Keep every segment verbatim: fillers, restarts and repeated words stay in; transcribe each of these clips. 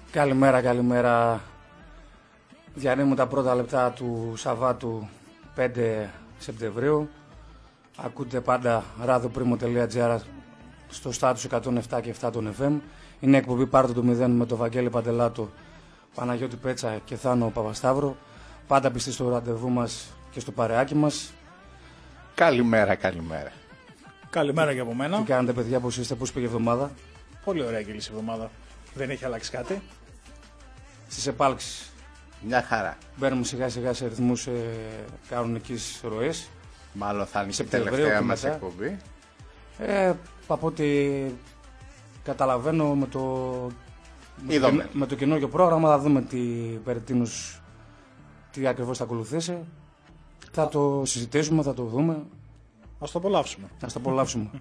Καλημέρα, καλημέρα. Διανύμουν τα πρώτα λεπτά του Σαββάτου πέντε Σεπτεμβρίου. Ακούτε πάντα radioprimo.gr στο στάτους εκατόν επτά και επτά των εφ εμ. Είναι εκπομπή Πάρτο του μηδέν με τον Βαγγέλη Παντελάτο, Παναγιώτη Πέτσα και Θάνο Παπασταύρο. Πάντα πιστοί στο ραντεβού μας και στο παρεάκι μας. Καλημέρα, καλημέρα. Καλημέρα και από μένα. Τι κάνετε, παιδιά, πώς είστε, πώς πήγε η εβδομάδα? Πολύ ωραία κύληση εβδομάδα. Δεν έχει αλλάξει κάτι. Στις επάλξεις Μια χαρά. μπαίνουμε σιγά σιγά σε ρυθμούς ε, κανονικής ροής. Μάλλον θα είναι και η Σεπτεμβρίου τελευταία και μας μετά. εκπομπή. Ε, από ό,τι καταλαβαίνω με το, με το, Είδαμε. με το καινούργιο πρόγραμμα θα δούμε τι, περί τίνος, τι ακριβώς θα ακολουθήσει. Θα το συζητήσουμε, θα το δούμε, Ας το απολαύσουμε. να το απολαύσουμε.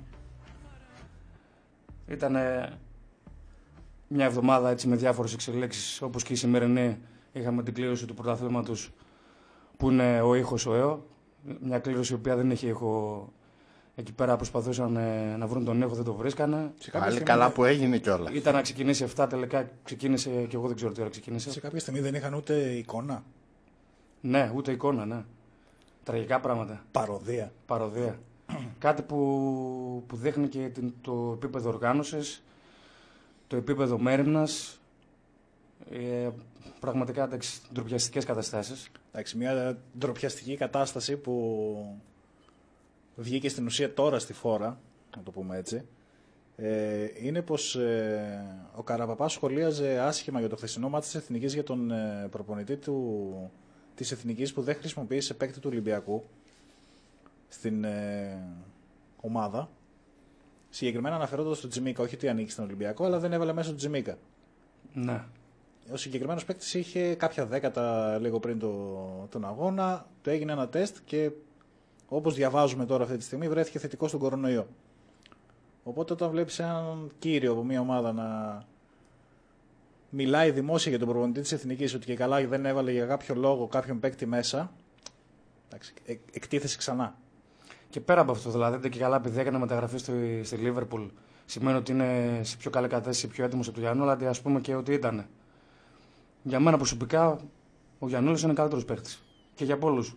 Ήταν μια εβδομάδα έτσι με διάφορες εξελίξεις, όπως και η σημερινή. Είχαμε την κλήρωση του πρωταθλήματος που είναι ο ήχος ο ΕΟ. Μια κλήρωση η οποία δεν έχει ήχο. Εκεί πέρα προσπαθούσαν ε, να βρουν τον ήχο, δεν το βρίσκανε. Σε κάποια, Πάλι στιγμή, καλά που έγινε κιόλα. Ήταν να ξεκινήσει εφτά, τελικά ξεκίνησε και εγώ δεν ξέρω τι ώρα ξεκίνησε. σε κάποια στιγμή δεν είχαν ούτε εικόνα. Ναι, ούτε εικόνα, ναι. Τραγικά πράγματα. Παροδία. Παροδία. Κάτι που, που δείχνει και την, το επίπεδο οργάνωσης, το επίπεδο μέριμνας. Ε, πραγματικά εντάξει, ντροπιαστικές καταστάσεις. Εντάξει, μια ντροπιαστική κατάσταση που βγήκε στην ουσία τώρα στη φόρα, να το πούμε έτσι, ε, είναι πως ε, ο Καραπαπάς σχολίαζε άσχημα για το χθεσινό μάτι της Εθνικής για τον ε, προπονητή του, της Εθνικής που δεν χρησιμοποίησε παίκτη του Ολυμπιακού στην ε, ομάδα. Συγκεκριμένα αναφερόταν στον Τζιμίκα, όχι ότι ανήκει στον Ολυμπιακό, αλλά δεν έβαλε μέσα τον Τζιμίκα. Ναι. Ο συγκεκριμένος παίκτης είχε κάποια δέκατα λίγο πριν το, τον αγώνα, του έγινε ένα τεστ και όπως διαβάζουμε τώρα αυτή τη στιγμή βρέθηκε θετικό στον κορονοϊό. Οπότε όταν βλέπεις έναν κύριο από μια ομάδα να μιλάει δημόσια για τον προπονητή της Εθνικής ότι και καλά δεν έβαλε για κάποιο λόγο κάποιον παίκτη μέσα, εντάξει, εκ, εκτίθεση ξανά. Και πέρα από αυτό, δηλαδή, δεν και καλά επειδή έκανε μεταγραφή στη, στη Λίβερπουλ, σημαίνει ότι είναι σε πιο καλή κατάσταση, πιο έτοιμος από τον Γιαννούλα, αλλά ας πούμε και ότι ήταν. Για μένα προσωπικά, ο Γιαννούλης είναι καλύτερος παίκτης. Και για πολλούς.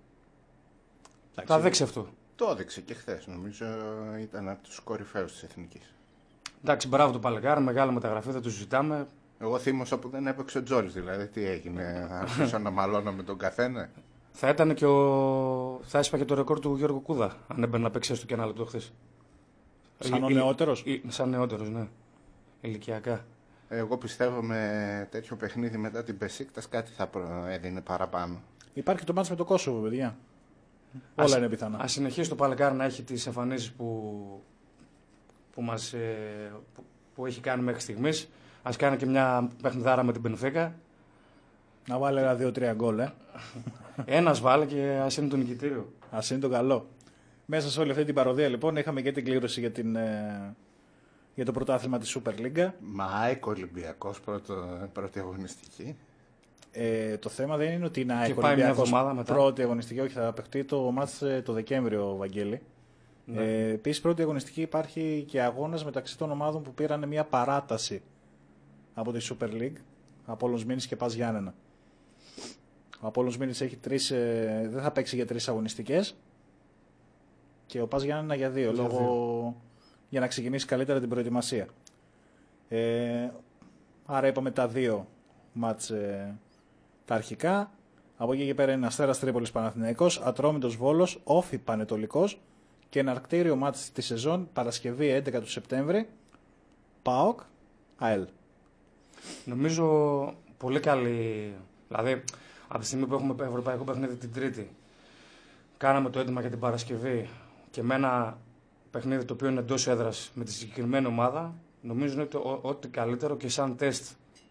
Θα δείξει αυτό. Το έδειξε και χθες. Νομίζω ήταν από τους κορυφαίους της Εθνικής. Εντάξει, μπράβο του παλικάρι, μεγάλη μεταγραφή, δεν το συζητάμε. Εγώ θύμωσα που δεν έπαιξε ο Τζόλης, δηλαδή τι έγινε, άρχισα να μαλώνω με τον καθένα. Θα ήταν και ο... θα έσπαγε το ρεκόρ του Γιώργου Κούδα, αν έμπαινε να παίξει έστω και ένα λεπτό χθες. Σαν ο Ή- νεότερος. ή- Σαν νεότερος, ναι. Ηλικιακά. Εγώ πιστεύω με τέτοιο παιχνίδι μετά την Μπεσίκτας κάτι θα προ- έδινε παραπάνω. Υπάρχει το μάτς με το Κόσοβο, παιδιά. Ας- Όλα είναι πιθανά. Ας συνεχίσει το παλικάρι να έχει τις εμφανίσεις που, που, μας, ε, που, που έχει κάνει μέχρι στιγμής. Ας κάνει και μια παιχνιδάρα με την Μπενφίκα. Να βάλει ένα δύο τρία γκολ, ε. Ένας βάλε και ας είναι το νικητήριο. Ας είναι το καλό. Μέσα σε όλη αυτή την παροδία λοιπόν είχαμε και την κλήρωση για, την, ε, για το πρωτάθλημα της Super League. Μα ΑΕΚ Ολυμπιακός πρώτο, πρώτη αγωνιστική. Ε, το θέμα δεν είναι ότι είναι ΑΕΚ πάει μια Ολυμπιακός εβδομάδα μετά. πρώτη αγωνιστική, όχι θα παιχτεί το μάτς ε, το Δεκέμβριο, Βαγγέλη. Ναι. Ε, Επίσης πρώτη αγωνιστική υπάρχει και αγώνας μεταξύ των ομάδων που πήραν μια παράταση από τη Super League, Απόλλωνας Μήνης και Πας Γιάννενα. Ο Απόλλωνας Μήνης έχει τρεις, ε, δεν θα παίξει για τρεις αγωνιστικές και ο Πας Γιάννενα για δύο, Για λόγω, για να ξεκινήσει καλύτερα την προετοιμασία. Ε, άρα είπαμε τα δύο μάτς ε, τα αρχικά. Από εκεί και πέρα είναι Αστέρας Τρίπολης Παναθηναϊκός, Ατρόμητος Βόλος, Όφι Πανετολικός και ένα αρκτήριο μάτς τη σεζόν Παρασκευή έντεκα του Σεπτέμβρη, ΠΑΟΚ, ΑΕΛ. Νομίζω πολύ καλή. Δηλαδή, από τη στιγμή που έχουμε ευρωπαϊκό παιχνίδι την Τρίτη, κάναμε το έτοιμα για την Παρασκευή και με ένα παιχνίδι το οποίο είναι εντός έδρας με τη συγκεκριμένη ομάδα, νομίζω είναι το, ό,τι καλύτερο και σαν τεστ.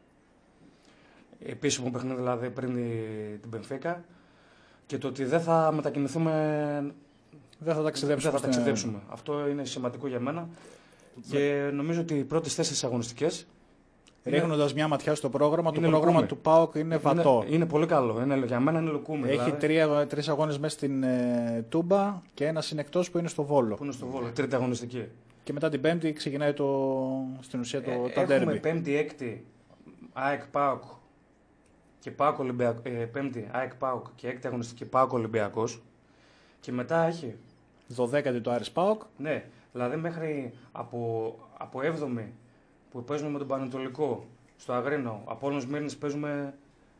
Επίσημο παιχνίδι δηλαδή πριν την Μπενφίκα και το ότι δεν θα μετακινηθούμε, Δεν θα ταξιδέψουμε. δεν θα στην- ταξιδέψουμε. Αυτό είναι σημαντικό για μένα και νομίζω ότι οι πρώτες τέσσερις αγωνιστικές Ρίχνοντας μια ματιά στο πρόγραμμα, το είναι πρόγραμμα λουκούμι. του ΠΑΟΚ είναι βατό. Είναι, είναι πολύ καλό. Είναι, για μένα είναι λουκούμι. Έχει δηλαδή, τρία, τρεις αγώνες μέσα στην ε, Τούμπα και ένα συνεκτός που είναι στο Βόλο. που είναι στο Βόλο. Τρίτη αγωνιστική. Και μετά την Πέμπτη ξεκινάει το, στην ουσία το, Ε, τα έχουμε ντέρμπι. Πέμπτη, Έκτη ΑΕΚ ΠΑΟΚ και ΠΑΟΚ Ολυμπιακός, ε, πέμπτη ΑΕΚ ΠΑΟΚ και έκτη αγωνιστική ΠΑΟΚ Ολυμπιακός και μετά έχει δωδέκατη το Άρης ΠΑΟΚ. ναι, δηλαδή μέχρι από, από έβδομη που παίζουμε με τον Πανετολικό στο Αγρίνο, από όλους Μύρνης παίζουμε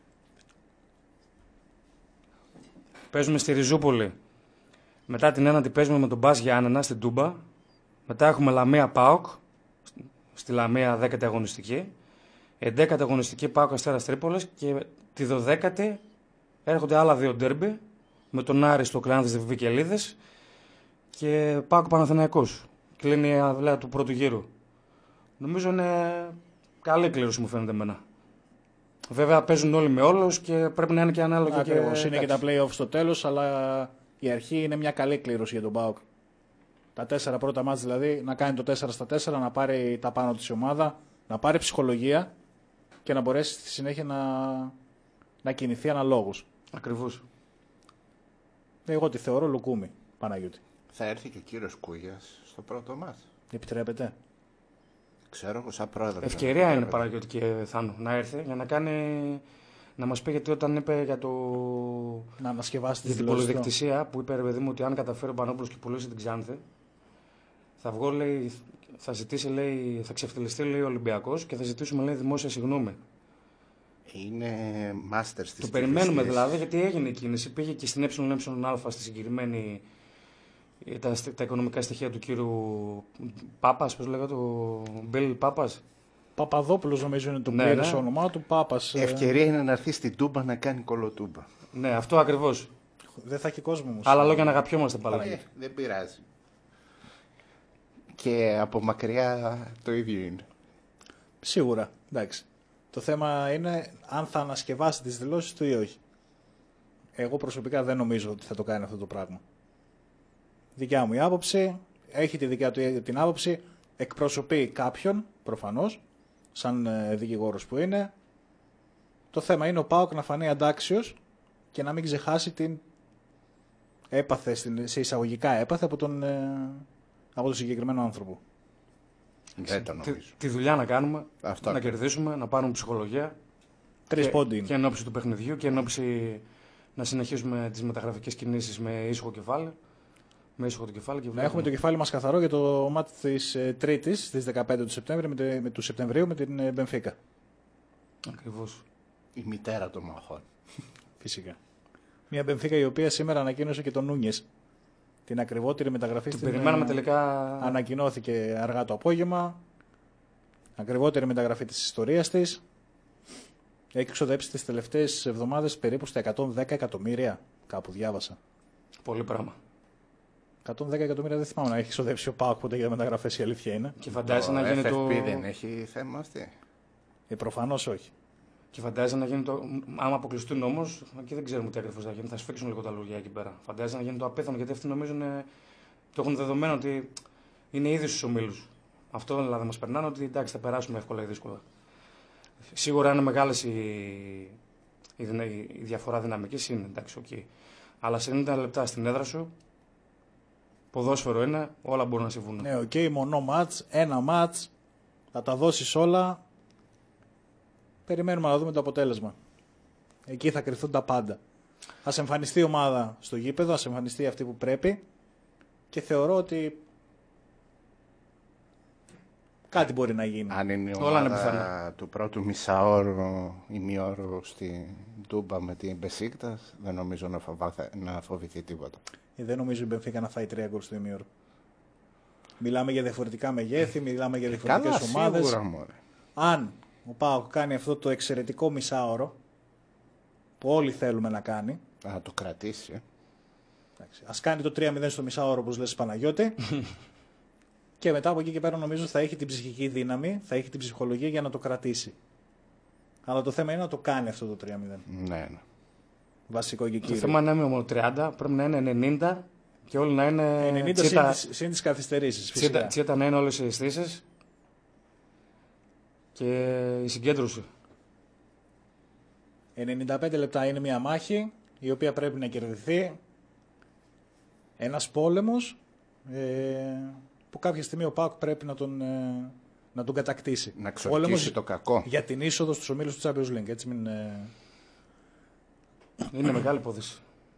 παίζουμε στη Ριζούπολη, μετά την ένατη παίζουμε με τον Μπας Γιάννενα στην Τούμπα, μετά έχουμε Λαμία ΠΑΟΚ στη Λαμία δέκατη αγωνιστική, εντέκατη αγωνιστική ΠΑΟΚ Αστέρας Τρίπολης και τη δωδέκατη έρχονται άλλα δύο ντέρμπι με τον Άρη στο Κλεάνθης Βικελίδες και ΠΑΟΚ Παναθηναϊκός. Κλείνει η αυλαία του πρώτου γύρου. Νομίζω είναι καλή κλήρωση μου φαίνεται εμένα. Βέβαια παίζουν όλοι με όλους και πρέπει να είναι και ανάλογα. Ακριβώς, είναι και τα play-off στο τέλος, αλλά η αρχή είναι μια καλή κλήρωση για τον ΠΑΟΚ. Τα τέσσερα πρώτα μάτς δηλαδή, να κάνει το τέσσερα στα τέσσερα, να πάρει τα πάνω της η ομάδα, να πάρει ψυχολογία και να μπορέσει στη συνέχεια να, να κινηθεί αναλόγως. Ακριβώς. Εγώ τη θεωρώ λουκούμι, Παναγιώτη. Θα έρθει και ο κύριος Κούγιας στο πρώτο μάτς. Επιτρέπετε. Ξέρω εγώ σαν πρόεδρος. Ευκαιρία είναι Παναγιώτη και Θάνο να έρθει για να κάνει. Να μας πει, γιατί όταν είπε για, το... να ανασκευάσει για την πολυδικτησία που είπε ρε παιδί μου ότι αν καταφέρει ο Πανόπουλος και πουλήσει την Ξάνθη, θα βγω, λέει, θα ζητήσει, λέει, θα ξεφτυλιστεί, λέει, ο Ολυμπιακός και θα ζητήσουμε, λέει, δημόσια συγγνώμη. Είναι μάστερ στις Το περιμένουμε δηλαδή, γιατί έγινε η κίνηση. Πήγε και στην ΕΕΑ στη συγκεκριμένη. Τα, τα οικονομικά στοιχεία του κύριου Πάπας, πώς λέγεται, το Μπέλ Πάπας. Παπαδόπουλος νομίζω είναι το ναι, πλήρες ναι. όνομά του. Πάπας. Ευκαιρία είναι να έρθει στην Τούμπα να κάνει κολοτούμπα. Ναι, αυτό ακριβώς. Δεν θα έχει κόσμο όμως. Άλλα λόγια να αγαπιόμαστε πάλι. Ε, δεν πειράζει. Και από μακριά το ίδιο είναι. Σίγουρα, εντάξει. Το θέμα είναι αν θα ανασκευάσει τις δηλώσεις του ή όχι. Εγώ προσωπικά δεν νομίζω ότι θα το κάνει αυτό το πράγμα. Δικιά μου η άποψη, έχει τη δικιά του την άποψη, εκπροσωπεί κάποιον, προφανώς, σαν ε, δικηγόρος που είναι. Το θέμα είναι ο ΠΑΟΚ να φανεί αντάξιος και να μην ξεχάσει την έπαθε, σε εισαγωγικά έπαθε από τον, ε, από τον συγκεκριμένο άνθρωπο. Δεν το νομίζω. Τη, τη δουλειά να κάνουμε, Αυτό να και. κερδίσουμε, να πάρουμε ψυχολογία. Τρεις πόντι είναι. Και εν ώψη του παιχνιδιού και εν ώψη να συνεχίσουμε τις μεταγραφικές κινήσεις με ήσυχο κεφάλι. Με ήσυχο το κεφάλι και να έχουμε το κεφάλι μας καθαρό για το μάτι της ε, Τρίτης, στις δεκαπέντε του Σεπτέμβρη, με, τε, με του Σεπτεμβρίου με την ε, Μπενφίκα. Ακριβώς. Η μητέρα των μαχών. Φυσικά. Μια Μπενφίκα η οποία σήμερα ανακοίνωσε και τον Νούνιες. Την ακριβότερη μεταγραφή Την στην. περιμέναμε τελικά. Ανακοινώθηκε αργά το απόγευμα. Ακριβότερη μεταγραφή της ιστορίας της. Έχει ξοδέψει τις τελευταίες εβδομάδες περίπου στα εκατόν δέκα εκατομμύρια. Κάπου διάβασα. Πολύ πράγμα. εκατόν δέκα εκατομμύρια δεν θυμάμαι να έχει ξοδέψει ο ΠΑΟΚ ποτέ για μεταγραφές, η αλήθεια είναι. Και φαντάζεσαι Το να γίνει εφ εφ πι το. δεν έχει θέμα αυτή. Ε, προφανώς όχι. Και φαντάζεσαι να γίνει το. Άμα αποκλειστούν όμως, εκεί δεν ξέρουμε τι ακριβώς θα γίνει. Θα σφίξουν λίγο τα λόγια εκεί πέρα. Φαντάζεσαι να γίνει το απίθανο, γιατί αυτοί νομίζουν. Το έχουν δεδομένο ότι είναι ήδη στους ομίλους. Αυτό δηλαδή μας περνάνε ότι εντάξει, θα περάσουμε εύκολα ή δύσκολα. Σίγουρα είναι μεγάλες η, η, η διαφορά δυναμικής, είναι εντάξει, okay. Αλλά σε ενενήντα λεπτά στην έδρα σου, ποδόσφαιρο είναι, όλα μπορούν να συμβούν. Ναι, οκ, okay, μονό μάτς, ένα μάτς, θα τα δώσεις όλα. Περιμένουμε να δούμε το αποτέλεσμα. Εκεί θα κρυφθούν τα πάντα. Ας εμφανιστεί η ομάδα στο γήπεδο, ας εμφανιστεί αυτή που πρέπει και θεωρώ ότι κάτι μπορεί να γίνει. Αν είναι η Όλα είναι ομάδα πιθανά. του πρώτου μισάωρου ή μιώρο στην Τούμπα με την Μπεσίκτας, δεν νομίζω να, φοβάθα, να φοβηθεί τίποτα. Ε, δεν νομίζω η Μπενφίκα να φάει τρία γκολ στο ημίωρο. Μιλάμε για διαφορετικά μεγέθη, μιλάμε για διαφορετικές Καλά, ομάδες. σίγουρα, μωρέ. Αν ο ΠΑΟΚ κάνει αυτό το εξαιρετικό μισάωρο που όλοι θέλουμε να κάνει, Να το κρατήσει. ε. εντάξει, ας κάνει το τρία μηδέν στο μισάωρο όπως λες Παναγιώτη και μετά από εκεί και πέρα νομίζω θα έχει την ψυχική δύναμη, θα έχει την ψυχολογία για να το κρατήσει. Αλλά το θέμα είναι να το κάνει αυτό το τρία μηδέν. Ναι, ναι. Βασικό και Το κύριο. θέμα είναι μόνο τριάντα, πρέπει να είναι ενενήντα και όλοι να είναι. ενενήντα τσίτα, συν, συν τις καθυστερήσεις τσίτα, φυσικά. τσίτα να είναι όλες οι αισθήσεις και η συγκέντρωση. ενενήντα πέντε λεπτά είναι μια μάχη η οποία πρέπει να κερδιθεί. Ένας πόλεμος ε, που κάποια στιγμή ο ΠΑΟΚ πρέπει να τον, ε, να τον κατακτήσει. Να ξορκίσει το κακό. Για την είσοδο στους ομίλους του Champions League. Έτσι μην, ε... Είναι μεγάλη υπόθεση.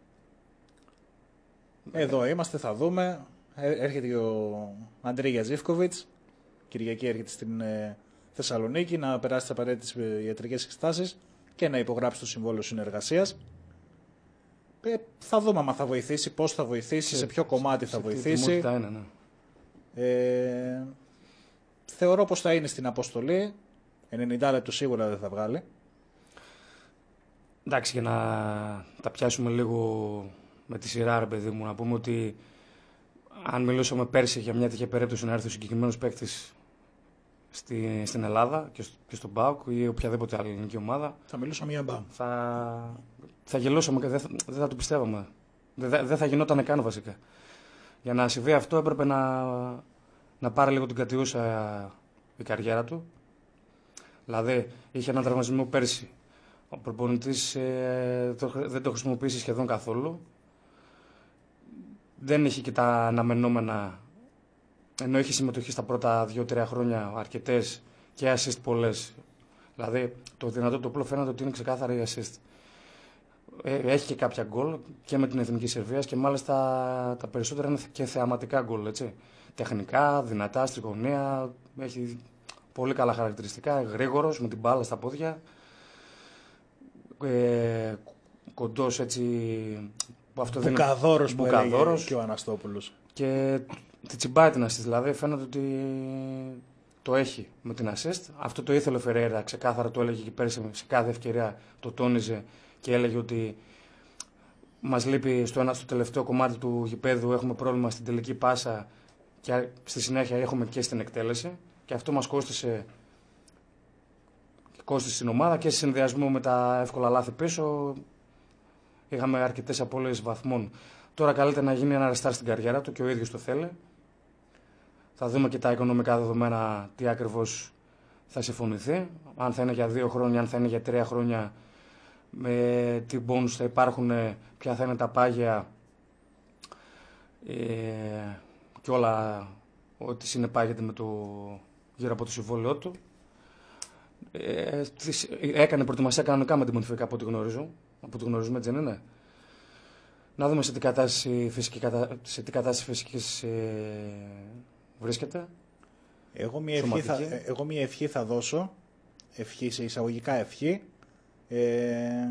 Εδώ είμαστε, θα δούμε. Έρχεται και ο Αντρίγια Ζίβκοβιτς. Κυριακή έρχεται στην ε, Θεσσαλονίκη να περάσει τις απαραίτητες ιατρικές εξετάσεις και να υπογράψει το συμβόλαιο συνεργασίας. Ε, θα δούμε αν θα βοηθήσει, πώς θα βοηθήσει, σε, σε ποιο κομμάτι θα σε βοηθήσει. Είναι, ναι. ε, θεωρώ πως θα είναι στην αποστολή. ενενήντα λεπτό σίγουρα δεν θα βγάλει. Εντάξει, για να τα πιάσουμε λίγο με τη σειρά, ρε παιδί μου, να πούμε ότι αν μιλούσαμε πέρσι για μια τέτοια περίπτωση να έρθει ο συγκεκριμένος παίκτης στη, στην Ελλάδα και, στο, και στον ΠΑΟΚ ή οποιαδήποτε άλλη ελληνική ομάδα, θα μιλούσαμε για μπαμ. Θα, θα γελώσαμε και δεν θα, δεν θα το πιστεύαμε. Δεν, δεν θα γινόταν καν βασικά. Για να συμβεί αυτό έπρεπε να, να πάρει λίγο την κατιούσα η καριέρα του. Δηλαδή είχε έναν τραυματισμό πέρσι. Ο προπονητής ε, το, δεν το χρησιμοποίησε σχεδόν καθόλου. Δεν είχε και τα αναμενόμενα, ενώ είχε συμμετοχή στα πρώτα δύο τρία χρόνια αρκετές και assist πολλές. Δηλαδή το δυνατό το απλό φαίνεται ότι είναι ξεκάθαρα η assist. Ε, έχει και κάποια γκολ και με την Εθνική Σερβίας και μάλιστα τα περισσότερα είναι και θεαματικά γκολ. Έτσι. Τεχνικά, δυνατά, στη γωνία, έχει πολύ καλά χαρακτηριστικά, γρήγορος με την μπάλα στα πόδια. Ε, κοντός έτσι που αυτό Μπουκαδόρος δεν που έλεγε και ο Αναστόπουλος και τη τσιμπάει την assist, δηλαδή φαίνεται ότι το έχει με την assist. Αυτό το ήθελε ο Φερέιρα, ξεκάθαρα το έλεγε και πέρσι σε κάθε ευκαιρία, το τόνιζε και έλεγε ότι μας λείπει στο, ένα, στο τελευταίο κομμάτι του γηπέδου, έχουμε πρόβλημα στην τελική πάσα και στη συνέχεια έχουμε και στην εκτέλεση και αυτό μας κόστησε κόστησε στην ομάδα και σε συνδυασμό με τα εύκολα λάθη πίσω είχαμε αρκετές απώλειες βαθμών. Τώρα καλείται να γίνει ένα restart στην καριέρα του και ο ίδιος το θέλει. Θα δούμε και τα οικονομικά δεδομένα τι ακριβώς θα συμφωνηθεί. Αν θα είναι για δύο χρόνια, αν θα είναι για τρία χρόνια, με τι bonus θα υπάρχουν, ποια θα είναι τα πάγια ε, και όλα ό,τι συνεπάγεται με το, γύρω από το συμβόλαιό του. Ε, έκανε προετοιμασία κανονικά με την Μπενφίκα από ό,τι γνωρίζω. Από ό,τι γνωρίζουμε, έτσι δεν είναι. Να δούμε σε τι κατάσταση φυσική, σε τι κατάσταση φυσικής ε, βρίσκεται. Εγώ μια, ευχή θα, εγώ μια ευχή θα δώσω, ευχή σε εισαγωγικά ευχή, ε,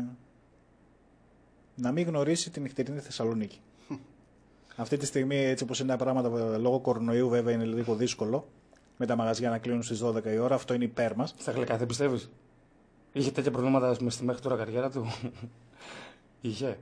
να μην γνωρίσει την νυχτερινή Θεσσαλονίκη. Αυτή τη στιγμή, έτσι όπως είναι τα πράγματα, λόγω κορονοϊού βέβαια είναι λίγο δύσκολο, με τα μαγαζιά να κλείνουν στις δώδεκα η ώρα, αυτό είναι υπέρ μας. Στα γλυκά, δεν πιστεύεις? Είχε τέτοια προβλήματα με στη μέχρι τώρα καριέρα του? Είχε.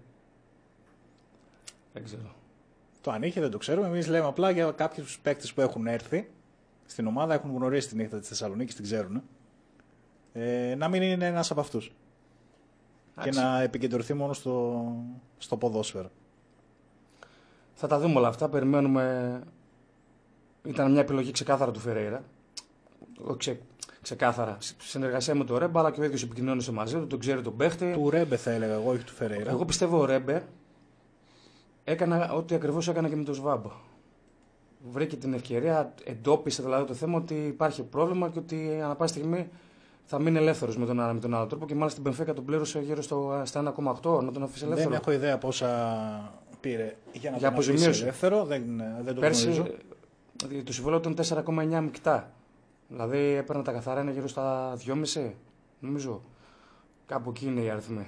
Δεν ξέρω. Το αν είχε δεν το ξέρουμε. Εμείς λέμε απλά για κάποιους παίκτες που έχουν έρθει στην ομάδα, έχουν γνωρίσει τη νύχτα της Θεσσαλονίκης, την ξέρουν. Ε, να μην είναι ένας από αυτούς. Άξι. Και να επικεντρωθεί μόνο στο, στο ποδόσφαιρο. Θα τα δούμε όλα αυτά. Περιμένουμε. Ήταν μια επιλογή ξεκάθαρα του Φερέιρα. Ξε... Ξεκάθαρα. Συνεργασία με τον Ρέμπε, αλλά και ο ίδιος επικοινώνησε μαζί του, τον ξέρει τον παίχτη. Του Ρέμπε θα έλεγα εγώ, όχι του Φερέιρα. Εγώ πιστεύω ο Ρέμπε έκανε ό,τι ακριβώς έκανε και με τον Σβάμπ. Βρήκε την ευκαιρία, εντόπισε δηλαδή το θέμα ότι υπάρχει πρόβλημα και ότι ανά πάση στιγμή θα μείνει ελεύθερος με τον ένα με τον άλλο τρόπο και μάλιστα την Μπενφίκα τον πλήρωσε γύρω στο, στα ένα κόμμα οκτώ να τον αφήσει ελεύθερο. Δεν έχω ιδέα πόσα πήρε για να για τον αφήσει ελεύθερο, δεν, δεν το Πέρσι, γνωρίζω. Το συμβόλαιο ήταν τέσσερα κόμμα εννιά μεικτά. Δηλαδή έπαιρνε τα καθαρά, είναι γύρω στα δυόμισι, νομίζω. Κάπου εκεί είναι οι αριθμοί.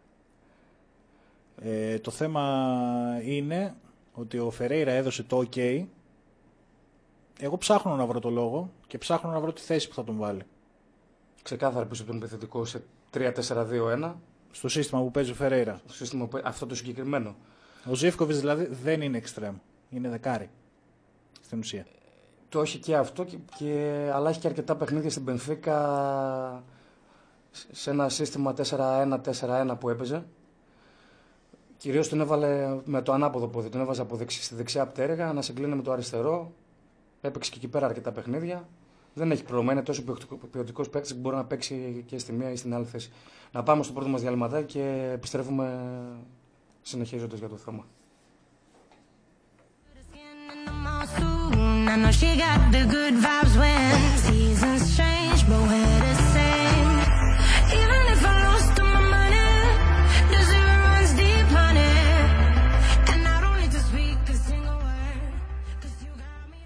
Ε, το θέμα είναι ότι ο Φερέιρα έδωσε το OK. Εγώ ψάχνω να βρω το λόγο και ψάχνω να βρω τη θέση που θα τον βάλει. Ξεκάθαρα πίσω από τον επιθετικό σε τρία τέσσερα δύο ένα. Στο σύστημα που παίζει ο Φερέιρα. Στο σύστημα που... Αυτό το συγκεκριμένο. Ο Ζίβκοβιτς δηλαδή δεν είναι εξτρέμ. Είναι δεκάρι. Στην ουσία. Το έχει και αυτό, και, και, αλλά έχει και αρκετά παιχνίδια στην Μπενφίκα σε ένα σύστημα τέσσερα ένα τέσσερα ένα που έπαιζε. Κυρίως τον έβαλε με το ανάποδο πόδι. Τον έβαζε από δεξι, στη δεξιά πτέρυγα να συγκλίνει με το αριστερό. Έπαιξε και εκεί πέρα αρκετά παιχνίδια. Δεν έχει πρόβλημα. Είναι τόσο ποιοτικός παίκτης που μπορεί να παίξει και στη μία ή στην άλλη θέση. Να πάμε στο πρώτο μας διαλυματάκι και επιστρέφουμε συνεχίζοντας για το θέμα. I know she got the good vibes when seasons change, but we're the same. Even if I lost all my money, the zero runs deep, honey. And I don't need to speak a single word, 'cause you got me.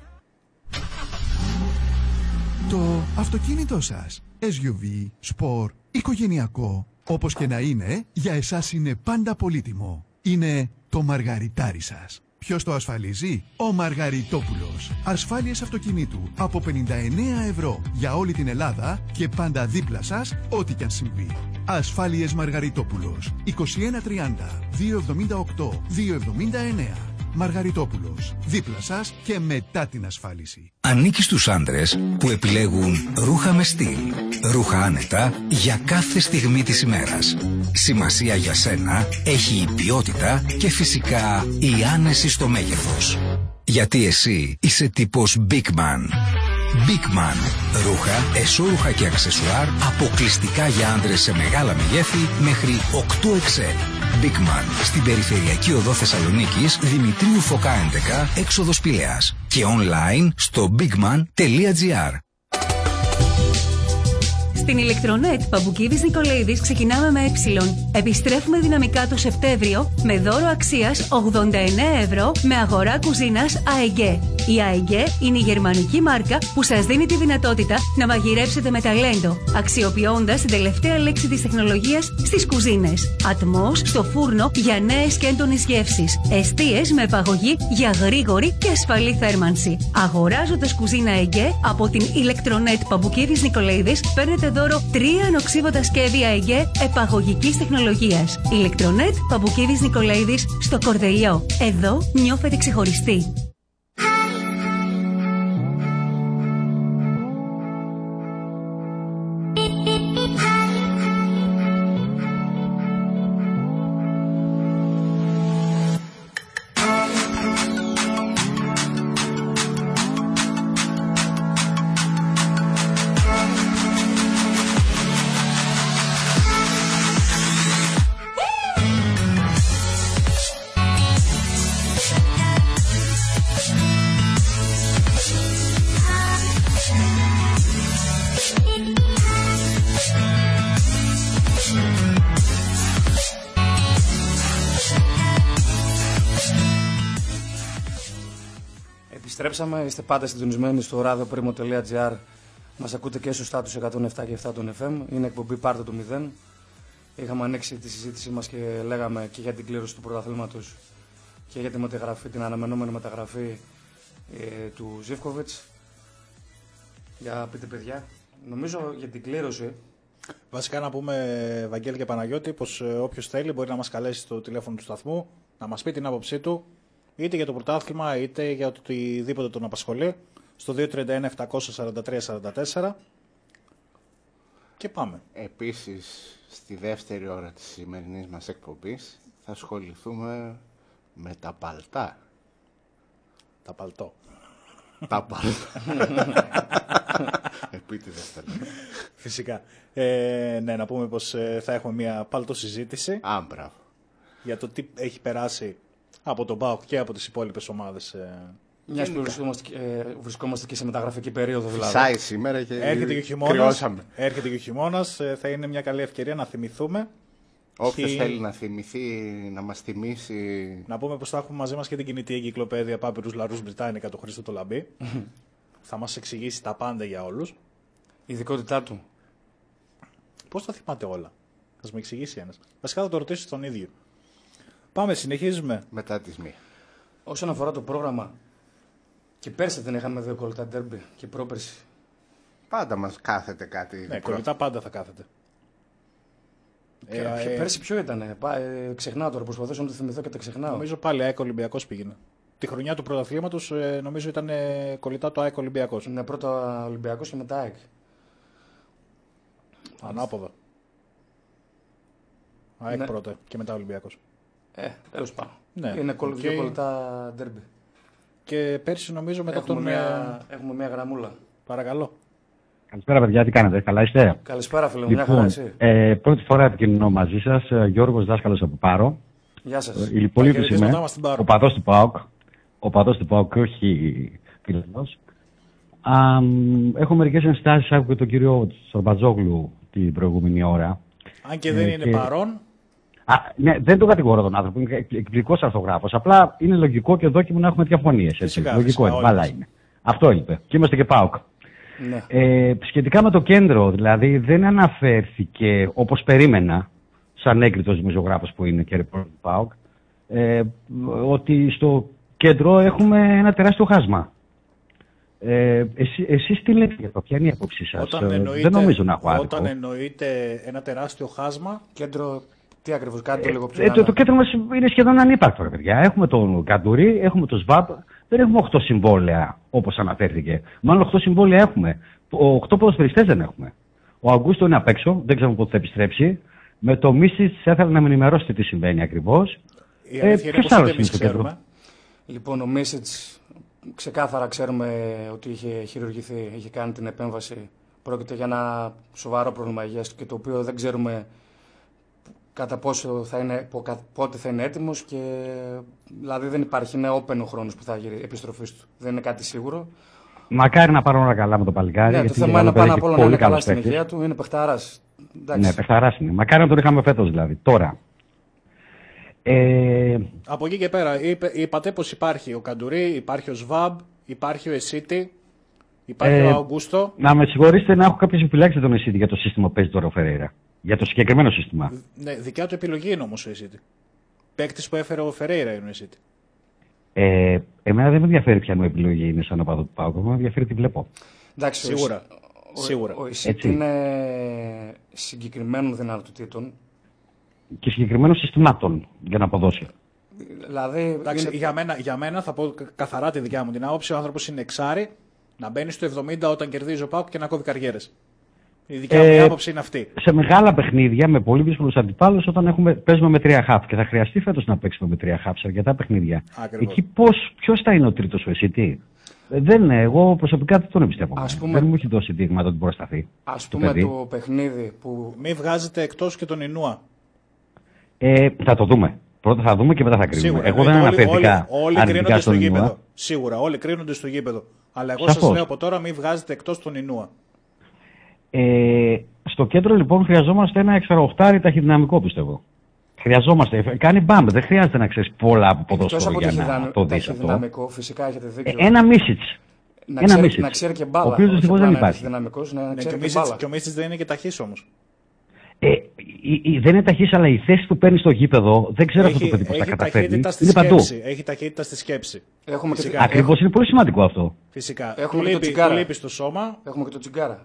Το αυτοκίνητό σας, ες γιου βι, σπορ, οικογενειακό, όπως και να είναι, για εσάς είναι πάντα πολύτιμο. Είναι το μαργαριτάρι σας. Ποιος το ασφαλίζει? Ο Μαργαριτόπουλος. Ασφάλειες αυτοκινήτου από πενήντα εννέα ευρώ για όλη την Ελλάδα και πάντα δίπλα σας, ό,τι κι αν συμβεί. Ασφάλειες Μαργαριτόπουλος. είκοσι ένα τριάντα διακόσια εβδομήντα οκτώ διακόσια εβδομήντα εννέα. Μαργαριτόπουλος. Δίπλα σας και μετά την ασφάλιση. Ανήκει στους άντρες που επιλέγουν ρούχα με στυλ. Ρούχα άνετα για κάθε στιγμή της ημέρας. Σημασία για σένα έχει η ποιότητα και φυσικά η άνεση στο μέγεθος. Γιατί εσύ είσαι τύπος Big Man. Big Man. Ρούχα, εσώρουχα και αξεσουάρ αποκλειστικά για άντρες σε μεγάλα μεγέθη μέχρι οκτώ εξ ελ. Big Man. Στην περιφερειακή οδό Θεσσαλονίκης, Δημητρίου Φωκά έντεκα, έξοδος Πηλαίας. Και online στο bigman τελεία gr. Στην Ηλεκτρονέτ Παμπουκίδης Νικολαίδης ξεκινάμε με ε. Επιστρέφουμε δυναμικά το Σεπτέμβριο με δώρο αξίας ογδόντα εννέα ευρώ με αγορά κουζίνας έι τζι έι. Η έι τζι έι είναι η γερμανική μάρκα που σας δίνει τη δυνατότητα να μαγειρέψετε με ταλέντο, αξιοποιώντας την τελευταία λέξη της τεχνολογίας στις κουζίνες. Ατμός στο φούρνο για νέες και έντονες γεύσεις. Εστίες με επαγωγή για γρήγορη και ασφαλή θέρμανση. Αγοράζοντας κουζίνα έι τζι έι από την Ηλεκτρονέτ Παμπουκίδης Νικολαίδης, παίρνετε δώρο τρία ανοξίβοτα σχέδια έι τζι έι επαγωγικής τεχνολογίας. Ηλεκτρονέτ Παμπουκίδης Νικολαίδης στο Κορδελιό. Εδώ νιώθετε ξεχωριστοί. Επιστρέψαμε, είστε πάντα συντονισμένοι στο ράδιο τελεία gr. Μας ακούτε και στο στάτους εκατόν επτά και επτά των εφ εμ. Είναι εκπομπή Πάρτε το μηδέν. Είχαμε ανοίξει τη συζήτησή μας και λέγαμε και για την κλήρωση του πρωταθλήματος και για τη μεταγραφή, την αναμενόμενη μεταγραφή ε, του Ζίβκοβιτς. Για πείτε παιδιά, νομίζω για την κλήρωση. Βασικά να πούμε, Βαγγέλη και Παναγιώτη, πως όποιος θέλει μπορεί να μας καλέσει στο τηλέφωνο του σταθμού, να μας πει την άποψή του, είτε για το πρωτάθλημα, είτε για οτιδήποτε τον απασχολεί, στο δύο τρία ένα επτακόσια σαράντα τρία σαράντα τέσσερα. Και πάμε. Επίσης, στη δεύτερη ώρα της σημερινής μας εκπομπής θα ασχοληθούμε με τα παλτά. Τα παλτό. Τα παλτά. Επίτηδες θα λέω. Φυσικά. Ε, ναι, να πούμε πως ε, θα έχουμε μια παλτό συζήτηση. Α, μπράβο. Για το τι έχει περάσει από τον ΠΑΟΚ και από τις υπόλοιπες ομάδες. Ε, Μιας που βρισκόμαστε, ε, βρισκόμαστε και σε μεταγραφική περίοδο δηλαδή. Φυσάει σήμερα και έρχεται και ο χειμώνας, κρυώσαμε. Έρχεται και ο χειμώνας, ε, θα είναι μια καλή ευκαιρία να θυμηθούμε. Όποιος και... θέλει να θυμηθεί, να μας θυμίσει. Να πούμε πως θα έχουμε μαζί μας και την κινητή εγκυκλοπαίδεια Πάπυρους Λαρούς Μπριτάνικα, το Χρήστο το Λαμπή. Θα μας εξηγήσει τα πάντα για όλους. Η ειδικότητά του. Πώς τα θυμάται όλα. Θα μου εξηγήσει ένας. Βασικά θα το ρωτήσω τον ίδιο. Πάμε, συνεχίζουμε. Μετά τις μία. Όσον αφορά το πρόγραμμα, και πέρσι δεν είχαμε δύο κολλητά ντέρμπι και πρόπερσι. Πάντα μας κάθεται κάτι. Ναι, κολλητά πάντα θα κάθεται. Και, ε, ε, πέρσι ποιο ήταν, ε, ε, ξεχνάω τώρα, προσπαθήσω να το θυμηθώ και τα ξεχνάω. Νομίζω πάλι ΑΕΚ Ολυμπιακός πήγαινε. Τη χρονιά του πρωταθλήματος ε, νομίζω ήταν ε, κολλητά το ΑΕΚ Ολυμπιακός. Ναι, πρώτα Ολυμπιακός και μετά ΑΕΚ. Ανάποδα. ΑΕΚ ναι. πρώτα και μετά Ολυμπιακός. Ε, τέλος πάντων. Ναι. Είναι okay. δύο κολλητά ντέρμπι. Και πέρσι νομίζω μετά έχουμε τον... Μια... Έχουμε μια γραμμούλα. Παρακαλώ. Καλησπέρα παιδιά, τι κάνετε, καλά είστε? Καλησπέρα φίλε μου, λοιπόν, μια χαρά εσύ. Ε, πρώτη φορά επικοινωνώ μαζί σας, Γιώργος Δάσκαλος από Πάρο. Γεια σας. Η Λιπολίτης είμαι, ο παδός του ΠΑΟΚ, ο παδός του ΠΑΟΚ και όχι Πύλανος. Έχω μερικές ενστάσεις, άκουγε τον κύριο Σορμπατζόγλου την προηγούμενη ώρα. Αν και δεν ε, είναι και... παρόν. Α, ναι, δεν τον κατηγορώ τον άνθρωπο, είναι εκπληκτικός αρθογράφος. Απλά είναι λογικό και δόκιμο να έχουμε διαφωνίες. Φυσικά, λογικό φυσικά, είναι, βάλα είναι. Αυτό είπε. Και είμαστε και ΠΑΟΚ. Ναι. Ε, σχετικά με το κέντρο, δηλαδή δεν αναφέρθηκε όπως περίμενα, σαν έγκριτος δημοσιογράφος που είναι και ρεπόρτερ του ΠΑΟΚ, ε, ότι στο κέντρο έχουμε ένα τεράστιο χάσμα. Ε, εσεί, εσείς τι λέτε για το, ποια είναι η άποψή σας? Όταν εννοείται, δεν νομίζω να έχω άδικο. Όταν εννοείται ένα τεράστιο χάσμα. Κέντρο, τι ακριβώς, κάτι το λίγο πιο. Ε, το, το κέντρο μας είναι σχεδόν ανύπαρκτο, ρε παιδιά. Έχουμε τον Καντουρί, έχουμε τον ΣΒΑΠ, δεν έχουμε οκτώ συμβόλαια όπως αναφέρθηκε. Μάλλον οκτώ συμβόλαια έχουμε. οκτώ ποδοσφαιριστές δεν έχουμε. Ο Αγκούστο είναι απ' έξω, δεν ξέρουμε πότε θα επιστρέψει. Με το Μίσιτς θα ήθελα να με ενημερώσετε τι συμβαίνει ακριβώς. Ε, Ποιος άλλος είναι στο κέντρο? Λοιπόν, ο Μίσιτς ξεκάθαρα ξέρουμε ότι είχε χειρουργηθεί, είχε κάνει την επέμβαση. Πρόκειται για ένα σοβαρό πρόβλημα υγείας και το οποίο δεν ξέρουμε κατά πόσο θα είναι, πότε θα είναι έτοιμος και δηλαδή δεν υπάρχει, είναι open ο χρόνος που θα γίνει επιστροφής του. Δεν είναι κάτι σίγουρο. Μακάρι να πάρουν όλα καλά με το παλικάρι. Ναι, το θέμα είναι πάνω απ' όλα να είναι καλά στην υγεία του, είναι παιχταράς. Ναι, παιχταράς είναι. Μακάρι να τον είχαμε φέτος δηλαδή. Τώρα. Ε... Από εκεί και πέρα, είπε, είπατε πως υπάρχει ο Καντουρί, υπάρχει ο ΣΒΑΜ, υπάρχει ο Εσίτη, υπάρχει ε, ο Αγκούστο. Να με συγχωρήσετε να έχω κάποιες επιφυλάξεις τον Εσίτη για το σύστημα που παίζει τώρα ο Φερέιρα. Για το συγκεκριμένο σύστημα. Ναι, δικιά του επιλογή είναι όμως ο Εσίτη. Παίκτης που έφερε ο Φερέιρα είναι ο Εσίτη. Ε, εμένα δεν με ενδιαφέρει ποια μου επιλογή είναι σαν οπαδό του ΠΑΟΚ, με ενδιαφέρει τι βλέπω. Εντάξει, σίγουρα. Ο, σίγουρα. Ο Εσίτη είναι συγκεκριμένων δυνατοτήτων. Και συγκεκριμένων συστημάτων για να αποδώσει. Δηλαδή, εντάξει, είναι... για, μένα, για μένα θα πω καθαρά τη δικιά μου την άποψη. Ο άνθρωπος είναι εξάρι, να μπαίνει στο εβδομήντα όταν κερδίζει ο ΠΑΟΚ και να κόβει καριέρες. Η δικιά ε, μου άποψη είναι αυτή. Σε μεγάλα παιχνίδια με πολύ δύσκολους αντιπάλους, όταν έχουμε, παίζουμε με τρία χαφ και θα χρειαστεί φέτος να παίξουμε με τρία χαφ σε αρκετά παιχνίδια. Ακριβώς. Εκεί ποιος θα είναι ο τρίτος ο Εσίτη? Δεν, εγώ προσωπικά δεν τον εμπιστεύω. Πούμε, δεν μου έχει δώσει δείγματα ότι μπορεί να σταθεί. Ας πούμε το, το παιχνίδι που. Μην βγάζετε εκτός και τον Ινούα. Ε, θα το δούμε. Πρώτα θα δούμε και μετά θα κρίνουμε. Σίγουρα, εγώ δεν αναφέρθηκα. Όλοι, όλοι κρίνονται στο γήπεδο. Σίγουρα, όλοι κρίνονται στο γήπεδο. Αλλά εγώ σας λέω από τώρα μην βγάζετε εκτός τον Ινούα. Ε, στο κέντρο λοιπόν χρειαζόμαστε ένα εξαροχτάρι ταχυδυναμικό, πιστεύω. Χρειαζόμαστε. Κάνει μπάμπ. Δεν χρειάζεται να ξέρει πολλά από ποδόσφαιρο για να δυνα... το δει αυτό. Δυναμικό, φυσικά έχετε δίκιο. Ε, ένα Μίσιτς. Να, ένα ξέρει, να ξέρει και μπάλα. Ο οποίος δυστυχώς δεν υπάρχει. Δυναμικός, να ναι, ξέρει και, και, μπάλα. και ο Μίσιτς δεν είναι και ταχύς όμως. Ε, η, η, δεν είναι ταχύς, αλλά η θέση του παίρνει στο γήπεδο. Δεν ξέρω έχει, αυτό το παιδί πώς τα καταφέρνει. Είναι σκέψη. παντού. Έχει ταχύτητα στη σκέψη. Ακριβώς, είναι πολύ σημαντικό αυτό. Φυσικά. Έχουμε του και λείπει, το τσιγκάρα. Λείπει στο σώμα. Έχουμε και το τσιγκάρα.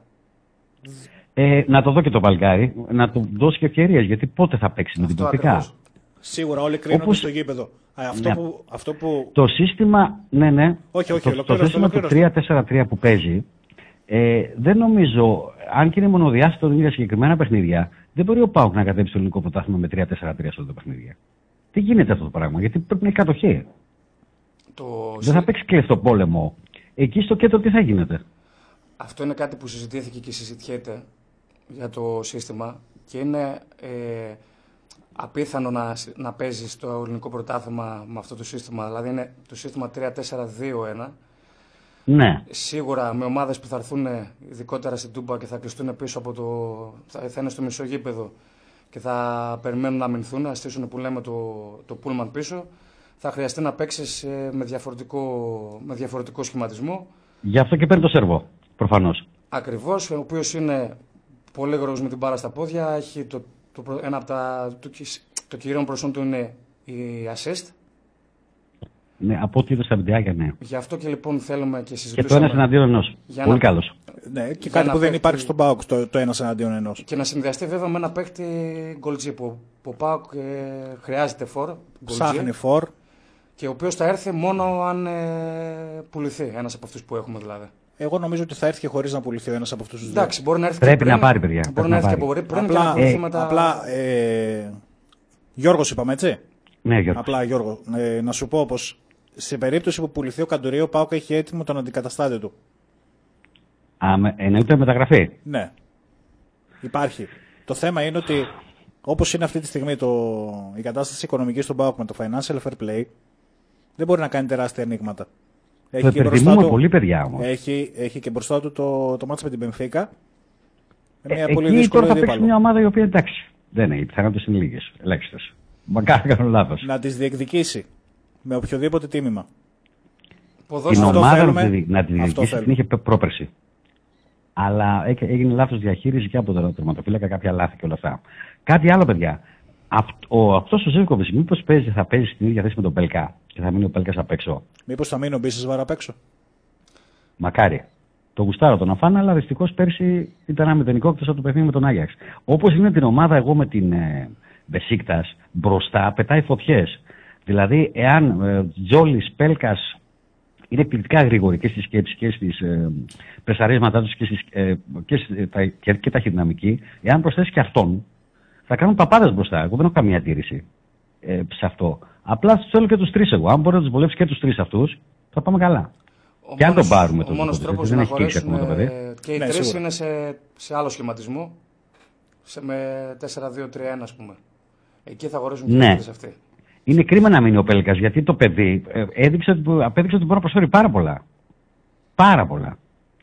Ε, να το δω και το παλκάρι, να του δώσει και ευκαιρίες, γιατί πότε θα παίξει με την τοπικά. Σίγουρα όλοι κρίνονται Όπως... στο γήπεδο. Αυτό, ναι. που, αυτό που... Το σύστημα, ναι, ναι, όχι, όχι, το, ολοκλήρως, το σύστημα του τρία τέσσερα τρία που παίζει, ε, δεν νομίζω, αν και είναι μονοδιάστατο για συγκεκριμένα παιχνίδια, δεν μπορεί ο ΠΑΟΚ να κατέβει στο ελληνικό πρωτάθλημα με τρία τέσσερα τρία σε όλα τα παιχνίδια. Τι γίνεται αυτό το πράγμα, γιατί πρέπει να έχει κατοχή. Το... Δεν θα παίξει κλεφτό πόλεμο. Εκεί στο κέντρο τι θα γίνεται? Αυτό είναι κάτι που συζητήθηκε και συζητιέται για το σύστημα και είναι ε, απίθανο να, να παίζει στο ελληνικό πρωτάθλημα με αυτό το σύστημα. Δηλαδή είναι το σύστημα τρία τέσσερα δύο ένα. Ναι. Σίγουρα με ομάδες που θα έρθουν ειδικότερα στην Τούμπα και θα κλειστούν πίσω από το. θα, θα είναι στο μισό γήπεδο και θα περιμένουν να αμυνθούν, να στήσουν που λέμε το, το πούλμαν πίσω. Θα χρειαστεί να παίξει με διαφορετικό, με διαφορετικό σχηματισμό. Γι' αυτό και παίρνει το Σέρβο, προφανώς. Ακριβώς, ο οποίος είναι πολύ γρήγορος με την μπάλα στα πόδια. Έχει το, το, ένα από τα. το, το κυρίων προσόν του είναι η assist. Ναι, από ό,τι είδε στα βιντεάκια, ναι. Γι' αυτό και λοιπόν θέλουμε και συζητήσουμε. Και το ένα εναντίον ενός. Πολύ να... καλός. Ναι, και κάτι που δεν παίχτη... υπάρχει στον ΠΑΟΚ, το, το ένα εναντίον ενός. Και να συνδυαστεί βέβαια με ένα παίχτη γκολτζί που ο ΠΑΟΚ ε, χρειάζεται φορ. Ψάχνει φορ. Και ο οποίος θα έρθει μόνο αν ε, πουληθεί, ένας από αυτούς που έχουμε δηλαδή. Εγώ νομίζω ότι θα έρθει και χωρίς να πουληθεί ο ένας από αυτούς τους δύο. Εντάξει, μπορεί να έρθει πρέπει και πριν, να πάρει, παιδιά. Μπορεί να έρθει και μπορεί πριν απλά, και να ε, μετά... Απλά, ε, Γιώργος είπαμε, έτσι. Ναι, Γιώργο. Απλά, Γιώργο, ε, να σου πω πως σε περίπτωση που πουληθεί ο Καντουρί, ο ΠΑΟΚ έχει έτοιμο τον αντικαταστάτη του. Α, με, εννοείται μεταγραφή. Ναι. Υπάρχει. Το θέμα είναι ότι όπως είναι αυτή τη στιγμή το, η κατάσταση οικονομική στον ΠΑΟΚ με το financial fair play, δεν μπορεί να κάνει τεράστια ανοίγματα. Έχει το υπερτιμούμε πολύ, παιδιά όμως. Έχει, έχει και μπροστά του το, το μάτς με την Μπενφίκα. Ε, εκεί τώρα θα παίξει μια ομάδα η οποία εντάξει. Δεν είναι, οι πιθανότητες είναι λίγες, ελάχιστες. Μακάρι να κάνω λάθος. Να τις διεκδικήσει με οποιοδήποτε τίμημα. Την ομάδα θέλουμε, να τη διεκδικήσει την είχε πρόπερση. Αλλά έγινε λάθος διαχείριση και από τον τερματοφύλακα, κάποια λάθη και όλα αυτά. Κάτι άλλο, παιδιά. Αυτό, αυτός ο Ζίβκοβιτς μήπως παίζει, θα παίζει στην ίδια θέση με τον Πέλκα και θα μείνει ο Πέλκας απ' έξω. Μήπως θα μείνει ο Μπίσεσβαρ απ' έξω. Μακάρι. Το γουστάρω τον Αφάνα, αλλά δυστυχώς πέρσι ήταν αμυντικό εκτός από το παιχνίδι με τον Άγιαξ. Όπως είναι την ομάδα εγώ με την ε, Μπεσίκτας, μπροστά πετάει φωτιές. Δηλαδή, εάν ε, Τζόλης, Πέλκας είναι εκπληκτικά γρήγοροι και στις σκέψεις και στις ε, πρεσαρίσματά τους και, στις, ε, και, στις, τα, και, και ταχυδυναμική, εάν προσθέσει και αυτόν, θα κάνουν παπάδες μπροστά. Εγώ δεν έχω καμία αντίρρηση ε, σε αυτό. Απλά τους θέλω και τους τρεις εγώ. Αν μπορεί να τους βολέψει και τους τρεις αυτούς, θα πάμε καλά. Ο και μόνος, αν τον πάρουμε ο μόνος τρόπος δεν να έχει κλείσει ακόμα το παιδί. Και οι ναι, τρεις σίγουρα. είναι σε, σε άλλο σχηματισμό, σε, με τέσσερα δύο τρία ένα ας πούμε. Εκεί θα αγορέσουν και ναι. οι τρεις αυτοί. Είναι κρίμα να μείνει ο Πέλκας, γιατί το παιδί ε, έδειξε, απέδειξε ότι μπορεί να προσφέρει πάρα πολλά. Πάρα πολλά.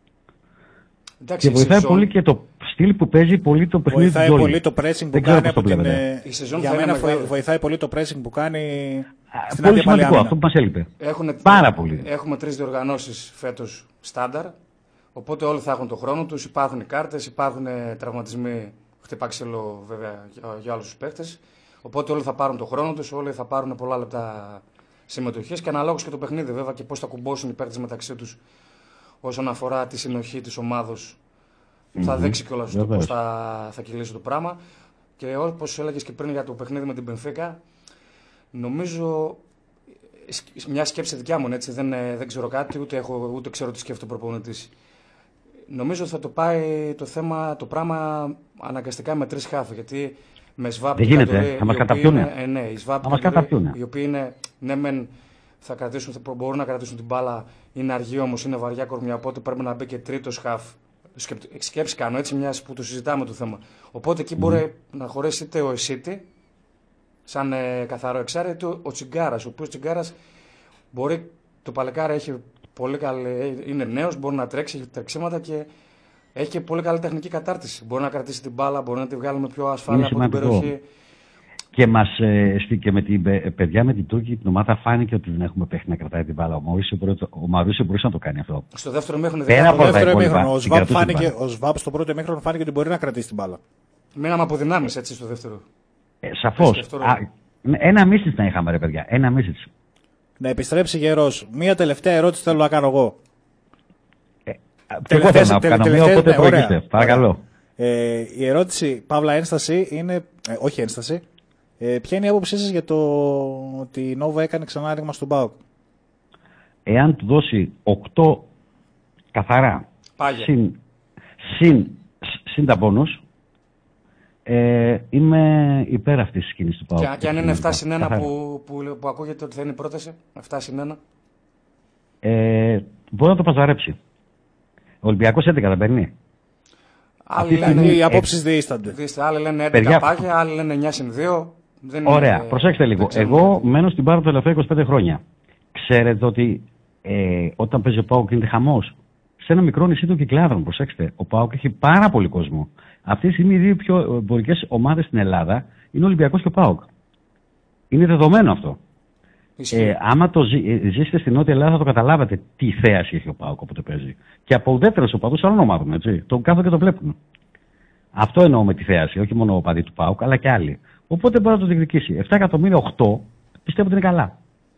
Εντάξει, και βοηθάει σεζόν... πολύ και το στυλ που παίζει πολύ το παιχνίδι του. Βοηθάει πολύ το pressing που κάνει από την... Για μένα μεγάλη... βοηθάει πολύ το pressing που κάνει στην πολύ σημαντικό, αυτό που μας έλειπε. Έχουμε... Πάρα πολύ. Έχουμε τρεις διοργανώσεις φέτος στάνταρ, οπότε όλοι θα έχουν το χρόνο τους, υπάρχουν οι κάρτες, υπάρχουν τραυματισμοί, χτυπά ξύλο βέβαια για, για όλους τους παίχτες, οπότε όλοι θα πάρουν το χρόνο τους, όλοι θα πάρουν πολλά λεπτά συμμετοχής και αναλόγως και το παιχνίδι βέβαια και πώς θα κουμπώσουν οι παίχτες μεταξύ τους όσον αφορά τη συνοχή της ομάδος. Mm-hmm. Θα δείξει κιόλας το πώς θα, θα κυλήσει το πράγμα. Και όπως έλεγες και πριν για το παιχνίδι με την Μπενφίκα, νομίζω, μια σκέψη δικιά μου, έτσι, δεν, δεν ξέρω κάτι, ούτε, έχω, ούτε ξέρω τι σκέφτεται ο προπονητής. Νομίζω θα το πάει το θέμα, το πράγμα αναγκαστικά με τρεις χάφη, γιατί με ΣΒΑΠ δεν γίνεται, θα μας καταπιούνε. Ε, ναι, οι ΣΒΑΠ οι οποίοι είναι, ναι μεν, θα κρατήσουν, θα μπορούν να κρατήσουν την μπάλα, είναι αργοί όμως, είναι βαριά κορμιά, οπότε πρέπει να μπει και τρίτος χαφ. Σκέψη κάνω έτσι, μιας που το συζητάμε το θέμα. Οπότε εκεί mm. μπορεί να χωρέσει είτε ο Εσίτη, σαν ε, καθαρό εξάρι, είτε ο, ο Τσιγκάρας. Ο οποίος Τσιγκάρας μπορεί, το παλικάρι έχει πολύ καλή, είναι νέος, μπορεί να τρέξει, έχει τρεξίματα και έχει και πολύ καλή τεχνική κατάρτιση. Μπορεί να κρατήσει την μπάλα, μπορεί να τη βγάλει με πιο ασφάλεια από την περιοχή. Και, μας, ε, και με την παιδιά με την Τούρκη την ομάδα φάνηκε ότι δεν έχουμε παίχτη να κρατάει την μπάλα. Ο Μαρούσιο μπορούσε να το κάνει αυτό. Στο δεύτερο ημίχρονο ο ΣΒΑΠ φάνηκε, ο ΣΒΑΠ στο πρώτο ημίχρονο φάνηκε ότι μπορεί να κρατήσει την μπάλα. Μείναμε από δυνάμεις έτσι στο δεύτερο. Ε, σαφώς. Ένα μίσιτς να είχαμε ρε παιδιά. Ένα μίσιτς. Να επιστρέψει γερός. Μία τελευταία ερώτηση θέλω να κάνω εγώ. Ε, και εγώ θέλω να κάνω μία, οπότε προηγήστε. Παρακαλώ. Ε, η ερώτηση, παύλα ένσταση, είναι. Ε, όχι ένσταση. Ε, ποια είναι η άποψή σας για το ότι η Νόβα έκανε ξανά άνοιγμα στον ΠΑΟΚ? Εάν του δώσει οκτώ καθαρά συν, συν, συν τα πόνους, ε, είμαι υπέρ αυτής της κίνησης του ΠΑΟΚ. Και, και αν είναι επτά συν ένα που, που, που ακούγεται ότι θα είναι η πρόταση, επτά συν ένα. Ε, μπορεί να το παζαρέψει. Ο Ολυμπιακός έντεκα δεν παίρνει. Άλλοι λένε οι απόψεις διήστανται. Άλλοι λένε έντεκα πάγια, άλλοι λένε εννιά συν δύο. Δεν ωραία, είναι, προσέξτε λίγο. Εγώ μένω στην Πάρο τα τελευταία είκοσι πέντε χρόνια. Ξέρετε ότι ε, όταν παίζει ο ΠΑΟΚ γίνεται χαμός. Σε ένα μικρό νησί των Κυκλάδων, προσέξτε. Ο ΠΑΟΚ έχει πάρα πολύ κόσμο. Αυτή τη στιγμή οι δύο πιο εμπορικές ομάδες στην Ελλάδα είναι ο Ολυμπιακός και ο ΠΑΟΚ. Είναι δεδομένο αυτό. Ε, άμα το ζει, ε, ζήσετε στην Νότια Ελλάδα θα το καταλάβατε τι θέαση έχει ο ΠΑΟΚ όποτε παίζει. Και από ουδέτερους οπαδούς άλλων ομάδων, έτσι. Το κάθονται και το βλέπουν. Αυτό εννοώ με τη θέαση, όχι μόνο ο οπαδί του ΠΑΟΚ, αλλά και άλλοι. Οπότε μπορεί να το διεκδικήσει. επτά εκατομμύρια οκτώ πιστεύω ότι είναι καλά.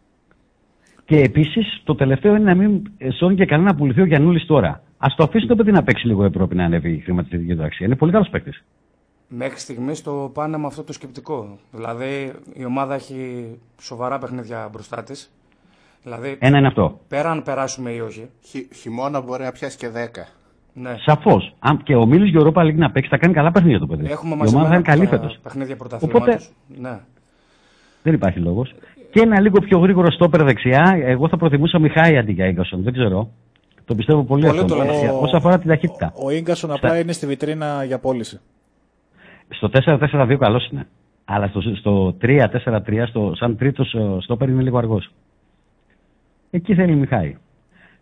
Και επίσης το τελευταίο είναι να μην σώνει και κανένα να πουληθεί ο Γιαννούλης τώρα. Ας το αφήσει το παιδί να παίξει λίγο η Ευρώπη να ανέβει η χρηματιστηρική του αξία. Είναι πολύ καλός παίκτης. Μέχρι στιγμής το πάνε με αυτό το σκεπτικό. Δηλαδή η ομάδα έχει σοβαρά παιχνίδια μπροστά της. Δηλαδή, ένα είναι αυτό. Πέρα αν περάσουμε ή όχι. Χει, χειμώνα μπορεί να πιάσει και δέκα. Ναι. Σαφώς. Αν και ο Μίλης για Europa League να παίξει θα κάνει καλά παιχνίδια το παιδί. Έχουμε η ομάδα θα είναι καλή φέτος. Παιχνίδια πρωταθλήματος. Οπότε ναι. Δεν υπάρχει λόγος. Και ένα λίγο πιο γρήγορο στόπερ δεξιά. Εγώ θα προτιμούσα Μιχάη αντί για Ίγκασον. Δεν ξέρω. Το πιστεύω πολύ, πολύ αυτό. Όσον αφορά την ταχύτητα. Ο, ο Ίγκασον απλά Στα... είναι στη βιτρίνα για πώληση. Στο τέσσερα τέσσερα δύο καλός είναι. Αλλά στο, στο τρία τέσσερα τρία, στο, σαν τρίτος στόπερ είναι λίγο αργός. Εκεί θέλει Μιχάη.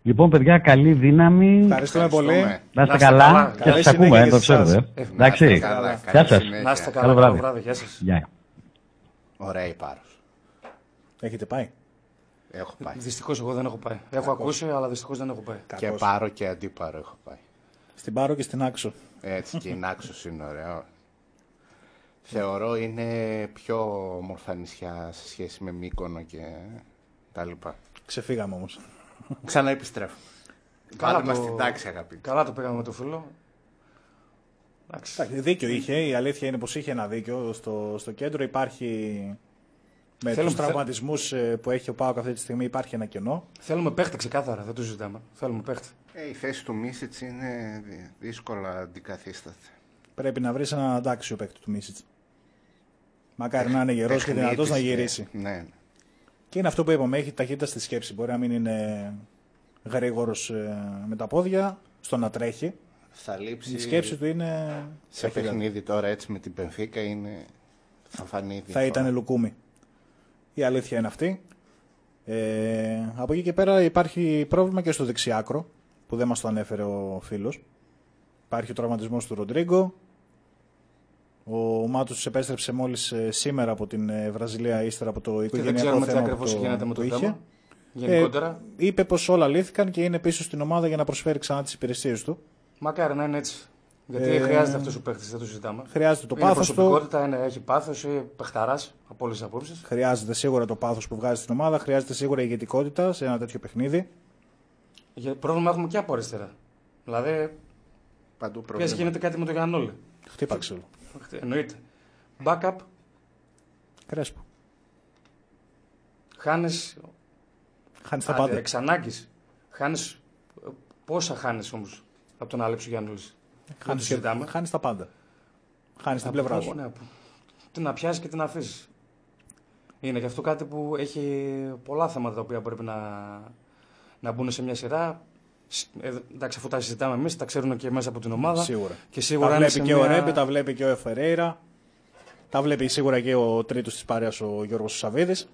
Λοιπόν, παιδιά, καλή δύναμη. Ευχαριστούμε πολύ. Να είστε καλά. Και σας ακούμε, το ξέρετε. Εντάξει. Γεια σας. Να είστε καλά. Καλό βράδυ. Γεια σας. Γεια. Ωραία η Πάρος. Έχετε πάει? Έχω πάει. Δυστυχώς εγώ δεν έχω πάει. Έχω ακούσει, αλλά δυστυχώς δεν έχω πάει. Και Πάρο και Αντίπαρο έχω πάει. Στην Πάρο και στην Άξο. Έτσι, και η Νάξος είναι ωραίο. Θεωρώ είναι πιο όμορφα νησιά σε σχέση με Μύκονο και τα λοιπά. Ξεφύγαμε όμως. Ξανά επιστρέφω. Βάλε μας στην τάξη, αγαπητοί. Καλά το πήγαμε με το φίλο. Εντάξει, δίκιο είχε. Η αλήθεια είναι πως είχε ένα δίκιο. Στο, στο κέντρο υπάρχει... Με Θέλουμε, τους τραυματισμούς θε... που έχει ο ΠΑΟΚ αυτή τη στιγμή υπάρχει ένα κενό. Θέλουμε παίχτη ξεκάθαρα, δεν το ζητάμε. Θέλουμε παίχτη. Ε, η θέση του Μίσιτς είναι δύσκολα αντικαθίστατη. Πρέπει να βρεις έναν αντάξιο παίκτη του Μίσιτς. Μακάρι να είναι γερός και δυνατός να γυρίσει. Ναι. Και είναι αυτό που είπαμε, έχει ταχύτητα στη σκέψη. Μπορεί να μην είναι γρήγορος ε, με τα πόδια, στο να τρέχει. Θα λείψει... Η σκέψη του είναι... Σε παιχνίδι τώρα έτσι με την Πενφίκα είναι... θα φανεί. Θα ήταν λουκούμι. Η αλήθεια είναι αυτή. Ε, από εκεί και πέρα υπάρχει πρόβλημα και στο δεξιάκρο, που δεν μας το ανέφερε ο φίλος. Υπάρχει ο τραυματισμός του Ροντρίγκο. Ο Μάτος επέστρεψε μόλις σήμερα από την Βραζιλία, ύστερα από το οικογενειακό θέμα που το, γίνεται με το είχε. Θέμα, γενικότερα. Ε, είπε πως όλα λύθηκαν και είναι πίσω στην ομάδα για να προσφέρει ξανά τις υπηρεσίες του. Μακάρι να είναι έτσι. Γιατί ε, χρειάζεται αυτός ο παίχτης, δεν το συζητάμε. Χρειάζεται το είναι πάθος του. Προσωπικότητα, είναι, έχει πάθος, είναι παιχταράς από όλες τις απόψεις. Χρειάζεται σίγουρα το πάθος που βγάζει στην ομάδα, χρειάζεται σίγουρα η ηγετικότητα σε ένα τέτοιο παιχνίδι. Για πρόβλημα έχουμε και από αριστερά. Δηλαδή, παντού πρόβλημα. Πιες γίνεται κάτι με το Γιαννόλη. Χτύπα ξύλο. Εννοείται. Backup. Κρέσπο. Χάνεις. Χάνεις τα πάντα. Εξ ανάγκης. Χάνεις. Πόσα χάνεις όμως από τον Άλεψο Γιαννούλης. Χάνεις, και... χάνεις τα πάντα. Χάνεις την πλευρά σου. Ναι, τι να πιάσεις και τι να αφήσεις. Είναι και αυτό κάτι που έχει πολλά θέματα τα οποία πρέπει να, να μπουν σε μια σειρά. Ε, εντάξει, αφού τα συζητάμε εμείς, τα ξέρουν και μέσα από την ομάδα. Σίγουρα. Και σίγουρα τα βλέπει και μια... ο Ρέμπε, τα βλέπει και ο Εφερέιρα. Τα βλέπει σίγουρα και ο τρίτος της παρέας, ο Γιώργος Σαββίδης.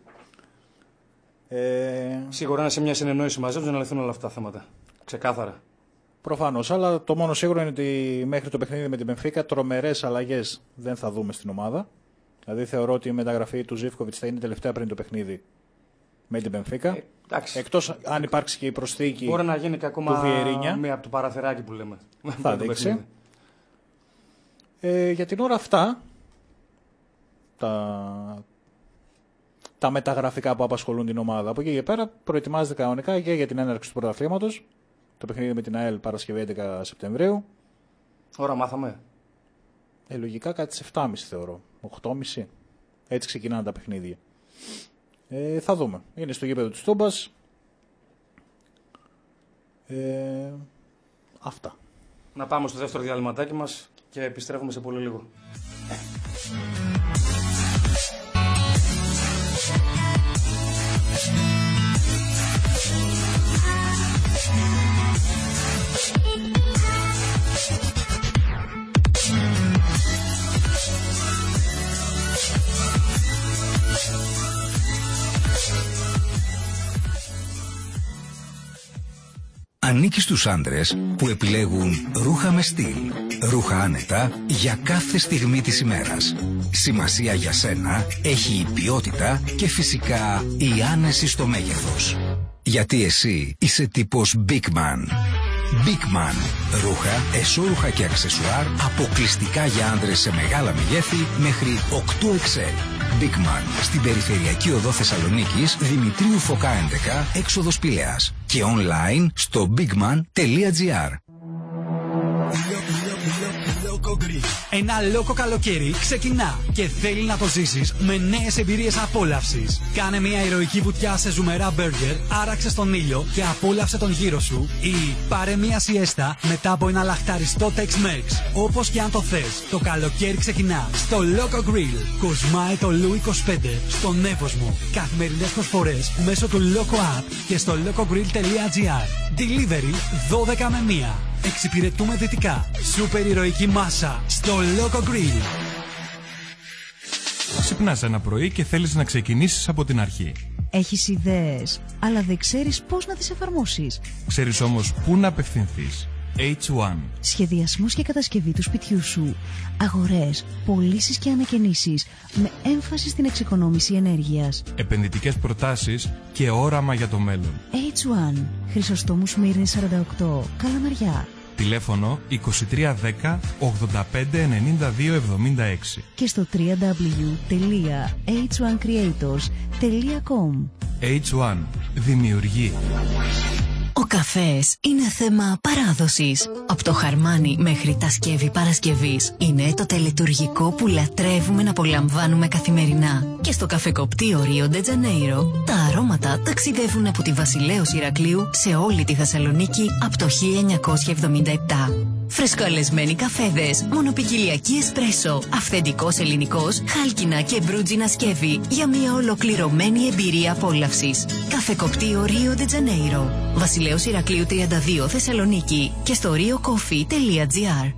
Ε... Σίγουρα είναι σε μια συνεννόηση μαζί τους να λυθούν όλα αυτά τα θέματα. Ξεκάθαρα. Προφανώς, αλλά το μόνο σίγουρο είναι ότι μέχρι το παιχνίδι με την Μπενφίκα τρομερές αλλαγές δεν θα δούμε στην ομάδα. Δηλαδή θεωρώ ότι η μεταγραφή του Ζίβκοβιτς θα είναι τελευταία πριν το παιχνίδι με την Μπενφίκα. Ε, Εκτός αν υπάρξει και η προσθήκη μπορεί να γίνει και ακόμα του Βιερίνια. Μία από το παραθυράκι που λέμε. Θα δείξει. Ε, για την ώρα αυτά, τα... τα μεταγραφικά που απασχολούν την ομάδα. Από εκεί και πέρα προετοιμάζεται κανονικά και για την έναρξη του πρωταθλήματος. Το παιχνίδι με την ΑΕΛ Παρασκευή έντεκα Σεπτεμβρίου. Ώρα μάθαμε. Ε, λογικά κάτι στις επτά και μισή θεωρώ. οκτώ και μισή. Έτσι ξεκινάνε τα παιχνίδια. Ε, θα δούμε. Είναι στο γήπεδο της Τούμπας. Ε, αυτά. Να πάμε στο δεύτερο διαλυματάκι μας και επιστρέφουμε σε πολύ λίγο. Ανήκει στους άντρες που επιλέγουν ρούχα με στυλ. Ρούχα άνετα για κάθε στιγμή της ημέρας. Σημασία για σένα έχει η ποιότητα και φυσικά η άνεση στο μέγεθος. Γιατί εσύ είσαι τύπος Big Man. Big Man. Ρούχα, εσώρουχα και αξεσουάρ αποκλειστικά για άντρες σε μεγάλα μεγέθη μέχρι οκτώ εξ ελ. Big Man. Στην περιφερειακή οδό Θεσσαλονίκης, Δημητρίου Φωκά έντεκα, έξοδος Πηλαίας. Και online στο bigman τελεία gr. Ένα λόκο καλοκαίρι ξεκινά και θέλει να το ζήσεις με νέες εμπειρίες απόλαυσης. Κάνε μια ηρωική βουτιά σε ζουμερά μπέργκερ, άραξε στον ήλιο και απόλαυσε τον γύρο σου ή πάρε μια σιέστα μετά από ένα λαχταριστό Tex-Mex. Όπως και αν το θες, το καλοκαίρι ξεκινά στο Loco Grill. Κοσμάει το Λου είκοσι πέντε στον Εύωσμο. Καθημερινές προσφορές μέσω του Loco App και στο locogrill τελεία gr. Delivery δώδεκα με μία. Εξυπηρετούμε δυτικά. Σούπερ ηρωική μάσα στο Loco Grill. Ξυπνάς ένα πρωί και θέλεις να ξεκινήσεις από την αρχή. Έχεις ιδέες, αλλά δεν ξέρεις πώς να τις εφαρμόσεις. Ξέρεις όμως πού να απευθυνθείς. έιτς ουάν. Σχεδιασμός και κατασκευή του σπιτιού σου. Αγορές, πωλήσεις και ανακαινήσεις με έμφαση στην εξοικονόμηση ενέργειας. Επενδυτικές προτάσεις και όραμα για το μέλλον. έιτς уан. Χρυσοστόμου Σμύρνη σαράντα οκτώ, Καλαμαριά. Τηλέφωνο είκοσι τρία δέκα ογδόντα πέντε ενενήντα δύο εβδομήντα έξι. Και στο double-u double-u double-u τελεία έιτς ουάν creators τελεία com. έιτς ουάν. Δημιουργεί. Ο καφές είναι θέμα παράδοσης. Από το χαρμάνι μέχρι τα σκεύη Παρασκευής είναι το τελετουργικό που λατρεύουμε να απολαμβάνουμε καθημερινά. Και στο καφεκοπτείο Rio de Janeiro τα αρώματα ταξιδεύουν από τη Βασιλέως Ηρακλείου σε όλη τη Θεσσαλονίκη από το χίλια εννιακόσια εβδομήντα επτά. Φρεσκοαλεσμένοι καφέδες, μονοπικιλιακή εσπρέσο, αυθεντικός ελληνικός, χάλκινα και μπρούτζινα σκεύη για μια ολοκληρωμένη εμπειρία απόλαυσης. Καφεκοπτείο Rio de Janeiro, Βασιλέως Ηρακλείου τριάντα δύο Θεσσαλονίκη και στο rio coffee τελεία gr.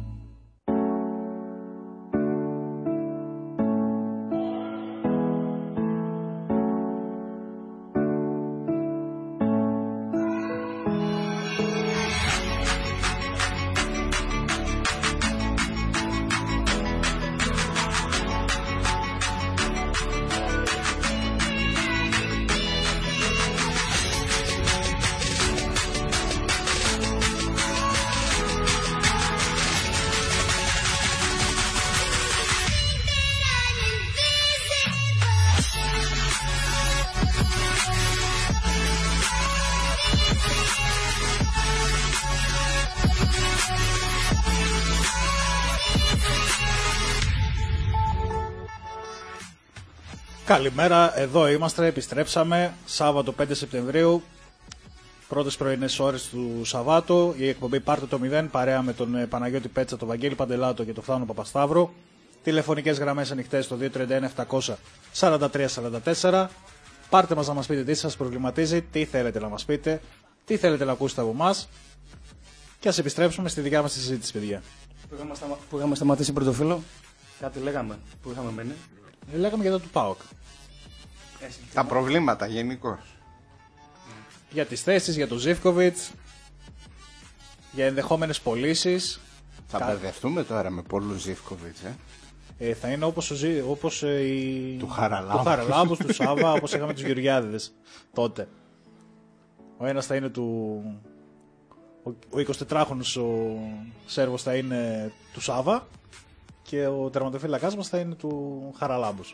Καλημέρα, εδώ είμαστε, επιστρέψαμε, Σάββατο πέντε Σεπτεμβρίου, πρώτες πρωινές ώρες του Σαββάτου, η εκπομπή Πάρτε το μηδέν, παρέα με τον Παναγιώτη Πέτσα, τον Βαγγέλη Παντελάτο και τον Φθάνο Παπασταύρου. Τηλεφωνικές γραμμές ανοιχτές στο δύο τρία ένα επτακόσια σαράντα τρία σαράντα τέσσερα. Πάρτε μας να μας πείτε τι σας προβληματίζει, τι θέλετε να μας πείτε, τι θέλετε να ακούσετε από εμάς. Και ας επιστρέψουμε στη δικιά μας συζήτηση, παιδιά. Που είχαμε, σταμα... που είχαμε σταματήσει πρώτο φίλο, κάτι λέγαμε, που είχαμε μένει. Λέγαμε για το του ΠΑΟΚ. Τα προβλήματα γενικώς. Για τις θέσεις, για τον Ζίβκοβιτς, για ενδεχόμενες πωλήσεις. Θα Κα... μπερδευτούμε τώρα με πολλούς Ζίβκοβιτς, ε. ε. Θα είναι όπως, ο Ζή... όπως ε, η... του Χαραλάμπους, του, Χαραλάμπους, του Σάβα, όπως είχαμε τους Γεωργιάδηδες τότε. Ο ένας θα είναι του... Ο εικοσιτετράχρονος ο Σέρβος θα είναι του Σάβα και ο τερματοφύλακας μας θα είναι του Χαραλάμπους.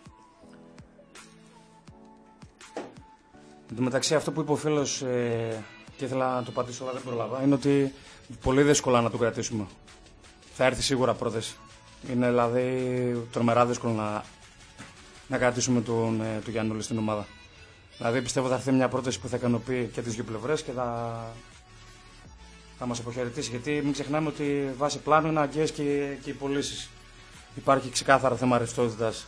Εν τω μεταξύ, αυτό που είπε ο φίλος ε, και ήθελα να το πατήσω, αλλά δεν προλάβα, είναι ότι πολύ δύσκολα να το κρατήσουμε. Θα έρθει σίγουρα πρόταση. Είναι δηλαδή τρομερά δύσκολο να, να κρατήσουμε τον, ε, τον Γιάννουλη στην ομάδα. Δηλαδή πιστεύω θα έρθει μια πρόταση που θα ικανοποιεί και τις δύο πλευρές και θα, θα μας αποχαιρετήσει. Γιατί μην ξεχνάμε ότι βάσει πλάνου είναι αγκαίες και, και οι πωλήσεις. Υπάρχει ξεκάθαρα θέμα ρευστότητας.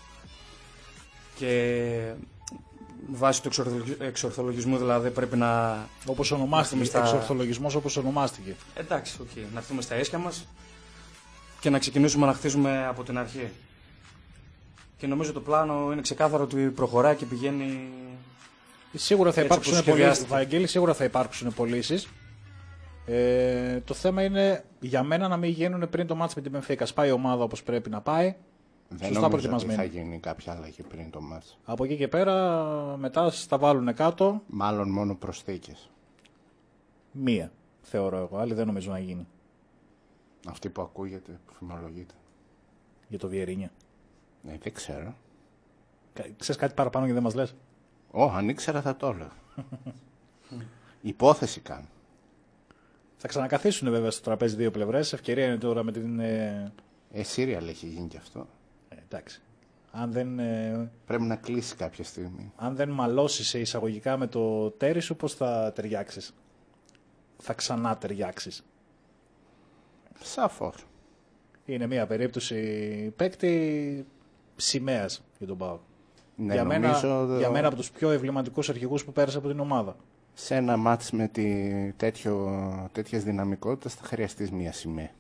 Και βάσει του εξορθολογισμού δηλαδή πρέπει να... Όπως ονομάστηκε, στα... εξορθολογισμός όπως ονομάστηκε. Εντάξει, okay. Να έρθουμε στα ίσια μας και να ξεκινήσουμε να χτίζουμε από την αρχή. Και νομίζω το πλάνο είναι ξεκάθαρο ότι προχωράει και πηγαίνει... Σίγουρα θα υπάρξουν πωλήσεις, Βαγγέλη, σίγουρα θα υπάρξουν πωλήσεις. Ε, το θέμα είναι για μένα να μην γίνουν πριν το μάτς με την Μπενφίκα. Πάει η ομάδα όπως πρέπει να πάει. Δεν νομίζω ότι θα γίνει κάποια αλλαγή πριν το μάτς. Από εκεί και πέρα μετά θα βάλουν κάτω. Μάλλον μόνο προσθήκες. Μία θεωρώ εγώ, άλλη δεν νομίζω να γίνει. Αυτή που ακούγεται, που φημολογείται. Για το Βιερίνια. Ναι, δεν ξέρω. Ξέρεις κάτι παραπάνω και δεν μας λες? Ω, αν ήξερα θα το έλεγα. Υπόθεση κάνω. Θα ξανακαθίσουν βέβαια στο τραπέζι δύο πλευρές. Ευκαιρία είναι τώρα με την... Ε, ε Σύριαλ έχει γίνει και αυτό. Ε, εντάξει. Αν δεν, ε, πρέπει να κλείσει κάποια στιγμή. Αν δεν μαλώσεις σε εισαγωγικά με το τέρι σου, πώς θα ταιριάξεις? Θα ξανά ταιριάξεις. Σαφώς. Είναι μια περίπτωση παίκτη σημαίας για τον ΠΑΟΚ. Ναι, για, μένα, νομίζω... για μένα από τους πιο ευληματικούς αρχηγούς που πέρασε από την ομάδα. Σε ένα μάτς με τη... τέτοιο... τέτοιες δυναμικότητες θα χρειαστείς μια σημαία.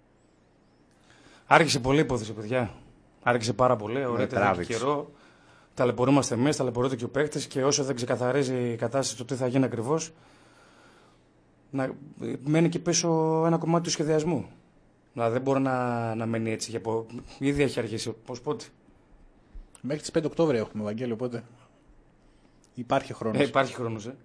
Άρχισε πολύ υπόθεση, παιδιά. Άρχισε πάρα πολύ. Ωραία, τέτοιο καιρό. ταλαιπωρούμαστε εμείς, ταλαιπωρείται και ο παίκτης και όσο δεν ξεκαθαρίζει η κατάσταση του τι θα γίνει ακριβώς, να μένει και πίσω ένα κομμάτι του σχεδιασμού. Δηλαδή δεν μπορεί να, να μένει έτσι. Από... Ήδη έχει αργήσει. Πώς πότε. Μέχρι τις πέντε Οκτώβρη έχουμε, Βαγγέλη, οπότε υπάρχει χρόνος. Ε, υπάρχει χρόνος, ε.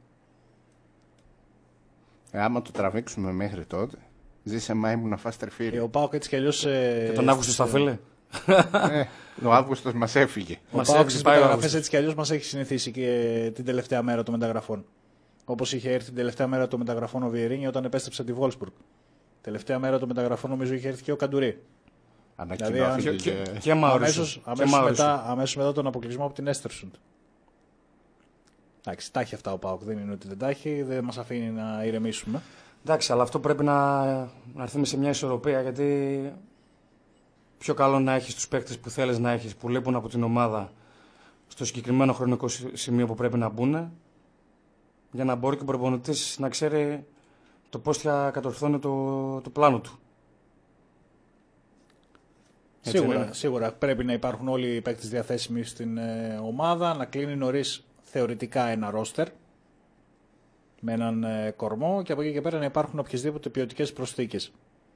ε. Άμα το τραβήξουμε μέχρι τότε, ζήσε Μάη μου να φας τρεφίλι. Ε, ο Πάοκ έτσι κι αλλιώς... Ε, και τον Αύγουστο στα φίλε. ε, ο Αύγουστος μας έφυγε. Ο Πάοκ στις μεταγραφές έτσι κι αλλιώς μας έχει συνηθίσει και την τελευταία μέρα των μεταγραφών. Όπως είχε έρθει την τελευταία μέρα των μεταγραφών ο Βιερίνη όταν επέστρεψε τη Βόλσμπουργκ. Τελευταία μέρα των μεταγραφών νομίζω είχε έρθει και ο Καντουρί. Ανακοινώθηκε δηλαδή, και, και, και, και αμέσως, αμέσως, μετά, αμέσως μετά τον αποκλεισμό από την Έστερσουντ. Εντάξει, τα έχει αυτά ο ΠΑΟΚ, δεν είναι ότι δεν τα έχει, δεν μας αφήνει να ηρεμήσουμε. Εντάξει, αλλά αυτό πρέπει να, να έρθουμε σε μια ισορροπία, γιατί πιο καλό να έχεις τους παίκτες που θέλεις να έχεις, που λείπουν από την ομάδα στο συγκεκριμένο χρονικό σημείο που πρέπει να μπουν, για να μπορεί και ο προπονητής να ξέρει το πώς θα κατορθώνει το, το πλάνο του. Σίγουρα, σίγουρα πρέπει να υπάρχουν όλοι οι παίκτες διαθέσιμοι στην ε, ομάδα, να κλείνει νωρίς θεωρητικά ένα ρόστερ με έναν ε, κορμό και από εκεί και πέρα να υπάρχουν οποιασδήποτε ποιοτικές προσθήκες.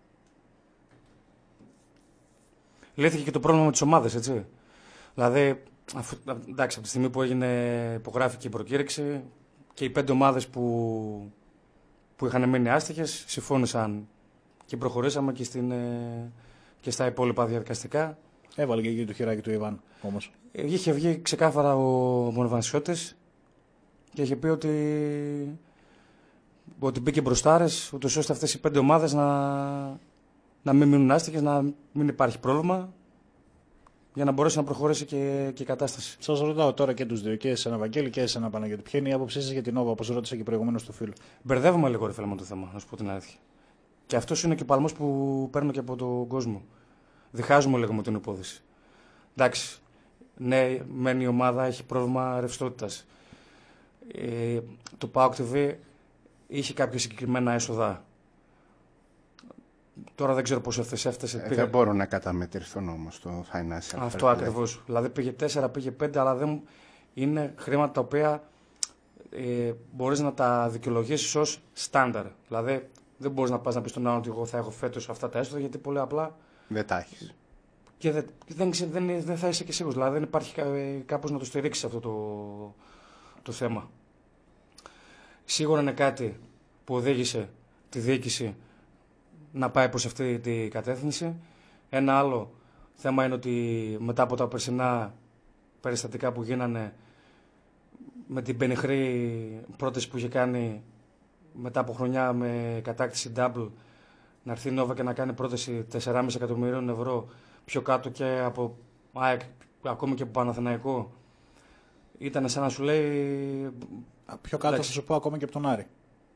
Λύθηκε και το πρόβλημα με τις ομάδες, έτσι. Δηλαδή, αφού, εντάξει, από τη στιγμή που έγινε, υπογράφηκε η προκήρυξη και οι πέντε ομάδες που, που είχαν μείνει άστοιχες συμφώνησαν και προχωρήσαμε και, στην, και στα υπόλοιπα διαδικαστικά. Έβαλε και εκεί το χειράκι του Ιβάν όμως. Είχε βγει ξεκάθαρα ο Μονοβανσιώτης και είχε πει ότι, ότι μπήκε μπροστάρες, ούτως ώστε αυτές οι πέντε ομάδες να, να μην μείνουν άστοιχες, να μην υπάρχει πρόβλημα, για να μπορέσει να προχωρήσει και, και η κατάσταση. Σας ρωτάω τώρα και τους δύο, και εσένα Βαγγέλη και εσένα Παναγιώτη. Ποια είναι η άποψή σας για την Νόβα, όπως ρώτησα και προηγουμένως του φίλου? Μπερδεύομαι λίγο, ρε φίλε, με το θέμα, να σου πω την αλήθεια. Και αυτός είναι και ο παλμός που παίρνω και από τον κόσμο. Διχάζουμε λίγο με την υπόθεση. Εντάξει, ναι, μένει η ομάδα, έχει πρόβλημα ρευστότητας. Ε, το ΠΑΟΚ τι βι είχε κάποια συγκεκριμένα έσοδα. Τώρα δεν ξέρω πόσο αυτές έφτασε. Ε, πήγα... Δεν μπορούν να καταμετρηθούν όμως το financial. Αυτό ακριβώς. Δηλαδή πήγε τέσσερα, πήγε πέντε, αλλά δεν είναι χρήματα τα οποία ε, μπορείς να τα δικαιολογήσεις ως στάνταρ. Δηλαδή δεν μπορείς να πας να πεις στον άλλον ότι εγώ θα έχω φέτος αυτά τα έσοδα, γιατί πολύ απλά δεν τα έχεις. Και δεν, δεν, δεν, δεν θα είσαι και σίγουρος. Δηλαδή δεν υπάρχει κάπως να το στηρίξεις αυτό το, το θέμα. Σίγουρα είναι κάτι που οδήγησε τη διοίκηση να πάει προς αυτή την κατεύθυνση. Ένα άλλο θέμα είναι ότι μετά από τα περσινά περιστατικά που γίνανε, με την πενιχρή πρόταση που είχε κάνει μετά από χρονιά με κατάκτηση double, να έρθει η Νόβα και να κάνει πρόταση τέσσερα κόμμα πέντε εκατομμυρίων ευρώ πιο κάτω και από ΑΕΚ, ακόμη και από Παναθηναϊκό, ήταν σαν να σου λέει... Πιο κάτω θα σου πω ακόμα και από τον Άρη.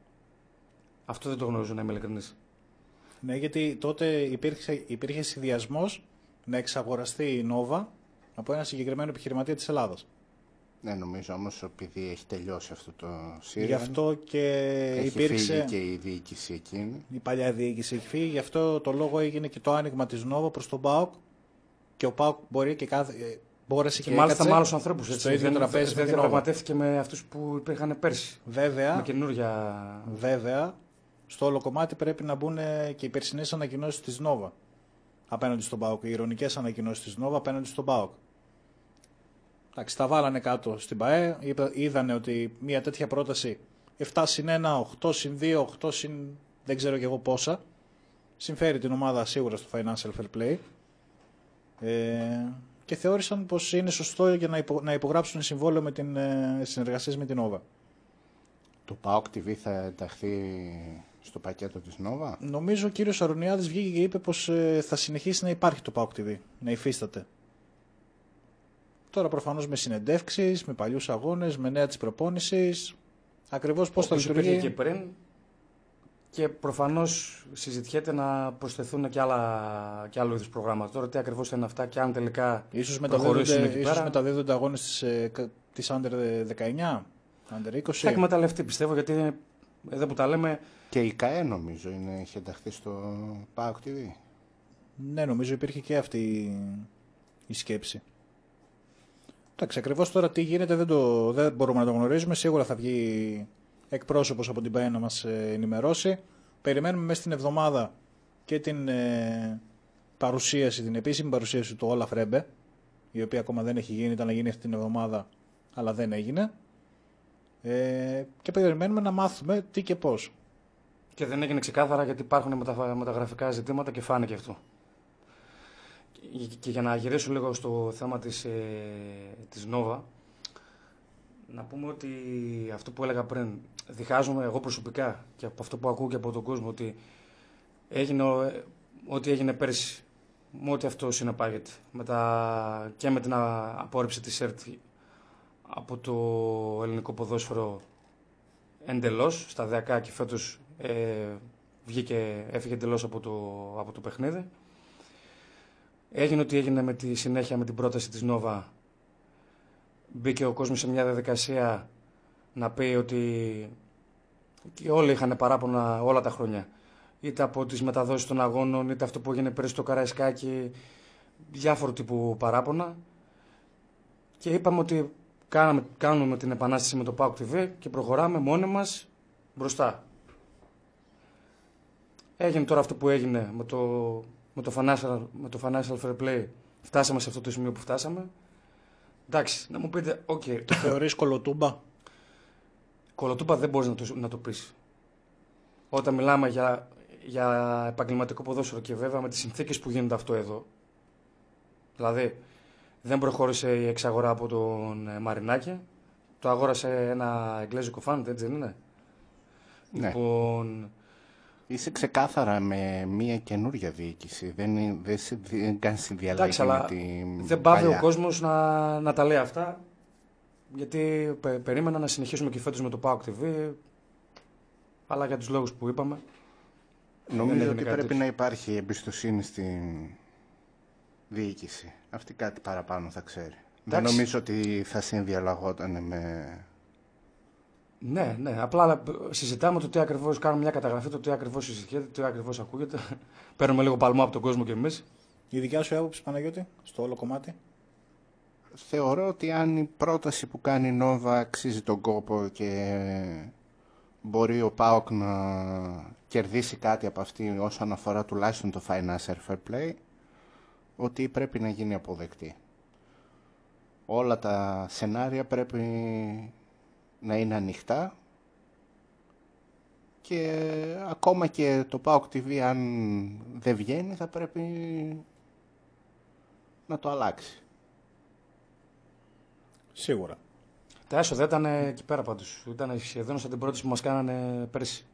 Αυτό δεν το γνωρίζω, να είμαι ειλικρινής. Ναι, γιατί τότε υπήρχε, υπήρχε συνδυασμός να εξαγοραστεί η Νόβα από ένα συγκεκριμένο επιχειρηματία της Ελλάδας. Ναι, νομίζω όμως επειδή έχει τελειώσει αυτό το σύριαλ. Γι' αυτό και έχει υπήρξε. Φύγει και η διοίκηση εκείνη. Η παλιά διοίκηση έχει φύγει, γι' αυτό το λόγο έγινε και το άνοιγμα της Νόβα προς τον ΠΑΟΚ. Και ο ΠΑΟΚ μπορεί και κάθε. Μπόρεσε και, και μάλιστα με άλλους ανθρώπους. Στο ίδιο τραπέζι. Δεν διαπραγματεύτηκε με αυτούς που υπήρχαν πέρσι. Βέβαια. Με καινούργια. Βέβαια. Στο όλο κομμάτι πρέπει να μπουν και οι περσινές ανακοινώσεις της Νόβα απέναντι στον ΠΑΟΚ. Οι ειρωνικές ανακοινώσεις της Νόβα απέναντι στον ΠΑΟΚ. Εντάξει, τα βάλανε κάτω στην ΠΑΕ. Είδανε ότι μια τέτοια πρόταση επτά συν ένα, οκτώ συν δύο, οκτώ συν δεν ξέρω και εγώ πόσα, συμφέρει την ομάδα σίγουρα στο financial fair play. Ε, και θεώρησαν πως είναι σωστό για να, υπο, να υπογράψουν συμβόλαιο με την ε, συνεργασία με την Νόβα. Το ΠΑΟΚ τι βι θα ενταχθεί στο πακέτο της Νόβα? Νομίζω ο κύριος Αρουνιάδης βγήκε και είπε πως ε, θα συνεχίσει να υπάρχει το ΠΑΟΚ τι βι, να υφίσταται. Τώρα προφανώς με συνεντεύξεις, με παλιούς αγώνες, με νέα της προπόνησης, ακριβώς πώς θα λειτουργεί. Υπήρχε και πριν και προφανώς συζητιέται να προσθεθούν και άλλα, και άλλου είδους προγράμματα. Τώρα τι ακριβώς είναι αυτά και αν τελικά ίσως προχωρήσουν εκεί ίσως πέρα. μεταδίδονται αγώνες της, της Under δεκαεννιά, Under είκοσι. Θα εκμεταλλευτεί πιστεύω, γιατί εδώ που τα λέμε... Και η ΚΑΕ νομίζω είναι, είχε ενταχθεί στο ΠΑΟΚ τι βι. Ναι, νομίζω υπήρχε και αυτή η σκέψη. Εντάξει, ακριβώς τώρα τι γίνεται δεν, το, δεν μπορούμε να το γνωρίζουμε. Σίγουρα θα βγει εκπρόσωπος από την ΠΑΕ να μας ενημερώσει. Περιμένουμε μέσα στην εβδομάδα και την ε, παρουσίαση, την επίσημη παρουσίαση του Όλαφ Ρέμπε, η οποία ακόμα δεν έχει γίνει, ήταν να γίνει αυτή την εβδομάδα, αλλά δεν έγινε. Ε, και περιμένουμε να μάθουμε τι και πώς. Και δεν έγινε ξεκάθαρα γιατί υπάρχουν μετα, μεταγραφικά ζητήματα και φάνηκε αυτό. Και, και για να γυρίσω λίγο στο θέμα της, ε, της Νόβα, να πούμε ότι αυτό που έλεγα πριν, διχάζομαι εγώ προσωπικά και από αυτό που ακούω και από τον κόσμο, ότι έγινε ό,τι έγινε πέρσι, με ό,τι αυτό συνεπάγεται, με τα, και με την απόρριψη της ΕΡΤ από το ελληνικό ποδόσφαιρο εντελώς, σταδιακά, και φέτος ε, βγήκε, έφυγε εντελώς από το, από το παιχνίδι. Έγινε ό,τι έγινε με τη συνέχεια, με την πρόταση της Νόβα. Μπήκε ο κόσμος σε μια διαδικασία να πει ότι και όλοι είχαν παράπονα όλα τα χρόνια. Είτε από τις μεταδόσεις των αγώνων, είτε αυτό που έγινε πέρυσι στο Καραϊσκάκι, διάφορου τύπου παράπονα. Και είπαμε ότι κάναμε, κάνουμε την επανάσταση με το ΠΑΟΚ τι βι και προχωράμε μόνοι μας μπροστά. Έγινε τώρα αυτό που έγινε με το, με το, financial, με το financial fair play. Φτάσαμε σε αυτό το σημείο που φτάσαμε. Εντάξει, να μου πείτε, οκ. Okay. Το θεωρείς κολοτούμπα? Κολοτούμπα δεν μπορείς να το, να το πεις. Όταν μιλάμε για, για επαγγελματικό ποδόσφαιρο και βέβαια με τις συνθήκες που γίνεται αυτό εδώ. Δηλαδή, δεν προχώρησε η εξαγορά από τον Μαρινάκη. Το αγόρασε ένα εγγλέζικο φαν, έτσι δεν είναι? Ναι. Λοιπόν... Είσαι ξεκάθαρα με μια καινούργια διοίκηση. Δεν, δεν, δεν κάνει συνδιαλλαγή. Εντάξει, αλλά με την δεν πάβει παλιά. ο κόσμος να, να τα λέει αυτά. Γιατί πε, περίμενα να συνεχίσουμε και φέτος με το ΠΑΟΚ τι βι. Αλλά για τους λόγους που είπαμε. Νομίζω ότι πρέπει τέτοιο. Να υπάρχει εμπιστοσύνη στην διοίκηση. Αυτή κάτι παραπάνω θα ξέρει. Εντάξει. Δεν νομίζω ότι θα συνδιαλλαγόταν με... Ναι, ναι. Απλά συζητάμε το τι ακριβώς κάνουμε μια καταγραφή, το τι ακριβώς συζητιέται, το τι ακριβώς ακούγεται. Παίρνουμε λίγο παλμό από τον κόσμο κι εμείς. Η δικιά σου άποψη, Παναγιώτη, στο όλο κομμάτι? Θεωρώ ότι αν η πρόταση που κάνει η Νόβα αξίζει τον κόπο και μπορεί ο ΠΑΟΚ να κερδίσει κάτι από αυτή όσον αφορά τουλάχιστον το financial fair play, ότι πρέπει να γίνει αποδεκτή. Όλα τα σενάρια πρέπει να είναι ανοιχτά και ακόμα και το ΠΑΟΚ τι βι αν δεν βγαίνει θα πρέπει να το αλλάξει. Σίγουρα. Τα έσοδα ήταν εκεί πέρα πάντως. Ήταν σχεδόν σαν την πρόταση που μας κάνανε πέρσι.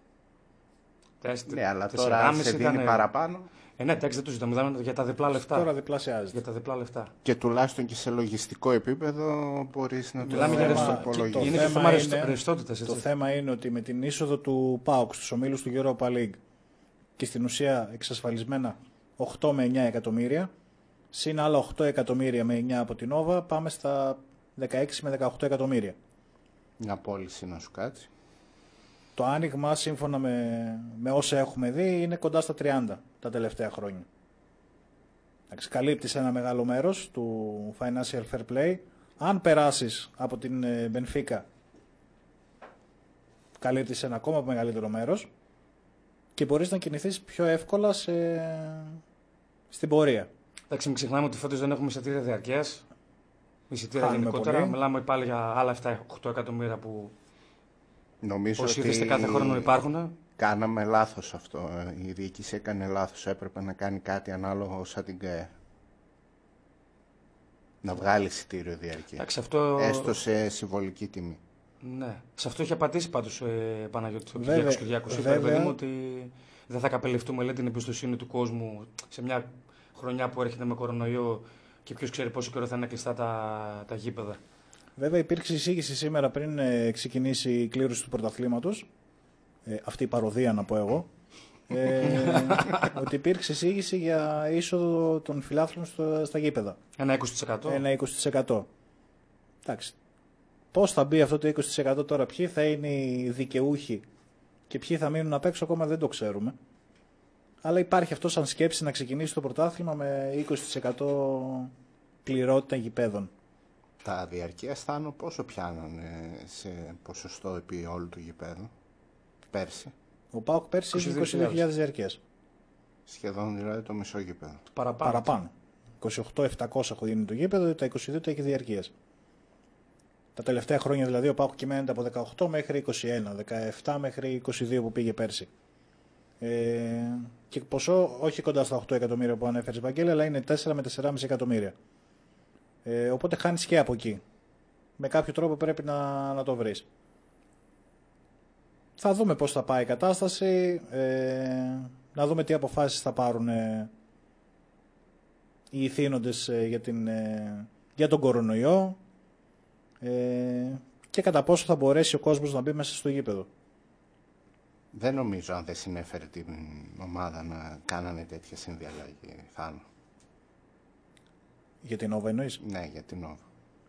Ναι, αλλά τώρα σε δίνει ήταν... παραπάνω. Ε, ναι, εντάξει, δεν το ζητάμε. Μιλάμε για τα διπλά λεφτά. Τώρα διπλασιάζεται. Για τα διπλά λεφτά. Και τουλάχιστον και σε λογιστικό επίπεδο μπορείς να το υπολογίσεις. Είναι και θέμα ρευστότητας. Το θέμα είναι ότι με την είσοδο του ΠΑΟΚ στους ομίλους του Europa League και στην ουσία εξασφαλισμένα οκτώ με εννιά εκατομμύρια, συν άλλα οκτώ εκατομμύρια με εννιά από την Νόβα, πάμε στα δεκαέξι με δεκαοκτώ εκατομμύρια. Μια πώληση να σου κάτσει. Το άνοιγμα, σύμφωνα με, με όσα έχουμε δει, είναι κοντά στα τριάντα τα τελευταία χρόνια. Καλύπτεις ένα μεγάλο μέρος του financial fair play. Αν περάσεις από την Μπενφίκα, καλύπτεις ένα ακόμα μεγαλύτερο μέρος και μπορείς να κινηθείς πιο εύκολα σε... στην πορεία. Εντάξει, μην ξεχνάμε ότι φέτος δεν έχουμε εισιτήρια διαρκείας. Εισιτήρια γενικότερα. Πολύ. Μιλάμε πάλι για άλλα επτά με οκτώ εκατομμύρια που νομίζω ότι κάθε χρόνο υπάρχουν. Κάναμε λάθος αυτό. Η διοίκηση έκανε λάθος. Έπρεπε να κάνει κάτι ανάλογο σαν την ΚΑΕ. Να βγάλει εισιτήριο διαρκείας. Αυτό... Έστω σε συμβολική τιμή. Ναι. Σε αυτό είχε απαντήσει πάντως ε, Παναγιώτη ο Κυριάκος Κυριάκος. Είπε παιδί μου ότι δεν θα καπελευτούμε, λέει, την εμπιστοσύνη του κόσμου σε μια χρονιά που έρχεται με κορονοϊό και ποιος ξέρει πόσο καιρό θα είναι κλειστά τα, τα γήπεδα. Βέβαια υπήρξε εισήγηση σήμερα πριν ε, ξεκινήσει η κλήρωση του πρωταθλήματος, ε, αυτή η παροδία να πω εγώ, ε, ότι υπήρξε εισήγηση για είσοδο των φιλάθλων στο, στα γήπεδα. Ένα είκοσι τοις εκατό. Ένα είκοσι τοις εκατό. Εντάξει. Πώς θα μπει αυτό το είκοσι τοις εκατό τώρα, ποιοι θα είναι οι δικαιούχοι και ποιοι θα μείνουν απ' έξω, ακόμα δεν το ξέρουμε. Αλλά υπάρχει αυτό σαν σκέψη να ξεκινήσει το πρωτάθλημα με είκοσι τοις εκατό πληρότητα γηπέδων. Τα διαρκεία στάνω πόσο πιάνανε σε ποσοστό επί όλου του γηπέδου πέρσι? Ο ΠΑΟΚ πέρσι είχε είκοσι δύο χιλιάδες διαρκείας. Σχεδόν δηλαδή το μισό γήπεδο. Παραπάνω. Παραπάνω. είκοσι οκτώ χιλιάδες επτακόσια έχω γίνει το γήπεδο, τα είκοσι δύο τα έχει διαρκείας. Τα τελευταία χρόνια δηλαδή ο ΠΑΟΚ κυμαίνεται από δεκαοκτώ μέχρι είκοσι ένα, δεκαεπτά μέχρι είκοσι δύο που πήγε πέρσι. Ε, και ποσό όχι κοντά στα οκτώ εκατομμύρια που ανέφερε Βαγγέλη, αλλά είναι τέσσερα με τέσσερα κόμμα πέντε εκατομμύρια. Ε, οπότε χάνεις και από εκεί. Με κάποιο τρόπο πρέπει να, να το βρεις. Θα δούμε πώς θα πάει η κατάσταση, ε, να δούμε τι αποφάσεις θα πάρουν ε, οι ηθήνοντες ε, για, την, ε, για τον κορονοϊό ε, και κατά πόσο θα μπορέσει ο κόσμος να μπει μέσα στο γήπεδο. Δεν νομίζω αν δεν συνέφερε την ομάδα να κάνανε τέτοια συνδιαλλαγή, Θάνο. Για την Νόβα εννοείς? Ναι, για την Νόβα.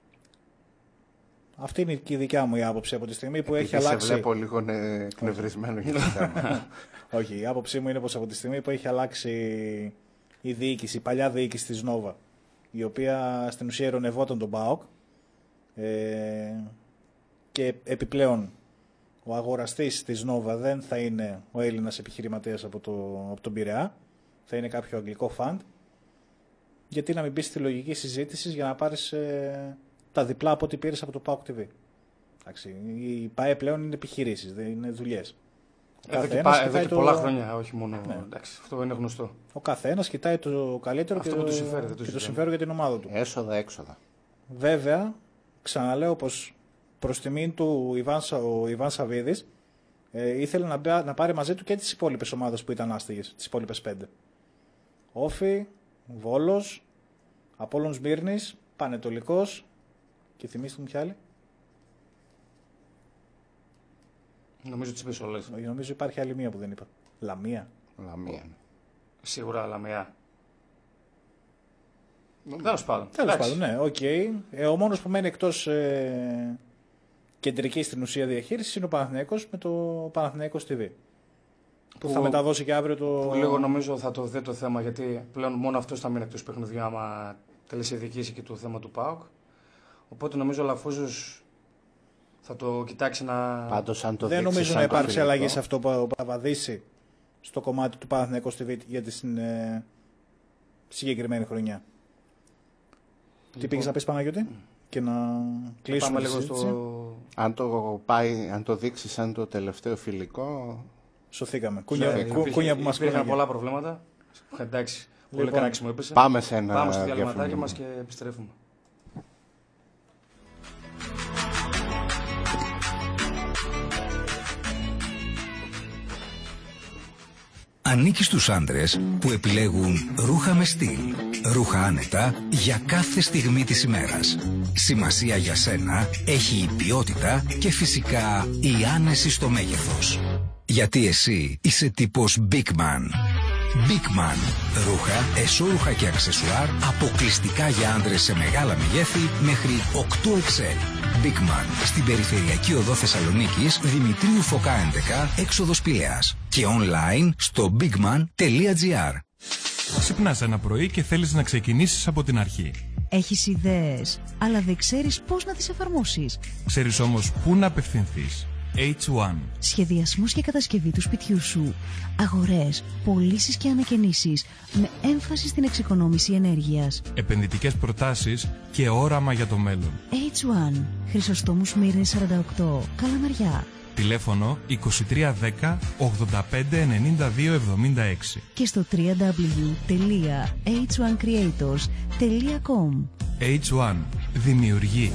Αυτή είναι και η δικιά μου η άποψη από τη στιγμή που Επειδή έχει αλλάξει. Σε βλέπω λίγο εκνευρισμένο για το θέμα. Όχι, η άποψή μου είναι πως από τη στιγμή που έχει αλλάξει η διοίκηση, η παλιά διοίκηση της Νόβα, η οποία στην ουσία ειρωνευόταν τον ΠΑΟΚ ε, και επιπλέον ο αγοραστής της Νόβα δεν θα είναι ο Έλληνας επιχειρηματίας από, το, από τον Πειραιά, θα είναι κάποιο αγγλικό φαντ. Γιατί να μην μπει στη λογική συζήτηση για να πάρεις ε, τα διπλά από ό,τι πήρες από το ΠΑΟΚ τι βι. Εντάξει, οι ΠΑΕ πλέον είναι επιχειρήσεις, δεν είναι δουλειές. Εδώ και, πά, εδώ και το... πολλά χρόνια, όχι μόνο. Ναι. Εντάξει, αυτό είναι γνωστό. Ο καθένας κοιτάει το καλύτερο αυτό και, το, το, συμφέρει, το, και το συμφέρον για την ομάδα του. Έσοδα, έξοδα. Βέβαια, ξαναλέω πως προς τιμήν του Ιβάν, ο Ιβάν Σαββίδης ε, ήθελε να, να πάρει μαζί του και τις υπόλοιπες ομάδες που ήταν άστιγες, τις υπόλοιπες πέντε. Όφι, Βόλος, Απόλλων Σμύρνης, Πανετολικός και θυμίστε μου κι άλλοι. Νομίζω τις είπες όλες. Νομίζω υπάρχει άλλη μία που δεν είπα. Λαμία. Λαμία. Σίγουρα Λαμία. Τέλος πάντων. Τέλος πάντων, ναι, οκ. Okay. Ε, ο μόνος που μένει εκτός ε, κεντρική στην ουσία διαχείριση είναι ο Παναθηναϊκός με το Παναθηναϊκός τι βι. Που, που θα μεταδώσει και αύριο το. Που λίγο νομίζω θα το δει το θέμα, γιατί πλέον μόνο αυτό θα μείνει εκτός παιχνιδιού άμα τελέσει η διοίκηση και το θέμα του ΠΑΟΚ. Οπότε νομίζω ο Λαφούζος θα το κοιτάξει να. Πάντως, αν το δεν νομίζω να υπάρξει αλλαγή σε αυτό που θα βαδίσει στο κομμάτι του Παναθηναϊκός τι βι για τη ε, συγκεκριμένη χρονιά. Λοιπόν. Τι πήγες να πεις, Παναγιώτη? Mm. Και να κλείσουμε λίγο στο... Αν το, πάει, αν το δείξει σαν το τελευταίο φιλικό. Σωθήκαμε. Κούνια, yeah, κου, κούνια που μας πήγαν. Υπήρχαν πολλά προβλήματα. Εντάξει, πολύ λοιπόν, κράξιμο έπεσε. Πάμε σε ένα Πάμε στο διαλυματάκι μας και επιστρέφουμε. Ανήκει στους άντρες που επιλέγουν ρούχα με στυλ. Ρούχα άνετα για κάθε στιγμή της ημέρας. Σημασία για σένα έχει η ποιότητα και φυσικά η άνεση στο μέγεθος. Γιατί εσύ είσαι τύπος Big Man. Big Man. Ρούχα, εσώρουχα και αξεσουάρ αποκλειστικά για άντρες σε μεγάλα μεγέθη μέχρι οκτώ εξ ελ. Big Man. Στην περιφερειακή οδό Θεσσαλονίκης, Δημητρίου Φωκά έντεκα, έξοδος Πηλαίας. Και online στο bigman τελεία gr. Ξυπνάς ένα πρωί και θέλεις να ξεκινήσεις από την αρχή. Έχεις ιδέες, αλλά δεν ξέρεις πώς να τις εφαρμόσεις. Ξέρεις όμως πού να απευθυνθείς. έιτς ουάν. Σχεδιασμός και κατασκευή του σπιτιού σου. Αγορές, πωλήσεις και ανακαινήσεις με έμφαση στην εξοικονόμηση ενέργειας. Επενδυτικές προτάσεις και όραμα για το μέλλον. έιτς ουάν. Χρυσοστόμου Σμύρνης σαράντα οκτώ. Καλαμαριά. Τηλέφωνο είκοσι τρία δέκα ογδόντα πέντε ενενήντα δύο εβδομήντα έξι. Και στο double-u double-u double-u τελεία έιτς ουάν creators τελεία com. έιτς ουάν. Δημιουργεί.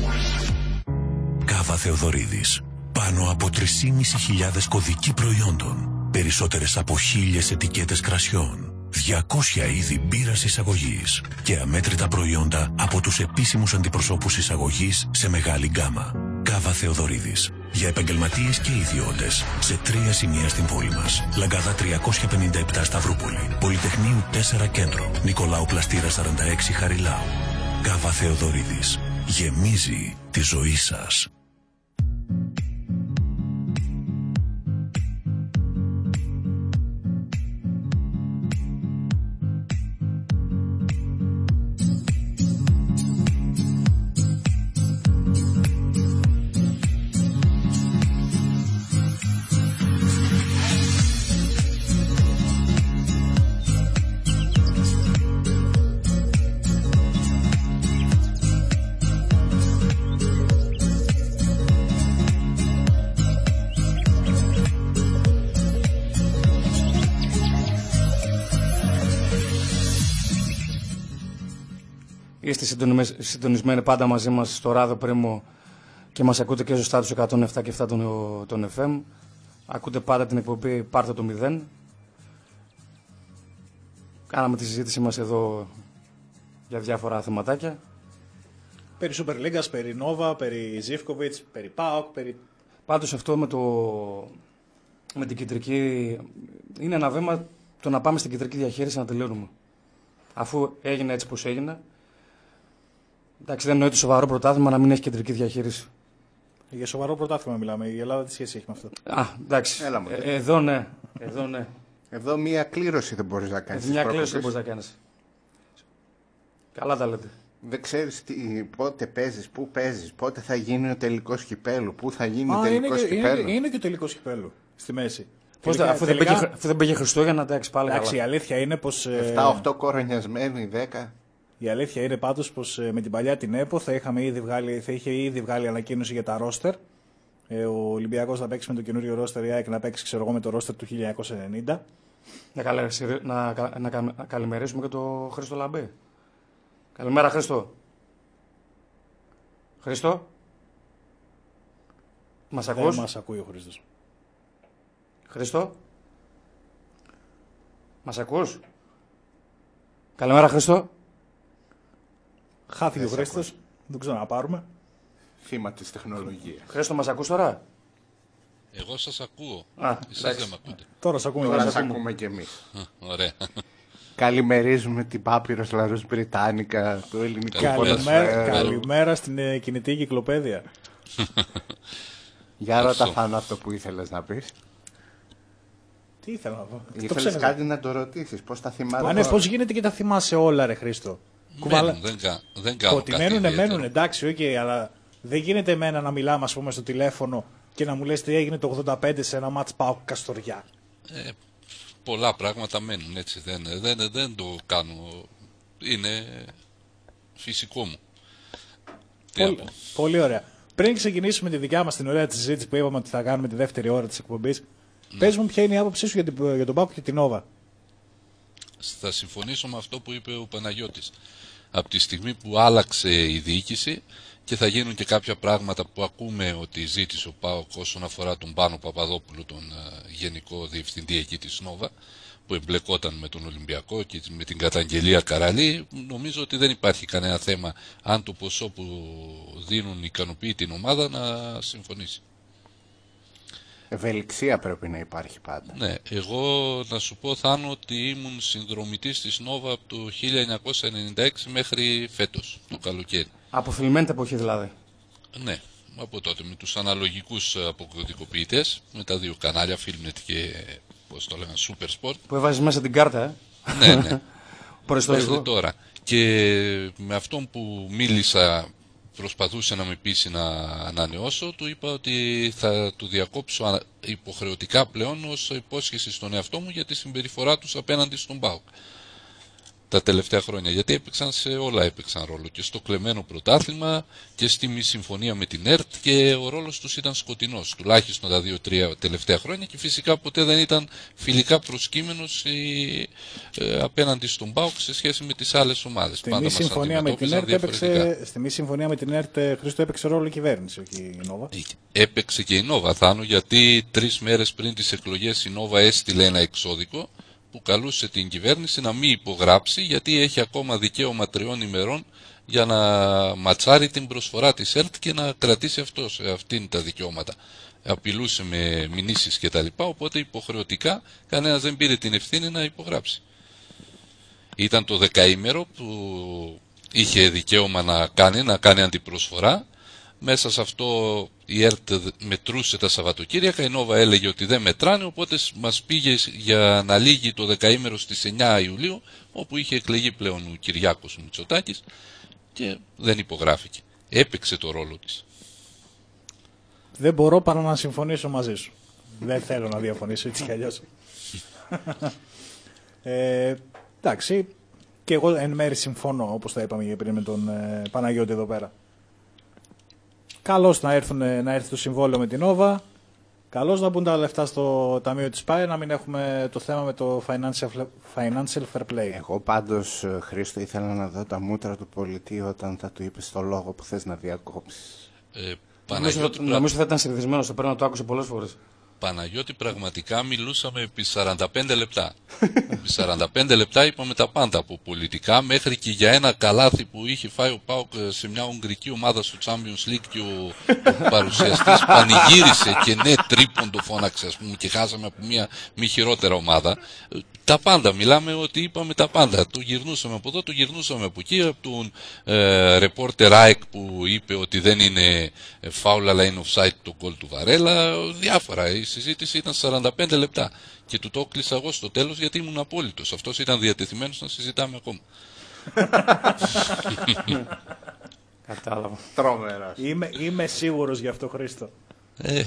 Κάβα Θεοδωρίδης. Πάνω από τρεις και μισή χιλιάδες κωδικοί προϊόντων. Περισσότερες από χίλιες ετικέτες κρασιών. διακόσια είδη μπύρας εισαγωγής. Και αμέτρητα προϊόντα από τους επίσημους αντιπροσώπους εισαγωγής σε μεγάλη γκάμα. Κάβα Θεοδωρίδης. Για επαγγελματίες και ιδιώτες. Σε τρία σημεία στην πόλη μας. Λαγκάδα τριακόσια πενήντα επτά Σταυρούπολη. Πολυτεχνείου τέσσερα Κέντρο. Νικολάου Πλαστήρα σαράντα έξι Χαριλάου. Κάβα Θεοδωρίδης. Γεμίζει τη ζωή σας. Είστε συντονισμένοι πάντα μαζί μας στο Ράδο Πρίμο και μας ακούτε και στο Status εκατόν επτά και επτά τον, τον εφ εμ. Ακούτε πάντα την εκπομπή Πάρτε το μηδέν. Κάναμε τη συζήτηση μας εδώ για διάφορα θεματάκια. Περί Super League, περί Nova, περί Ζίβκοβιτς, περί ΠΑΟΚ, περί... Πάντως αυτό με, το... με την κεντρική είναι ένα βήμα το να πάμε στην κεντρική διαχείριση να τελειώνουμε. Αφού έγινε έτσι πως έγινε, εντάξει, δεν εννοεί το σοβαρό πρωτάθλημα να μην έχει κεντρική διαχείριση. Για σοβαρό πρωτάθλημα μιλάμε. Η Ελλάδα τι σχέση έχει με αυτό? Α, εντάξει. Έλα, μου, ε, εδώ ναι. Εδώ ναι. Εδώ μία κλήρωση δεν μπορείς να κάνεις. Μία κλήρωση δεν μπορείς να κάνεις. Καλά τα λέτε. Δεν ξέρεις τι, πότε παίζεις, πού παίζεις, πότε θα γίνει ο τελικός κυπέλου, πού θα γίνει Α, ο τελικός είναι, κυπέλου. Είναι, είναι και ο τελικός κυπέλου στη μέση. Πώς, τελικά, αφού, τελικά... δεν πήγε, αφού δεν πήγε Χριστούγεννα, εντάξει πάλι καλά. Εντάξει, η αλήθεια είναι πως... επτά οκτώ κορονιασμένοι, δέκα. Η αλήθεια είναι πάντως πως με την παλιά την ΕΠΟ θα, είχαμε ήδη βγάλει, θα είχε ήδη βγάλει ανακοίνωση για τα ρόστερ. Ε, ο Ολυμπιακός θα παίξει με το καινούριο ρόστερ, η ΑΕΚ να παίξει ξέρω εγώ, με το ρόστερ του χίλια εννιακόσια ενενήντα. Να, καλε, να, να, να, να καλημερίσουμε και το Χρήστο Λαμπή. Καλημέρα Χρήστο. Χρήστο. Μας ακούς? Δεν μας ακούει ο Χρήστος. Χρήστο. Μας ακούς? Καλημέρα Χρήστο. Χάθηκε ο Χρήστος. Δεν ξέρω να πάρουμε. Θύμα της τεχνολογίας. Χρήστο, μας ακούς τώρα? Εγώ σας ακούω. Α, εσείς εντάξει. δεν με ακούτε. Τώρα σας ακούμε. Τώρα σας σας ακούμε. ακούμε κι εμείς. Ωραία. Καλημερίζουμε την Πάπυρος Λαρούς Βρυτάνικα του ελληνικού Καλημέρα, ποδοσφαίρου. καλημέρα στην ε, κινητή κυκλοπαίδεια. Για ρώτα Θάνο αυτό που ήθελες να πεις. Τι ήθελα να πω. Ήθελες κάτι να το ρωτήσεις, πώς τα θυμάσαι. Α, ναι, πώς γίνεται και τα θυμάσαι όλα ρε Χρήστο. Μένουν, δεν, κα, δεν κάνω Ότι κάτι μένουνε, ιδιαίτερο. μένουν, εντάξει, okay, αλλά δεν γίνεται εμένα να μιλάμε ας πούμε στο τηλέφωνο και να μου λες τι έγινε το ογδόντα πέντε σε ένα μάτς ΠΑΟΚ Καστοριά. Ε, πολλά πράγματα μένουν έτσι, δεν, δεν, δεν το κάνω, είναι φυσικό μου. Τι Πολύ, να πω. πολύ ωραία. Πριν ξεκινήσουμε τη δικιά μας την ωραία τη συζήτηση που είπαμε ότι θα κάνουμε τη δεύτερη ώρα της εκπομπής, Ναι. πες μου ποια είναι η άποψή σου για, την, για τον ΠΑΟΚ και την Νόβα. Θα συμφωνήσω με αυτό που είπε ο Παναγιώτης. Από τη στιγμή που άλλαξε η διοίκηση και θα γίνουν και κάποια πράγματα που ακούμε ότι ζήτησε ο ΠΑΟΚ όσον αφορά τον Πάνο Παπαδόπουλο, τον uh, Γενικό Διευθυντή εκεί της Νόβα, που εμπλεκόταν με τον Ολυμπιακό και με την καταγγελία Καραλή, νομίζω ότι δεν υπάρχει κανένα θέμα αν το ποσό που δίνουν ικανοποιεί την ομάδα να συμφωνήσει. Ευελιξία πρέπει να υπάρχει πάντα. Ναι, εγώ να σου πω Θάνο ότι ήμουν συνδρομητής της Νόβα από το χίλια εννιακόσια ενενήντα έξι μέχρι φέτος, το καλοκαίρι. Από θλιμμένη εποχή δηλαδή. Ναι, από τότε με τους αναλογικούς αποκωδικοποιητές, με τα δύο κανάλια, Filmnet και πώς το λένε, Super Sport. Που έβαζες μέσα την κάρτα, ε. Ναι, ναι. Προϊστορικό. Τώρα. Και με αυτόν που μίλησα, προσπαθούσε να με πείσει να ανανεώσω, του είπα ότι θα του διακόψω υποχρεωτικά πλέον ως υπόσχεση στον εαυτό μου για τη συμπεριφορά τους απέναντι στον ΠΑΟΚ τα τελευταία χρόνια. Γιατί έπαιξαν σε όλα έπαιξαν ρόλο. Και στο κλεμμένο πρωτάθλημα και στη μη συμφωνία με την ΕΡΤ, και ο ρόλος τους ήταν σκοτεινός. Τουλάχιστον τα δύο-τρία τελευταία χρόνια, και φυσικά ποτέ δεν ήταν φιλικά προσκύμενος η, ε, απέναντι στον ΠΑΟΚ σε σχέση με τις άλλες ομάδες. Στη μη συμφωνία με την ΕΡΤ έπαιξε, στη μη συμφωνία με την ΕΡΤ, Χρήστο, έπαιξε ρόλο η κυβέρνηση, όχι η Νόβα. Έπαιξε και η Νόβα, Θάνο, γιατί τρεις μέρες πριν τις εκλογές η Νόβα έστειλε ένα εξώδικο που καλούσε την κυβέρνηση να μην υπογράψει, γιατί έχει ακόμα δικαίωμα τριών ημερών για να ματσάρει την προσφορά της ΕΡΤ και να κρατήσει αυτός, αυτήν τα δικαιώματα. Απειλούσε με μηνύσεις και τα λοιπά, οπότε υποχρεωτικά κανένας δεν πήρε την ευθύνη να υπογράψει. Ήταν το δεκαήμερο που είχε δικαίωμα να κάνει, να κάνει αντιπροσφορά. Μέσα σε αυτό η ΕΡΤ μετρούσε τα Σαββατοκύριακα, η Νόβα έλεγε ότι δεν μετράνε, οπότε μας πήγε για να λύγει το δεκαήμερο στις εννιά Ιουλίου, όπου είχε εκλεγεί πλέον ο Κυριάκος Μητσοτάκης και δεν υπογράφηκε. Έπαιξε το ρόλο της. Δεν μπορώ παρά να συμφωνήσω μαζί σου. Δεν θέλω να διαφωνήσω έτσι κι αλλιώς. ε, εντάξει, και εγώ εν μέρει συμφωνώ, όπως τα είπαμε και πριν με τον ε, Παναγιώτη εδώ πέρα. Καλώς να, έρθουν, να έρθει το συμβόλαιο με την Νόβα. Καλώς να μπουν τα λεφτά στο ταμείο της ΠΑΕ, να μην έχουμε το θέμα με το financial, financial fair play. Εγώ πάντως, Χρήστο, ήθελα να δω τα μούτρα του πολιτή όταν θα του είπες το λόγο που θες να διακόψεις. Ε, Νομίζω ότι θα ήταν συνηθισμένος, θα πρέπει να το άκουσε πολλές φορές. Παναγιώτη, πραγματικά μιλούσαμε επί σαράντα πέντε λεπτά. Επί σαράντα πέντε λεπτά είπαμε τα πάντα, από πολιτικά μέχρι και για ένα καλάθι που είχε φάει ο ΠΑΟΚ σε μια ουγγρική ομάδα στο Champions League και ο παρουσιαστής πανηγύρισε και ναι, τρίπον το φώναξε, ας πούμε, και χάσαμε από μια μη χειρότερα ομάδα. Τα πάντα, μιλάμε ότι είπαμε τα πάντα. Το γυρνούσαμε από εδώ, το γυρνούσαμε από εκεί, από τον ε, ρεπόρτερ ΑΕΚ που είπε ότι δεν είναι φάουλ αλλά είναι offside το γκολ του Βαρέλα, διάφορα. Η συζήτηση ήταν σαράντα πέντε λεπτά και του το έκλεισα εγώ στο τέλος γιατί ήμουν απόλυτος. Αυτός ήταν διατεθειμένος να συζητάμε ακόμα. Κατάλαβα. Τρόμερος. Είμαι, είμαι σίγουρος γι' αυτό, Χρήστο. Ε.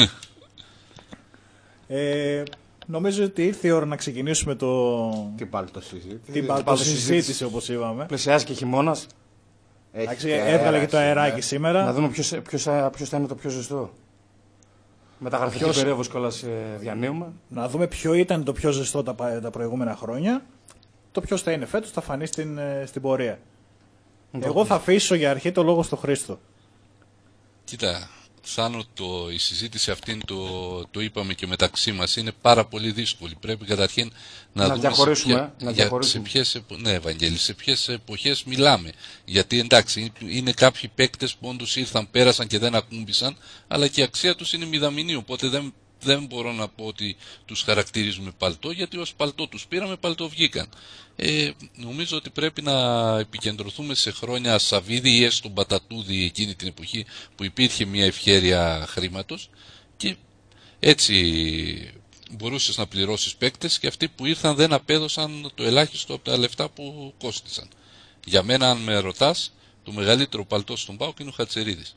ε, νομίζω ότι ήρθε η ώρα να ξεκινήσουμε το... την παλτοσυζήτηση. Την παλτοσυζήτηση, όπως είπαμε. Πλησιάζει και χειμώνας. Εντάξει, έβγαλε και το αεράκι ναι. σήμερα. Να δούμε ποιος, ποιος, ποιος θα είναι το πιο ζεστό. Μεταγραφική ποιος... περίοδος κιόλας διανύουμε. Να δούμε ποιο ήταν το πιο ζεστό τα, τα προηγούμενα χρόνια. Το ποιος θα είναι φέτος θα φανεί στην, στην πορεία. Mm-hmm. Εγώ θα αφήσω για αρχή το λόγο στο Χρήστο. Κοίτα, σαν το, η συζήτηση αυτή το, το είπαμε και μεταξύ μας είναι πάρα πολύ δύσκολη. Πρέπει καταρχήν να, να δούμε διαχωρίσουμε. Σε, ποια, να για, σε, ποιες, ναι, Ευαγγέλη, σε ποιες εποχές μιλάμε. Γιατί εντάξει, είναι κάποιοι παίκτες που όντως ήρθαν, πέρασαν και δεν ακούμπησαν, αλλά και η αξία τους είναι μηδαμινή, οπότε δεν, δεν μπορώ να πω ότι τους χαρακτηρίζουμε παλτό, γιατί ως παλτό τους πήραμε, παλτό βγήκαν. Ε, νομίζω ότι πρέπει να επικεντρωθούμε σε χρόνια Σαββίδη ή έστω Μπατατούδη εκείνη την εποχή που υπήρχε μια ευχέρεια χρήματος και έτσι μπορούσες να πληρώσεις παίκτες και αυτοί που ήρθαν δεν απέδωσαν το ελάχιστο από τα λεφτά που κόστησαν. Για μένα, αν με ρωτάς, το μεγαλύτερο παλτό στον ΠΑΟΚ είναι ο Χατσερίδης.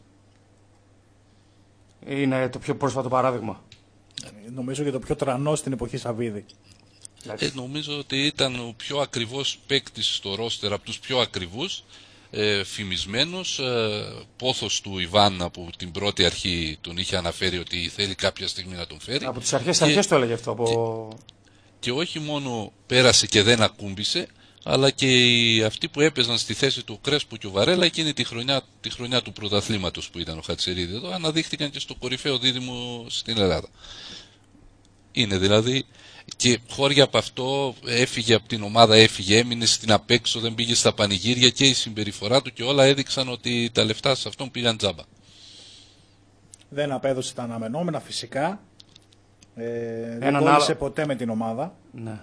Είναι το πιο πρόσφατο παράδειγμα. Νομίζω και το πιο τρανό στην εποχή Σαββίδη. Ε, νομίζω ότι ήταν ο πιο ακριβώς παίκτης στο ρόστερ, από τους πιο ακριβούς, ε, φημισμένος, ε, πόθος του Ιβάν από την πρώτη αρχή τον είχε αναφέρει ότι θέλει κάποια στιγμή να τον φέρει. Από τις αρχές, και, αρχές το έλεγε αυτό. Από... Και, και όχι μόνο πέρασε και δεν ακούμπησε, αλλά και οι, αυτοί που έπαιζαν στη θέση του Κρέσπου και ο Βαρέλα εκείνη τη χρονιά, τη χρονιά του πρωταθλήματος που ήταν ο Χατσερίδη εδώ, αναδείχθηκαν και στο κορυφαίο δίδυμο στην Ελλάδα. Είναι δηλαδή... Και χώρια από αυτό έφυγε από την ομάδα, έφυγε, έμεινε στην απέξω, δεν πήγε στα πανηγύρια και η συμπεριφορά του και όλα έδειξαν ότι τα λεφτά σε αυτόν πήγαν τζάμπα. Δεν απέδωσε τα αναμενόμενα φυσικά. Ε, δεν κόλλησε άλλο... ποτέ με την ομάδα. Ναι.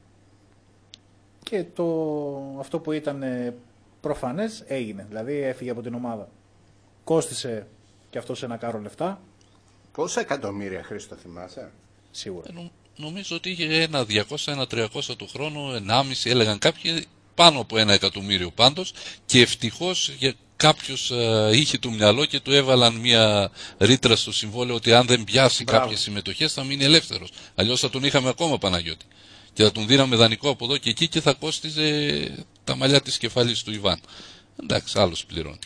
Και το... αυτό που ήταν προφανές έγινε. Δηλαδή έφυγε από την ομάδα. Κόστισε και αυτό σε ένα κάρο λεφτά. Πόσα εκατομμύρια, Χρήστο, θυμάσαι? Σίγουρα. Ε, νο, νομίζω ότι είχε ένα διακόσια, ένα τριακόσια το χρόνο, ενάμιση, έλεγαν κάποιοι, πάνω από ένα εκατομμύριο πάντως, και ευτυχώς για κάποιος ε, είχε το μυαλό και του έβαλαν μια ρήτρα στο συμβόλαιο ότι αν δεν πιάσει Μπράβο. κάποιες συμμετοχές θα μείνει ελεύθερος. Αλλιώς θα τον είχαμε ακόμα, Παναγιώτη. Και θα τον δίναμε δανεικό από εδώ και εκεί και θα κόστιζε τα μαλλιά της κεφαλής του Ιβάν. Εντάξει, άλλος πληρώνει.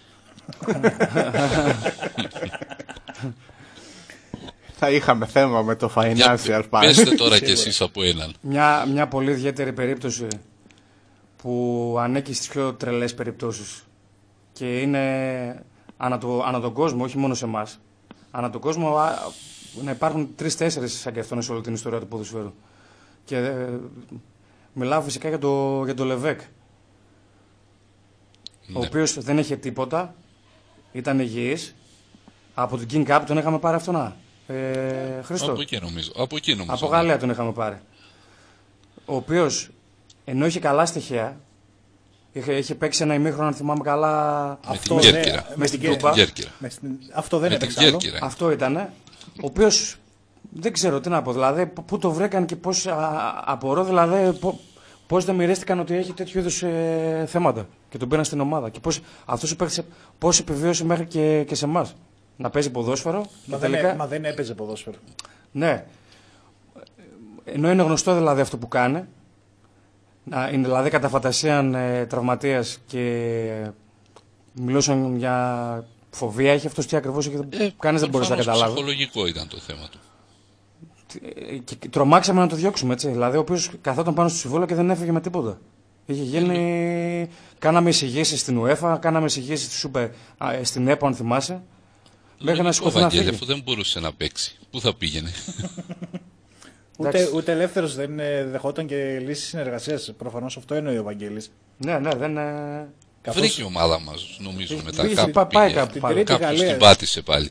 Θα είχαμε θέμα με το financial part. Πέστε τώρα κι εσείς από έναν. Μια, μια πολύ ιδιαίτερη περίπτωση που ανήκει στις πιο τρελές περιπτώσεις και είναι ανά, το, ανά τον κόσμο, όχι μόνο σε εμάς. Ανά τον κόσμο να υπάρχουν τρεις-τέσσερις σαν και αυτόν σε όλη την ιστορία του ποδοσφαίρου. Και ε, μιλάω φυσικά για το, για το Λεβέκ, ναι. Ο οποίος δεν είχε τίποτα, ήταν υγιής. Από την King Cup τον είχαμε πάρει αυτόν. Ε, Χριστό. Από εκεί νομίζω. Από, εκεί νομίζω, από Γαλλία τον είχαμε πάρει. Ο οποίος ενώ είχε καλά στοιχεία, είχε, είχε παίξει ένα ημίχρονο, αν θυμάμαι καλά. Με αυτό, την Κέρκυρα. Με την Τούπα. Αυτό δεν έπαιξε άλλο. Αυτό ήταν. Ο οποίος δεν ξέρω τι να πω. Δηλαδή, πού το βρήκαν και πώς απορώ, δηλαδή, πώς δεν μοιράστηκαν ότι έχει τέτοιου είδους ε, θέματα και τον πήραν στην ομάδα. Και πώς αυτός ο παίκτης πώς επιβίωσε μέχρι και, και σε εμάς. Να παίζει ποδόσφαιρο. Μα, τελικά... δεν, μα δεν έπαιζε ποδόσφαιρο. Ναι. Ενώ είναι γνωστό δηλαδή αυτό που κάνει. Να, είναι δηλαδή κατά φαντασίαν ε, τραυματίας και μιλούσαν για Φοβία έχει αυτός τι ακριβώς έχει, ε, κανείς δεν μπορούσε να καταλάβει. Ψυχολογικό ήταν το θέμα του. Και, και τρομάξαμε να το διώξουμε, έτσι. Δηλαδή, ο οποίος καθόταν πάνω στο συμβόλαιο και δεν έφυγε με τίποτα. Είχε γίνει. Κάναμε εισηγήσεις στην UEFA, κάναμε εισηγήσεις στη Super, α, στην ΕΠΟ, αν θυμάσαι. Μέχρι να σηκωθεί να φύγει. Αφού δεν μπορούσε να παίξει. Πού θα πήγαινε. Ούτε, ούτε ελεύθερος δεν δεχόταν και λύσεις συνεργασίας. Προφανώς αυτό εννοεί ο Βαγγέλης. Ναι, ναι, δεν. Καθώς... Βρήκε η ομάδα μας, νομίζω, μετά Βρήκε, κάπου πά, πήγε. Κάπου, Κάποιος την πάτησε πάλι.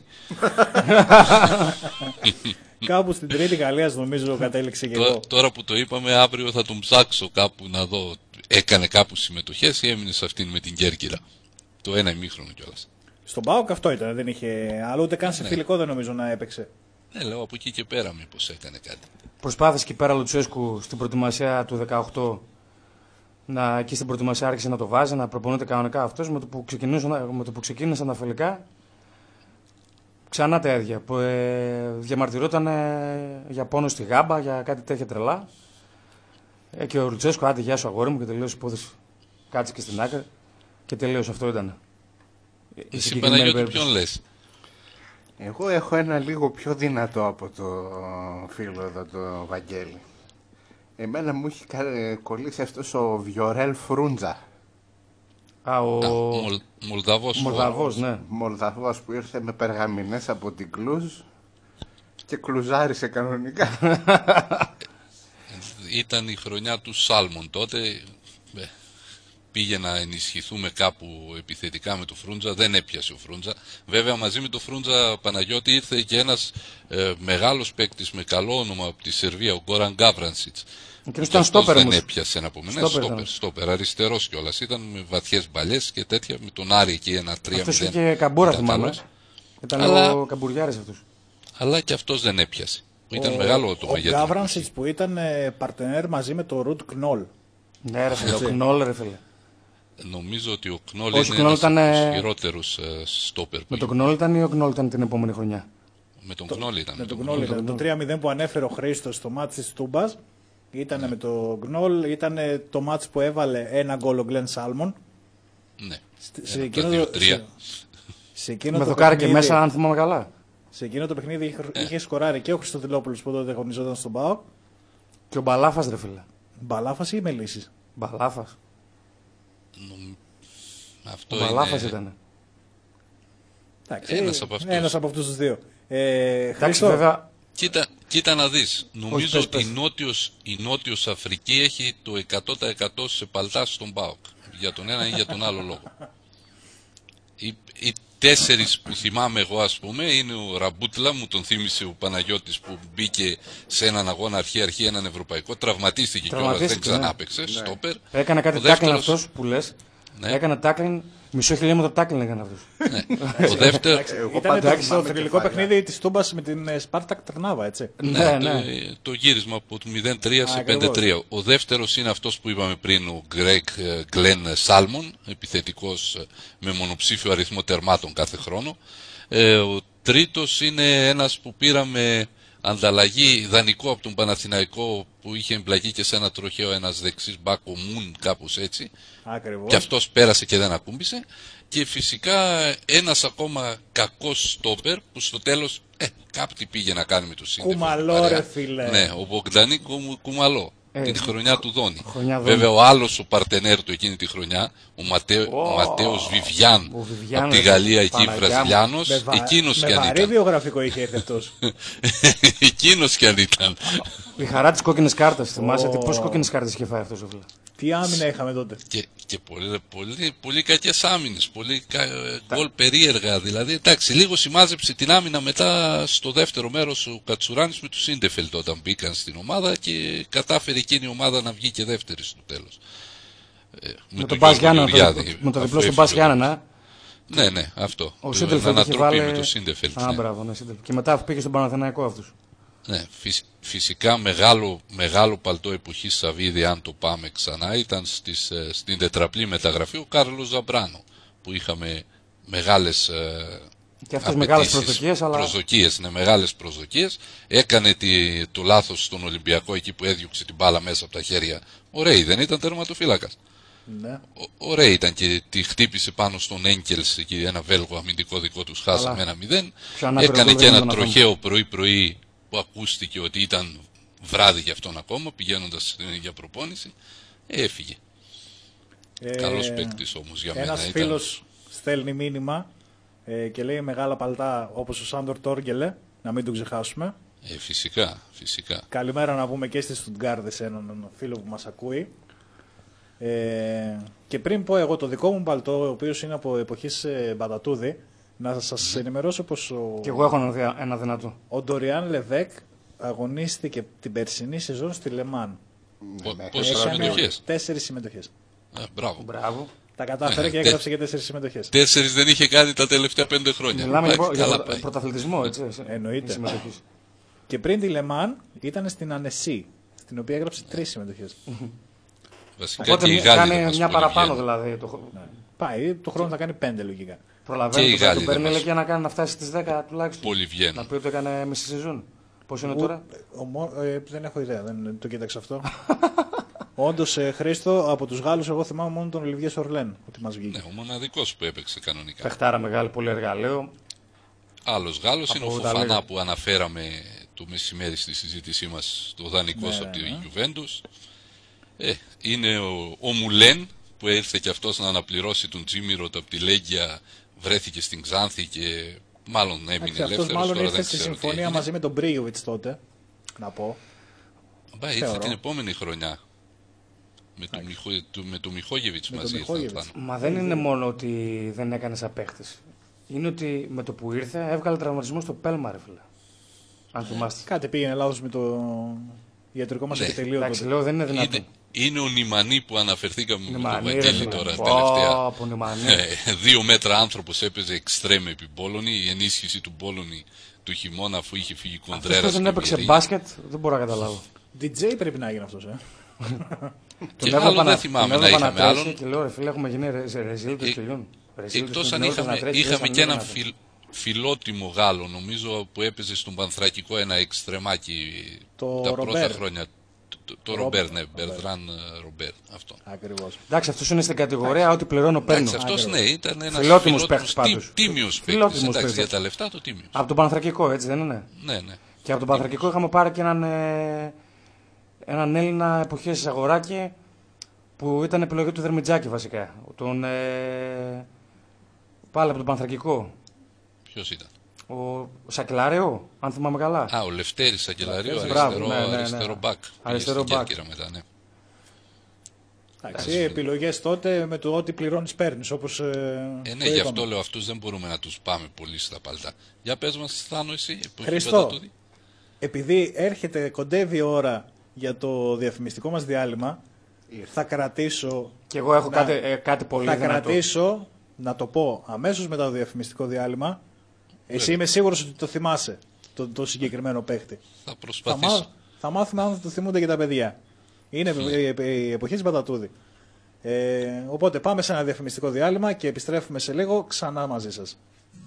Κάπου στην Τρίτη Γαλλίας νομίζω κατέληξε και τώρα, εγώ. Τώρα που το είπαμε, αύριο θα τον ψάξω κάπου να δω. Έκανε κάπου συμμετοχές ή έμεινε σε αυτήν με την Κέρκυρα. Το ένα ημίχρονο κιόλας. Στον ΠΑΟΚ αυτό ήταν, δεν είχε άλλο, ούτε καν σε ναι. φιλικό δεν νομίζω να έπαιξε. Ναι, λέω από εκεί και πέρα μήπως έκανε κάτι. Προσπάθησε εκεί πέρα Λουτσέσκου στην προετοιμασία του δεκαοκτώ. Να, εκεί στην προετοιμασία άρχισε να το βάζει, να προπονείται κανονικά αυτός. Με το που, με το που ξεκίνησαν τα φιλικά, ξανά τα ίδια. Που, ε, διαμαρτυρόταν ε, για πόνο στη γάμπα, για κάτι τέτοια τρελά. Ε, και ο Λουτσέσκου, άντε γεια σου αγόρι μου, και τελείωσε η υπόθεση. Κάτσε και στην άκρη. Και τελείωσε, αυτό ήταν. Εσύ Παναγιώτη ποιον λες? Εγώ έχω ένα λίγο πιο δυνατό από το φίλο εδώ, το Βαγγέλη. Εμένα μου έχει κολλήσει αυτός ο Βιορέλ Φρούντζα. Α, ο... Α, Μολ... Μολδαβός. Μολδαβός, ναι. Μολδαβός που ήρθε με περγαμηνές από την Κλουζ και κλουζάρισε κανονικά. Ήταν η χρονιά του Σάλμον τότε. Πήγε να ενισχυθούμε κάπου επιθετικά με το Φρούντζα, δεν έπιασε ο Φρούντζα. Βέβαια μαζί με το Φρούντζα, Παναγιώτη, ήρθε και ένας ε, μεγάλος παίκτης με καλό όνομα από τη Σερβία, ο Γκόραν Γκάβρανσιτς. Και ήταν στόπερ, δεν όμως. έπιασε να πούμε. Στόπερ, στόπερ, στόπερ, αριστερός κιόλας. Ήταν με βαθιές μπαλιές και τέτοια, με τον Άρη εκεί ένα τρία μηδέν. Αυτός είχε καμπούρα, θυμάμαι. Ήταν αλλά... ο καμπουριάρης αυτός. Αλλά και αυτός δεν έπιασε. Ήταν ο... μεγάλο το μεγέθυνο. Ο Γκάβρανσιτς που ήταν ε, παρτενέρ μαζί με τον Ρουτ Κνόλ. Ναι, ρε φίλε, ο Κνόλ, ρε φίλε. Νομίζω ότι ο Κνόλ είναι ένας ήταν... από τους χειρότερους ε, στόπερ. Με τον Κνόλ ήταν ή ο Κνόλ ήταν την επόμενη χρονιά? Με τον Κνόλ ήταν. Με τον Κνόλ ήταν. Το τρία μηδέν που ανέφερε ο Χρήστος στο μάτς της Τούμπας ήταν ναι. με τον Κνόλ. Ήταν το μάτς που έβαλε ένα γκολ ο Γκλεν Σάλμον. Ναι. Σε εκείνο δύο τρία. Με δοκάρι και μέσα, αν θυμάμαι καλά. Σε εκείνο το παιχνίδι είχε, ε. είχε σκοράρει και ο Χριστοδηλόπουλος που τότε αγωνιζόταν στον ΠΑΟΚ. Και ο Μπαλάφας, ρε φίλε. Μπαλάφας ή Μελίσης? Μπαλάφας. Νομ... Αυτό ο Μπαλάφας είναι... ήταν. Εντάξει, ένας από αυτούς. Ένας από αυτούς τους δύο. Ε, Εντάξει, βέβαια... Κοίτα, κοίτα να δεις. Νομίζω Όχι, πες, ότι πες. η Νότιος, η Νότιος Αφρική έχει το εκατό τοις εκατό σε παλτάς στον ΠΑΟΚ. Για τον ένα ή για τον άλλο λόγο. Οι, οι τέσσερις που θυμάμαι εγώ, ας πούμε, είναι ο Ραμπούτλα, μου τον θύμισε ο Παναγιώτης, που μπήκε σε έναν αγώνα αρχή-αρχή, έναν ευρωπαϊκό, τραυματίστηκε κιόλας, δεν ξανάπαιξε, ναι. Στόπερ. Έκανε κάτι δεύτερος... τάκλιν αυτός που λες. Ναι. Έκανε τάκλιν, μισό χιλιόμετρο τάκλιν έκανε αυτός. Ναι. Ο δεύτερο... Ήταν το, το θρυλικό παιχνίδι της Τούμπας με την Σπάρτακ Τρνάβα, έτσι. Ναι, ναι. Το, το γύρισμα από το μηδέν τρία σε πέντε τρία. Ο δεύτερος είναι αυτός που είπαμε πριν, ο Γκρέκ Γκλεν Σάλμον, επιθετικός με μονοψήφιο αριθμό τερμάτων κάθε χρόνο. Ε, ο τρίτος είναι ένας που πήραμε ανταλλαγή δανεικό από τον Παναθηναϊκό, που είχε εμπλακεί και σε ένα τροχαίο, ένας δεξής μπακ, ο Μουν, κάπως έτσι. Ακριβώς. Και αυτός πέρασε και δεν ακούμπησε. Και φυσικά ένας ακόμα κακός στόπερ, που στο τέλος ε, κάτι πήγε να κάνει με το σύνδεφο. Κουμαλό, ρε φίλε. Ναι, ο Μπογκδανί Κουμ, Κουμαλό. Ε, την χρονιά του Δόνη. Χρονιά Βέβαια ο άλλος ο παρτενέρ του εκείνη τη χρονιά, ο, Ματέ, oh, ο Ματέος Βιβιάν, ο Βιβιάν από τη Γαλλία εκεί, Βραζιλιάνος, με βα... εκείνος με κι αν ήταν. Με βαρύ βιογραφικό είχε έρθει αυτός. Εκείνος κι αν ήταν. Η χαρά της κόκκινης κάρτας, θυμάσαι, oh. πόσες κόκκινες κάρτες είχε φάει αυτός ο φίλος. Τι άμυνα είχαμε τότε. Και, και πολύ, πολύ, πολύ κακές άμυνες, πολύ γκολ περίεργα. Δηλαδή, εντάξει, λίγο σημάζεψε την άμυνα μετά στο δεύτερο μέρος ο Κατσουράνης με του Σίντεφελτ όταν μπήκαν στην ομάδα και κατάφερε εκείνη η ομάδα να βγει και δεύτερη στο τέλος. Ε, με, με, τον τον Γεωργιάδη, με το διπλό στον Πας Γιάννενα. Ναι, ναι, αυτό. Ο Σίντεφελτ είχε βάλει... με το Σίντεφελτ. Α, ναι. Μπράβο, ναι, και μετά πήγε στον Παναθηναϊκό αυτούς. Ναι, φυσικά μεγάλο, μεγάλο παλτό εποχής Σαββίδη, αν το πάμε ξανά, ήταν στις, στην τετραπλή μεταγραφή ο Κάρλος Ζαμπράνο, που είχαμε μεγάλες και αυτές μεγάλες προσδοκίες, αλλά... προσδοκίες, ναι, μεγάλες προσδοκίες. Έκανε τη, το λάθος στον Ολυμπιακό εκεί που έδιωξε την μπάλα μέσα από τα χέρια. Ωραίοι, δεν ήταν τερματοφύλακας. Ναι. Ωραία ήταν και τη χτύπησε πάνω στον Έγκελς εκεί, ένα Βέλγο αμυντικό δικό τους, χάσαμε ένα μηδέν. Έκανε και ένα τροχαίο πρωί-πρωί που ακούστηκε ότι ήταν βράδυ για αυτόν ακόμα, πηγαίνοντας για προπόνηση. Ε, έφυγε. Ε, Καλός παίκτης όμως για μένα. Ένας ήταν... φίλος στέλνει μήνυμα ε, και λέει μεγάλα παλτά όπως ο Σάντορ Τόργελε, να μην τον ξεχάσουμε. Ε, φυσικά, φυσικά. Καλημέρα να πούμε και στη Στουτγκάρδη σε έναν φίλο που μας ακούει. Ε, και πριν πω εγώ το δικό μου παλτό, ο οποίος είναι από εποχής ε, Μπατατούδη, να σας mm. ενημερώσω πως ο... Και εγώ έχω ένα, ένα δυνατό. Ο Ντοριάν Λεβέκ αγωνίστηκε την περσινή σεζόν στη Λεμάν. Πόσες συμμετοχές? Τέσσερις συμμετοχές. Ε, μπράβο. Μπράβο. Τα κατάφερε ε, και έγραψε και τέσσερις συμμετοχές. Τέσσερις δεν είχε κάνει τα τελευταία πέντε χρόνια. Μιλάμε για, για πρωταθλητισμό, έτσι. Εννοείται. Και πριν τη Λεμάν ήταν στην Ανεσί, στην οποία έγραψε τρεις συμμετοχές. Βασικά οπότε και κάνει μια παραπάνω δηλαδή. Το... Ναι. Πάει, το χρόνο θα κάνει πέντε λογικά. Προλαβαίνει το, το παίρνει ηλικία να κάνει να φτάσει στις δέκα τουλάχιστον. Πολύ βγαίνει. Να πει ότι έκανε μισή σεζόν. Πώς είναι ο, τώρα? Ο, ο, ε, δεν έχω ιδέα, δεν το κοίταξα αυτό. Όντως, ε, Χρήστο, από τους Γάλλους εγώ θυμάμαι μόνο τον Ολιβιέ Σορλέν ότι μας βγήκε. Ναι, ο μοναδικός που έπαιξε κανονικά. Πεχτάρα μεγάλη, πολύ εργαλείο. Άλλος Γάλλος είναι ο Φοφανά που αναφέραμε το μεσημέρι στη συζήτησή μας, το δανεικός ναι, από τη ναι. Γιουβέντους. Ε, είναι ο, ο Μουλέν που ήρθε και αυτός να αναπληρώσει τον Τζίμιροτ από τη Λέγκια, βρέθηκε στην Ξάνθη και μάλλον έμεινε ελεύθερος. Αυτός μάλλον ήρθε στη συμφωνία μαζί με τον Μπρίγιοβιτς τότε, να πω. Μπα, ήρθε την επόμενη χρονιά. Με το, Μιχο, με το Μιχόγεβιτς μαζί ήρθαν. Μα δεν είναι μόνο ότι δεν έκανε σαν παίχτης. Είναι ότι με το που ήρθε έβγαλε τραυματισμό στο Πέλμα, ρε φίλε. Αν θυμάστε. Κάτι πήγαινε λάθος με το ιατρικό μας επιτελείο. Εντάξει, λέω δεν είναι δυνατόν. Είναι, είναι ο Νιμανί που αναφερθήκαμε Νιμανί, με τον Βαγγέλη τώρα πω, τελευταία. Ε, δύο μέτρα άνθρωπος έπαιζε εξτρέμ επί Μπόλωνη. Η ενίσχυση του Μπόλωνη του χειμώνα αφού είχε φύγει Κοντρέρας. Αυτό δεν έπαιξε μπάσκετ, δεν μπορώ να καταλάβω. ντι τζέι πρέπει να γίνει αυτός, ε. Και τον άλλο δεν θυμάμαι να είχαμε άλλον. Και λέω ρε φίλε, έχουμε γίνει ρεζίλ του τελειών. Εκτός αν είχαμε, είχαμε και έναν φιλ, φιλότιμο Γάλλο, νομίζω, που έπαιζε στον Πανθρακικό ένα εξτρεμάκι το τα Ρομπέρ. πρώτα χρόνια. Το, το, το Ρομπέρ, ναι, Μπερδράν Ρομπέρ. Αυτό. Ακριβώς. Εντάξει, αυτός είναι στην κατηγορία ό,τι πληρώνω παίρνω. Εντάξει, αυτός ναι, ήταν ένας φιλότιμος παίκτης πάντως. Τίμιος παίκτης. Εντάξει, για τα λεφτά το τίμιος. Από τον Πανθρακικό, έτσι δεν είναι? Ναι, ναι. Και από τον Πανθρακικό είχαμε πάρει και έναν, ε, έναν Έλληνα εποχές αγοράκι που ήταν επιλογή του Δερμιτζάκη βασικά. Τον, ε, πάλι από τον Πανθρακικό. Ποιος ήταν? Ο Σακελαρέο, αν θυμάμαι καλά. Α, ο Λευτέρης Σακελαρέο, αριστερό, ναι, ναι, ναι. αριστερό μπακ. Αριστερό μπακ. Μετά, ναι. Εντάξει, επιλογές τότε με το ότι πληρώνεις παίρνεις, όπως ε, ε, ναι, γι' αυτό λέω αυτούς δεν μπορούμε να τους πάμε πολύ στα παλτά. Για πες μας, Θάνο, εσύ. Χριστό, επειδή έρχεται, κοντεύει η ώρα για το διαφημιστικό μας διάλειμμα, θα κρατήσω... Και εγώ έχω να, κάτι, ε, κάτι πολύ θα δυνατό. Θα κρατήσω, να το πω, αμέσως μετά το διαφημιστικό διάλειμμα. Εσύ είμαι σίγουρος ότι το θυμάσαι, το, το συγκεκριμένο παίχτη. Θα προσπαθήσω. Θα, μά, θα μάθουμε αν θα το θυμούνται και τα παιδιά. Είναι mm. η, η, η εποχή της Μπατατούδη. Ε, οπότε πάμε σε ένα διαφημιστικό διάλειμμα και επιστρέφουμε σε λίγο ξανά μαζί σας.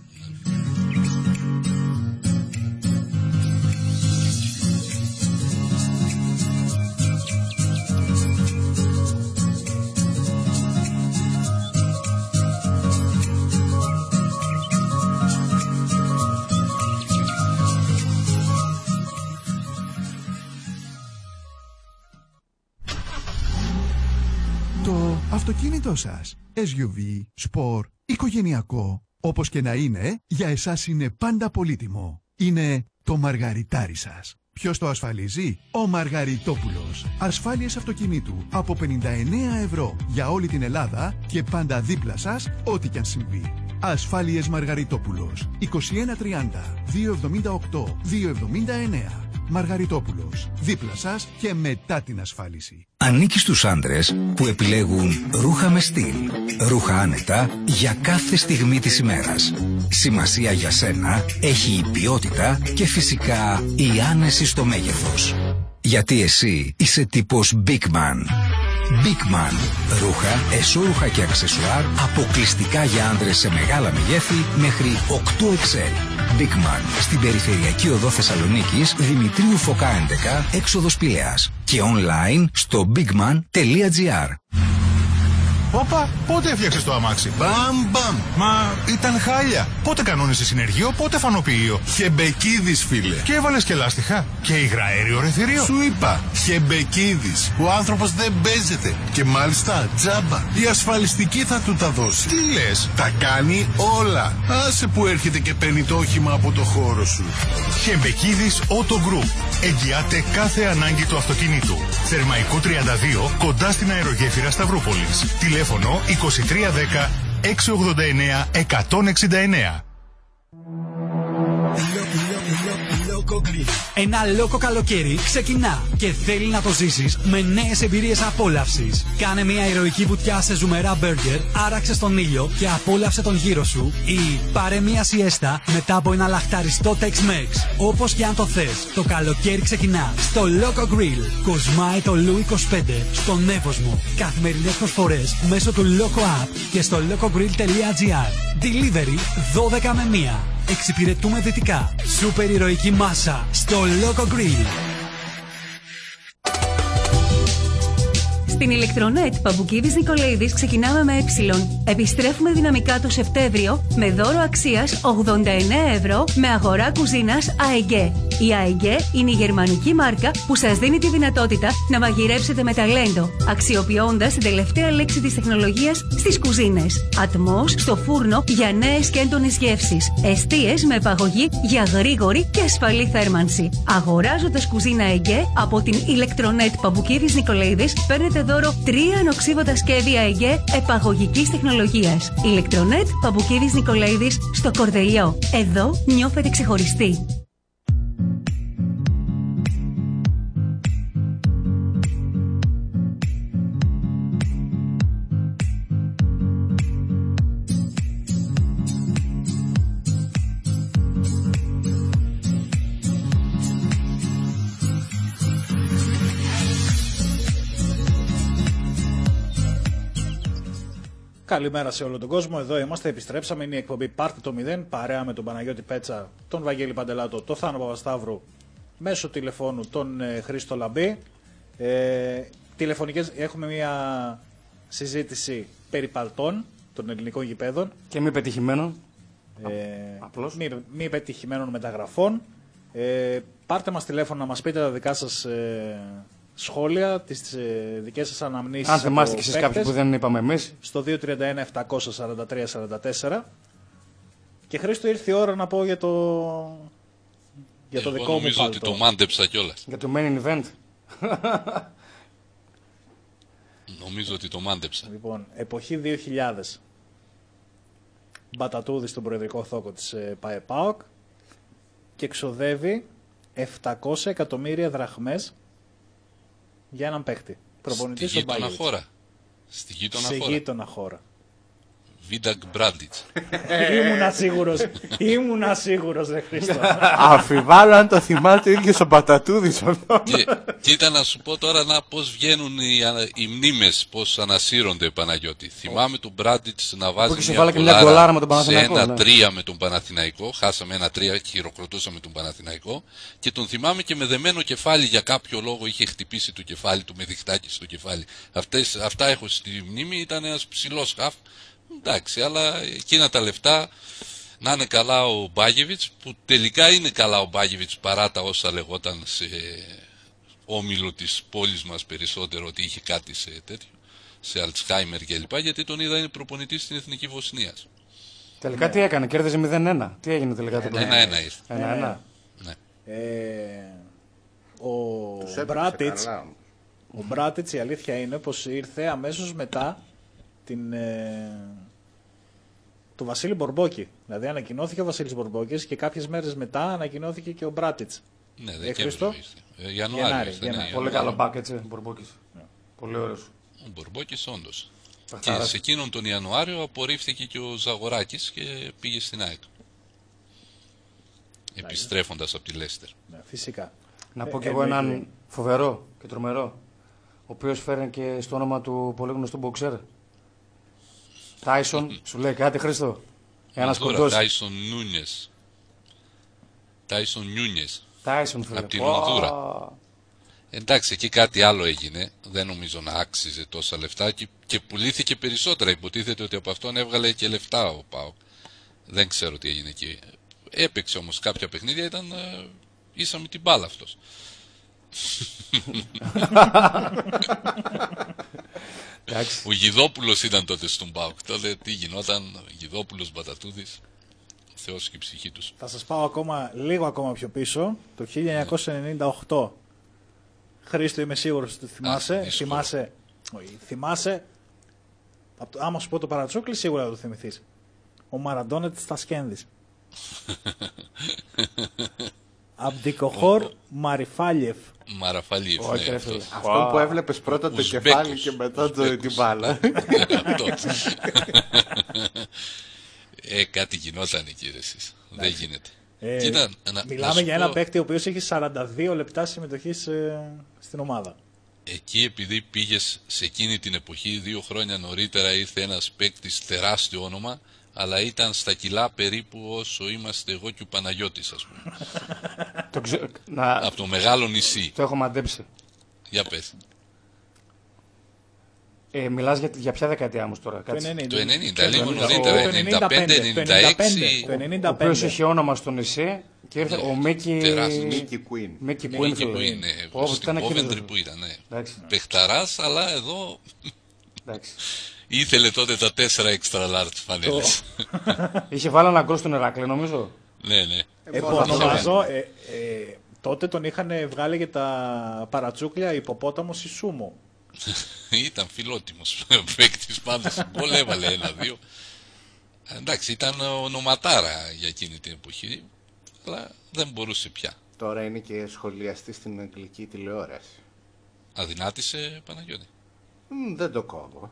Αυτοκίνητό σας, ες γιου βι, σπορ, οικογενειακό, όπως και να είναι, για εσάς είναι πάντα πολύτιμο. Είναι το μαργαριτάρι σας. Ποιος το ασφαλίζει? Ο Μαργαριτόπουλος. Ασφάλειες αυτοκινήτου από πενήντα εννέα ευρώ για όλη την Ελλάδα και πάντα δίπλα σας, ό,τι κι αν συμβεί. Ασφάλειες Μαργαριτόπουλος. είκοσι ένα τριάντα δύο εβδομήντα οκτώ δύο εβδομήντα εννέα. Μαργαριτόπουλος. Δίπλα σας και μετά την ασφάλιση. Ανήκει στους άντρες που επιλέγουν ρούχα με στυλ. Ρούχα άνετα για κάθε στιγμή της ημέρας. Σημασία για σένα έχει η ποιότητα και φυσικά η άνεση στο μέγεθος. Γιατί εσύ είσαι τύπος Big Man. Big Man. Ρούχα, εσώρουχα και αξεσουάρ αποκλειστικά για άντρες σε μεγάλα μεγέθη μέχρι οκτώ εξ ελ. Big Man. Στην περιφερειακή οδό Θεσσαλονίκης, Δημητρίου Φωκά έντεκα, έξοδος Πηλαίας. Και online στο bigman τελεία gr. Όπα, πότε έφτιαξες το αμάξι? Μπαμ, μπαμ. Μα ήταν χάλια. Πότε κανόνισες συνεργείο, πότε φανοποιείο? Χεμπεκίδης, φίλε. Και έβαλες και λάστιχα. Και υγραέριο ρεθυρίο. Σου είπα, Χεμπεκίδης. Ο άνθρωπος δεν παίζεται. Και μάλιστα τζάμπα. Η ασφαλιστική θα του τα δώσει. Τι λες, τα κάνει όλα. Άσε που έρχεται και παίρνει το όχημα από το χώρο σου. Χεμπεκίδης Auto Group. Εγγυάται κάθε ανάγκη του αυτοκίνητου. Θερμαϊκό τριάντα δύο, κοντά στην αερογέφυρα Σταυρούπολης. Τηλέφωνο είκοσι τρία δέκα έξι ογδόντα εννέα εκατόν εξήντα εννέα. Ένα λόκο καλοκαίρι ξεκινά και θέλει να το ζήσεις με νέες εμπειρίες απόλαυσης. Κάνε μια ηρωική βουτιά σε ζουμερά μπέργκερ, άραξε στον ήλιο και απόλαυσε τον γύρο σου ή πάρε μια σιέστα μετά από ένα λαχταριστό Tex-Mex. Όπως και αν το θες, το καλοκαίρι ξεκινά στο Loco Grill. Κοσμάει το Λου είκοσι πέντε στον Εύωσμο. Καθημερινές προσφορές μέσω του Loco App και στο locogrill τελεία gr. Delivery δώδεκα με μία. Εξυπηρετούμε δυτικά. Σούπερ ηρωική μάσα στο Loco Grill. Στην Ηλεκτρονέτ Παμπουκίδης Νικολαίδης ξεκινάμε με ε. Επιστρέφουμε δυναμικά το Σεπτέμβριο με δώρο αξίας ογδόντα εννέα ευρώ με αγορά κουζίνας ΑΕΓΕ. Η ΑΕΓΕ είναι η γερμανική μάρκα που σας δίνει τη δυνατότητα να μαγειρέψετε με ταλέντο, αξιοποιώντας την τελευταία λέξη της τεχνολογίας στις κουζίνες. Ατμός στο φούρνο για νέες και έντονες γεύσεις. Εστίες με επαγωγή για γρήγορη και ασφαλή θέρμανση. Αγοράζοντας κουζίνα ΑΕΓΕ από την Ηλεκτρονέτ Παμπουκίδης Νικολαίδης παίρνετε δώρο τρία ανοξίβοντα σχέδια ΑΕΓΕ επαγωγικής τεχνολογίας. Ηλεκτρονέτ Παμπουκίδης Νικολαίδης στο Κορδελιό. Εδώ νιώθετε ξεχωριστοί. Καλημέρα σε όλο τον κόσμο, εδώ είμαστε, επιστρέψαμε, είναι η εκπομπή Πάρτε το μηδέν, παρέα με τον Παναγιώτη Πέτσα, τον Βαγγέλη Παντελάτο, τον Θάνο Παπασταύρου, μέσω τηλεφώνου τον ε, Χρήστο Λαμπή. Ε, τηλεφωνικές, έχουμε μια συζήτηση περί παλτών των ελληνικών γηπέδων. Και μη πετυχημένων. Ε, Απλώς. Μη, μη πετυχημένων μεταγραφών. Ε, πάρτε μας τηλέφωνο να μας πείτε τα δικά σας ε, σχόλια, τις ε, δικές σας αναμνήσεις. Αν θυμάστε και εσείς κάποιοι που δεν είπαμε εμείς. Στο δύο τρία ένα επτακόσια σαράντα τρία σαράντα τέσσερα. Και Χρήστο, ήρθε η ώρα να πω για το, για το Εγώ δικό μου νομίζω πάλτο. ότι το μάντεψα κιόλας. Για το main event. Νομίζω ότι το μάντεψα. Λοιπόν, εποχή δύο χιλιάδες. Μπατατούδη στον προεδρικό θόκο της ε, ΠΑΕΠΑΟΚ και εξοδεύει επτακόσια εκατομμύρια δραχμές για έναν παίκτη. Προπονητή Στη στον γείτονα χώρα. Στη γείτονα Σε χώρα. γείτονα χώρα. Βίντακ Μπράντιτς. Ήμουνα σίγουρος. Ήμουνα σίγουρος, ρε Χρήστο. Αφιβάλλω αν το θυμάται ο ίδιος ο Μπατατούδης αυτό. Και, κοίτα να σου πω τώρα να πώς βγαίνουν οι, ανα- οι μνήμες, πώς ανασύρονται, Παναγιώτη. Θυμάμαι τον Μπράντιτς να βάζει είχε μια βάλει και μια γκολάρα γκολάρα με τον σε Παναθηναϊκό, ένα ναι. τρία με τον Παναθηναϊκό. Χάσαμε ένα τρία, χειροκροτούσαμε τον Παναθηναϊκό. Και τον θυμάμαι και με δεμένο κεφάλι, για κάποιο λόγο είχε χτυπήσει το κεφάλι του με διχτάκι στο κεφάλι. Αυτές, αυτά έχω στη μνήμη, ήταν ένας ψηλός χαφ. Εντάξει, αλλά εκείνα τα λεφτά να είναι καλά ο Μπάγεβιτς, που τελικά είναι καλά ο Μπάγεβιτς παρά τα όσα λεγόταν σε όμιλο της πόλης μας περισσότερο ότι είχε κάτι σε τέτοιο, σε Αλτσχάιμερ κλπ. Γιατί τον είδα είναι προπονητής στην Εθνική Βοσνίας. Τελικά ναι. Τι έκανε, κέρδιζε μηδέν ένα. Τι έγινε τελικά το ένα ένα ήρθε. ένα ένα. Ναι. Ε, ο Μπράτιτς, ο Μπράτιτς, η αλήθεια είναι πως ήρθε αμέσως μετά την, ε, του Βασίλη Μπορμπόκη. Δηλαδή ανακοινώθηκε ο Βασίλης Μπορμπόκης και κάποιες μέρες μετά ανακοινώθηκε και ο Μπράτιτς. Ναι, ε, Δεκέμβριο ήρθε. Ε, Ιανουάριο Γενάρη, ήρθε. Γενάρη. Ναι, Πολύ καλό μπακ έτσι, Μπορμπόκης. Yeah. Πολύ ωραίος. Ο Μπορμπόκης όντως. Παχτάρας. Και σε εκείνον τον Ιανουάριο απορρίφθηκε και ο Ζαγοράκης και πήγε στην ΑΕΚ. Επιστρέφοντας από τη Λέστερ. Ναι, φυσικά. Να πω Ε, κι εγώ ε, έναν ε, φοβερό και τρομερό, ο οποίος φέρνει και στο όνομα του πολύ γνωστού μποξέρ. Τάισον, σου λέει κάτι, Χρήστο? Ένας κοντός. Τάισον Νούνιες. Τάισον Νούνιες. Τάισον, φίλε. Από την Ονδούρα. Εντάξει, εκεί κάτι άλλο έγινε. Δεν νομίζω να άξιζε τόσα λεφτά και, και πουλήθηκε περισσότερα. Υποτίθεται ότι από αυτόν έβγαλε και λεφτά ο ΠΑΟΚ. Δεν ξέρω τι έγινε εκεί. Έπαιξε όμως κάποια παιχνίδια, ήταν ε, ίσα με την μπάλα αυτός. Ο Γιδόπουλος ήταν τότε στον ΠΑΟΚ. Τότε τι γινόταν, Γιδόπουλος, Μπατατούδης, Θεός και η ψυχή τους. Θα σας πάω ακόμα, λίγο ακόμα πιο πίσω, το χίλια εννιακόσια ενενήντα οκτώ. Χρήστο, είμαι σίγουρος ότι θυμάσαι. Α, θυμάσαι, όχι, θυμάσαι, άμα σου πω το Παρατσούκλι σίγουρα θα το θυμηθείς. Ο Μαραντόνα της Τασκένδης. Αμπτικοχώρ Μαριφάλιεφ. Μαραφάλιεφ, ναι, αυτός. Αυτό που έβλεπες πρώτα το κεφάλι και μετά το, την μπάλα. Ε, κάτι γινόταν εκεί, ρε εσείς. Δεν γίνεται. Ε, Κοίτα, να, μιλάμε να για πω, ένα παίκτη ο οποίος έχει σαράντα δύο λεπτά συμμετοχής ε, στην ομάδα. Εκεί επειδή πήγες σε εκείνη την εποχή, δύο χρόνια νωρίτερα ήρθε ένας παίκτης τεράστιο όνομα, αλλά ήταν στα κιλά περίπου όσο είμαστε εγώ και ο Παναγιώτης, ας πούμε. το ξε... να... Από το μεγάλο νησί. Το έχω μαντέψει. Για πες. Ε, μιλάς για, για ποια δεκαετία όμως τώρα? Το ενενήντα, το ενενήντα λίγο νωρίτερα, ενενήντα πέντε ενενήντα έξι. Ο οποίος είχε όνομα στο νησί και ήρθε ο Μίκη... Μίκη Κουίν. Μίκη Κουίν, στην Κόβεντρι που ήταν, ναι. Πεχταράς, αλλά εδώ... Ήθελε τότε τα τέσσερα extra large φανέλες. Είχε βάλει ένα γκολ στον Ηράκλειο, νομίζω. Ναι, ναι. Επωνομαζώ, ε, ε, τότε τον είχαν βγάλει για τα παρατσούκλια υποπόταμος η Σούμο. Ήταν φιλότιμος παίκτης πάντως. Γκολ έβαλε ένα-δύο. Εντάξει, ήταν ονοματάρα για εκείνη την εποχή, αλλά δεν μπορούσε πια. Τώρα είναι και σχολιαστή στην αγγλική τηλεόραση. Αδυνάτησε, Παναγιώτη? Mm, δεν το κόβω.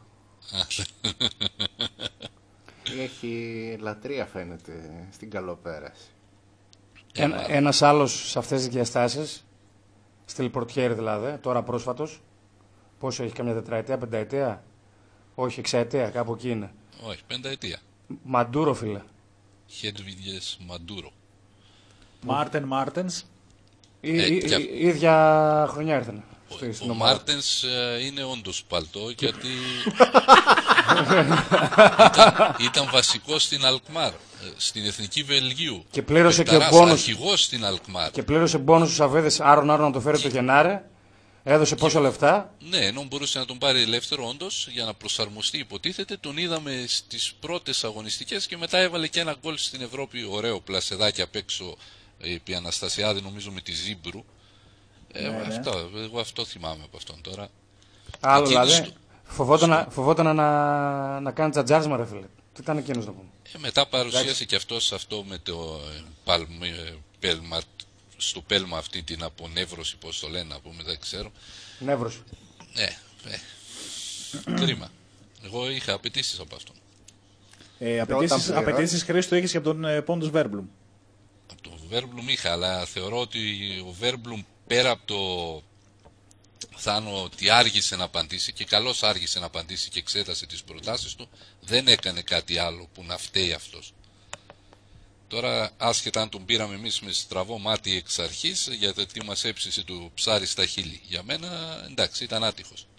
Έχει λατρεία, φαίνεται, στην καλοπέραση. Ένα, ένας άλλος σε αυτές τις διαστάσεις, Στυλ Πορτιέρη δηλαδή, τώρα πρόσφατος, πόσο έχει, καμιά τετραετία, πενταετία? Όχι, εξαετία, κάπου εκεί είναι. Όχι, πενταετία. Μαντούρο, φίλε. Χέντβιγες Μαντούρο. Μάρτεν Μάρτενς. Ίδια χρονιά ήρθανε. Ο, ο Μάρτενς ε, είναι όντως παλτό, γιατί ήταν, ήταν βασικός στην Αλκμάρ, στην Εθνική Βελγίου. Και πλήρωσε και μπόνους, αρχηγός στην Αλκμάρ. Και πλήρωσε μπόνους στους Αβέδες Άρον Άρον να το φέρει το Γενάρη. Έδωσε πόσα λεφτά. Ναι, ενώ μπορούσε να τον πάρει ελεύθερο όντως για να προσαρμοστεί, υποτίθεται. Τον είδαμε στις πρώτες αγωνιστικές και μετά έβαλε και ένα γκολ στην Ευρώπη. Ωραίο πλασεδάκι απ' έξω, επί Αναστασιάδη, νομίζω με τη Ζήμπρου. Ε, ναι, αυτό, ναι. Εγώ αυτό θυμάμαι από αυτόν τώρα. Άλλο δηλαδή, στο... φοβόταν, στο... φοβόταν να, να κάνει τζατζάρισμα, ρε φίλε. Τι ήταν εκείνος να πούμε. Ε, μετά παρουσίασε και αυτός αυτό με το Παλμ, Πέλμα, στο Πέλμα αυτή την απονεύρωση, πώς το λένε να πούμε, δεν ξέρω. Νεύρωση. Ναι, ε, κρίμα. Εγώ είχα απαιτήσεις από αυτόν. Ε, απαιτήσεις, απαιτήσεις Χρήστο είχες και από τον ε, Πόντος Βέρμπλουμ. Από τον Βέρμπλουμ είχα, αλλά θεωρώ ότι ο Βέρμπλουμ πέρα από το Θάνο ότι άργησε να απαντήσει, και καλώς άργησε να απαντήσει και εξέτασε τις προτάσεις του, δεν έκανε κάτι άλλο που να φταίει αυτός. Τώρα, άσχετα αν τον πήραμε εμείς με στραβό μάτι εξ αρχής, γιατί μας έψησε του ψάρι στα χείλη. Για μένα, εντάξει, ήταν άτυχος.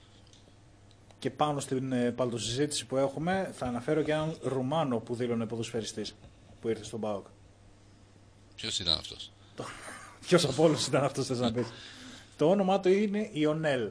Και πάνω στην ε, παλτοσυζήτηση που έχουμε, θα αναφέρω και έναν Ρουμάνο που δήλωνε ποδοσφαιριστής, που ήρθε στον ΠΑΟΚ. Ποιος ήταν αυτός? Ποιος από όλους ήταν αυτός, θες να πεις? Το όνομά του είναι Ιονέλ.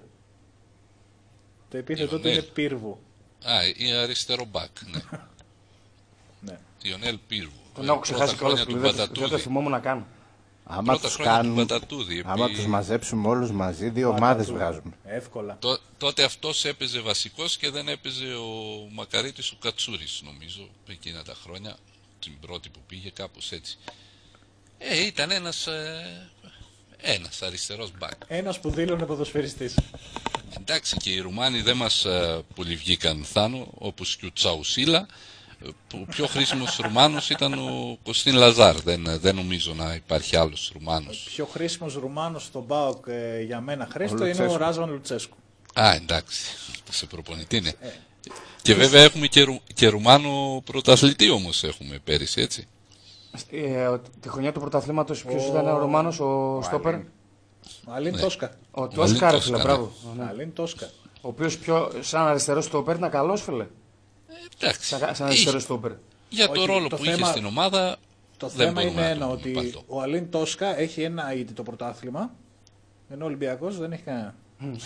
Το επίθετο του είναι Πύρβου. Α, η αριστερό μπακ, ναι. Ναι. Ιονέλ Πύρβου. Τον έχω ξεχάσει κιόλας, δεν το θυμόμουν να κάνω. Άμα τους, κάνουν, άμα τους μαζέψουμε όλους μαζί, δύο ομάδες βγάζουμε. Εύκολα. Τό, τότε αυτός έπαιζε βασικός και δεν έπαιζε ο Μακαρίτης ο Κατσούρης, νομίζω, εκείνα τα χρόνια, την πρώτη που πήγε, κάπως έτσι. Ε, ήταν ένας, ε, ένας αριστερός μπακ. Ένας που δήλωνε ποδοσφαιριστής. Εντάξει, και οι Ρουμάνοι δεν μας ε, πολύ βγήκαν, Θάνο, όπως και ο Τσαουσίλα. Ο πιο χρήσιμος Ρουμάνος ήταν ο Κωστίν Λαζάρ. Δεν, δεν νομίζω να υπάρχει άλλος Ρουμάνος. Ο πιο χρήσιμος Ρουμάνος στον ΠΑΟΚ ε, για μένα, Χρήστο, είναι ο Ράζβαν Λουτσέσκου. Α, εντάξει. Σε προπονητή είναι. Ε. Και βέβαια έχουμε και, Ρου, και Ρουμάνο πρωταθλητή όμως έχουμε πέρυσι, έτσι. Ε, τη χρονιά του πρωταθλήματος ποιος ο... ήταν ο Ρουμάνος, ο, ο Στόπερ? Αλήν Τόσκα. Ο Τόσκα, ρε φίλε, μπράβο. Αλήν Τόσκα. Ο οποίος πιο σαν αριστερό στόπερ ήταν καλός, φίλε. Εντάξει. Σαν, σαν αριστερό στόπερ. Για το Όχι, ρόλο το που θέμα, είχε στην ομάδα. Το δεν θέμα είναι ένα, το ότι παλτό. ο Αλήν Τόσκα έχει ένα αίτητο πρωτάθλημα, ενώ ο Ολυμπιακός δεν έχει κανένα.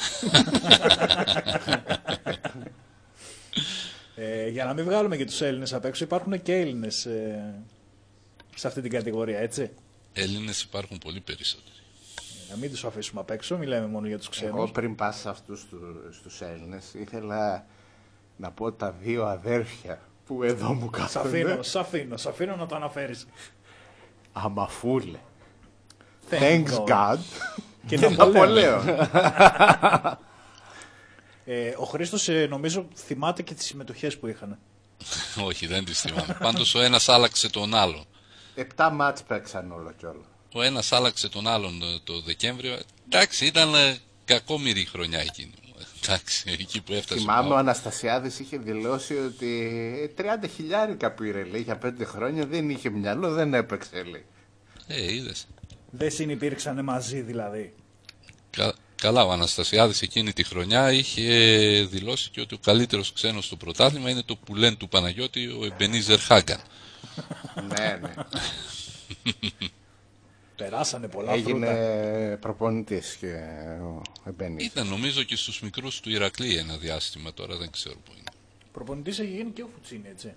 ε, για να μην βγάλουμε και τους Έλληνες απ' έξω, υπάρχουν και Έλληνες ε, σε αυτή την κατηγορία, έτσι. Έλληνες υπάρχουν πολύ περισσότεροι. Να μην τους αφήσουμε απ' έξω, μιλάμε μόνο για τους ξένους. Εγώ πριν πας σε αυτούς τους, τους Έλληνες, ήθελα να πω τα δύο αδέρφια που εδώ μου Σ' κάθονται. αφήνω, σ' αφήνω, σ' αφήνω να το αναφέρεις. Αμαφούλε. Thank Thanks God. God. Και Και Ναπολέον. Ναπολέον. ε, ο Χρήστος ε, νομίζω θυμάται και τις συμμετοχές που είχαν. Όχι, δεν τις θυμάμαι. Πάντως ο ένας άλλαξε τον άλλον. Επτά μάτς παίξαν όλο κι όλο. Ο ένας άλλαξε τον άλλον το Δεκέμβριο. Εντάξει, ήταν ε, κακόμοιρη χρονιά εκείνη. Εντάξει, εκεί που έφτασε. Θυμάμαι ο Αναστασιάδης είχε δηλώσει ότι τριάντα χιλιάρικα πήρε, λέει, για πέντε χρόνια, δεν είχε μυαλό, δεν έπαιξε, λέει. Ε, είδες. Δεν συνυπήρξανε μαζί δηλαδή. Κα, καλά, ο Αναστασιάδης εκείνη τη χρονιά είχε δηλώσει και ότι ο καλύτερος ξένος στο πρωτάθλημα είναι το πουλέν του Παναγιώτη, ο Εμπενίζερ Χάγκαν. Ναι, ναι. Περάσανε πολλά Έγινε φρούτα. προπονητής και ο Εμπενίζερ. Ήταν νομίζω και στους μικρούς του Ηρακλή ένα διάστημα, τώρα δεν ξέρω που είναι. Προπονητής έχει γίνει και ο Φουτσίνη, έτσι.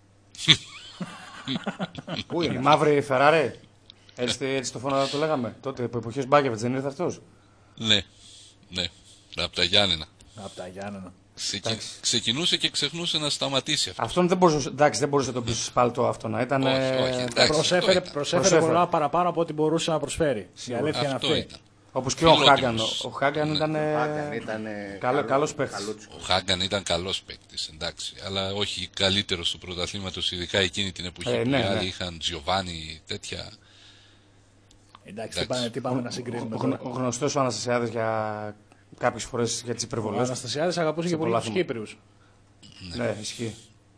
Πού είναι? Η μαύρη Φεράρε. Έτσι, έτσι το φωνά το λέγαμε. Τότε από εποχές Μπάκεβιτς δεν ήρθε αυτός. Ναι, ναι, από τα Γιάννενα. Από τα Γιάννενα. Ξεκι... Ξεκινούσε και ξεχνούσε να σταματήσει αυτό. Αυτόν δεν μπορούσε, εντάξει, δεν μπορούσε να τον πει σπάλτο αυτό να ήταν. Όχι, όχι, εντάξει, προσέφερε, αυτό προσέφερε Προσέφερε. πολλά παραπάνω από ό,τι μπορούσε να προσφέρει. Η αλήθεια είναι Αυτό αυτή. ήταν. Όπως και ο Φιλότιμος. Χάγκαν. Ο Χάγκαν ήταν. Χάγκαν ήταν καλό, καλός παίκτης. Ο Χάγκαν ήταν καλός παίκτης, εντάξει, αλλά όχι καλύτερος του πρωταθλήματος, ειδικά εκείνη την εποχή Ε, που ναι, οι άλλοι ναι. είχαν Τζιοβάνι, τέτοια. Εντάξει, τι πάμε, τι πάμε να συγκρίνουμε. Ο, τώρα. ο γνωστός ο Αναστασιάδης για κάποιες φορές για τις Ο υπερβολές. Αναστασιάδης αγαπούσε Σε και πολύ πολλά τους θέματα. Κύπριους. Ναι, ισχύει.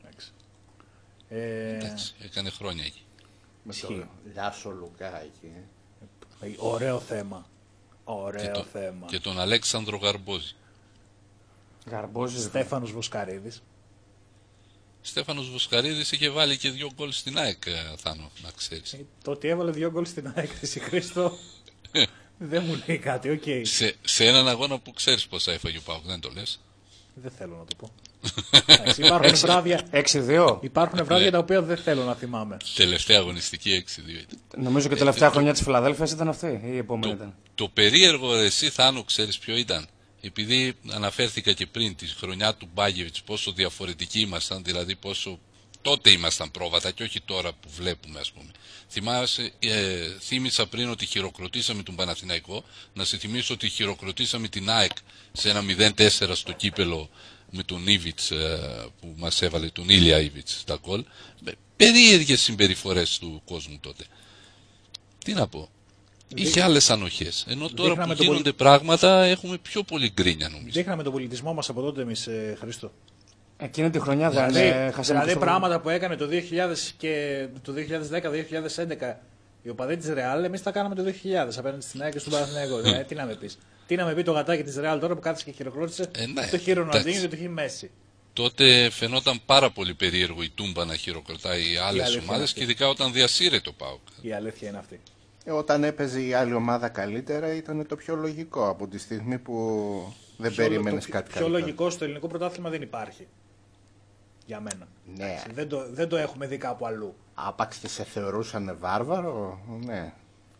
Ε, Εντάξει, έκανε χρόνια εκεί. Με Ισχύει. το Λιάσο Λουκά εκεί. ε, ωραίο θέμα. Και, Ωραίο το- θέμα. και τον Αλέξανδρο Γαρμπόζη. Γαρμπόζης. Στέφανος Βοσκαρίδης. Στέφανος Βοσκαρίδης είχε βάλει και δύο γκολ στην ΑΕΚ, ε, Θάνο, να ξέρεις. Το ότι έβαλε δύο γκολ στην έκθεση Χρήστο δεν μου λέει κάτι, οκ. σε, σε έναν αγώνα που ξέρεις πόσα έφαγε ο ΠΑΟΚ, δεν το λες. Δεν θέλω να το πω. Εντάξει, υπάρχουν βράδια, έξι δύο. υπάρχουν βράδια τα οποία δεν θέλω να θυμάμαι. Τελευταία αγωνιστική έξι δύο ήταν. Νομίζω και τελευταία χρονιά της Φιλαδέλφειας ήταν αυτή. Ή η επόμενη ήταν. Το περίεργο, εσύ Θάνο, ξέρεις ποιο ήταν. Επειδή αναφέρθηκα και πριν τη χρονιά του Μπάγεβιτς πόσο διαφορετικοί ήμασταν, δηλαδή πόσο τότε ήμασταν πρόβατα και όχι τώρα που βλέπουμε, ας πούμε. Θυμάσαι, ε, θύμισα πριν ότι χειροκροτήσαμε τον Παναθηναϊκό, να σε θυμίσω ότι χειροκροτήσαμε την ΑΕΚ σε ένα μηδέν τέσσερα στο κύπελο με τον Ήβιτς ε, που μας έβαλε, τον Ήλια Ήβιτς τα γκολ. Με περίεργες συμπεριφορές του κόσμου τότε. Τι να πω. Είχε άλλες ανοχές. Ενώ τώρα Δείχναμε που τον γίνονται πολι- πράγματα έχουμε πιο πολύ γκρίνια, νομίζω. Δείχναμε τον πολιτισμό μας από τότε εμείς, ε, Χρήστο. Εκείνη τη χρονιά δεν Δηλαδή, ε, χάσαμε δηλαδή το- πράγματα που έκανε το δύο χιλιάδες και το δύο χιλιάδες δέκα δύο χιλιάδες έντεκα οι οπαδοί της Ρεάλ, εμείς τα κάναμε το δύο χιλιάδες απέναντι στην ΑΕΚ και στον Παναθηναϊκό. Δηλαδή, τι να με πεις. Τι να με πει το γατάκι της Ρεάλ τώρα που κάθισε και χειροκρότησε Ε, ναι, το χείρο Ροναλντίνιο εντάξει. και το χει Μέση. Τότε φαινόταν πάρα πολύ περίεργο η Τούμπα να χειροκροτάει άλλες αλήθεια ομάδες είναι και ειδικά όταν διασύρε το ΠΑΟΚ. Η αλήθεια είναι αυτή. Ε, όταν έπαιζε η άλλη ομάδα καλύτερα ήταν το πιο λογικό από τη στιγμή που δεν Πιο- περίμενες το κάτι πιο καλύτερο. λογικό στο ελληνικό πρωτάθλημα δεν υπάρχει. Για μένα. Ναι. Εντάξει, Δεν το, δεν το έχουμε δει κάπου αλλού. Άπαξ και σε θεωρούσαν βάρβαρο, ναι.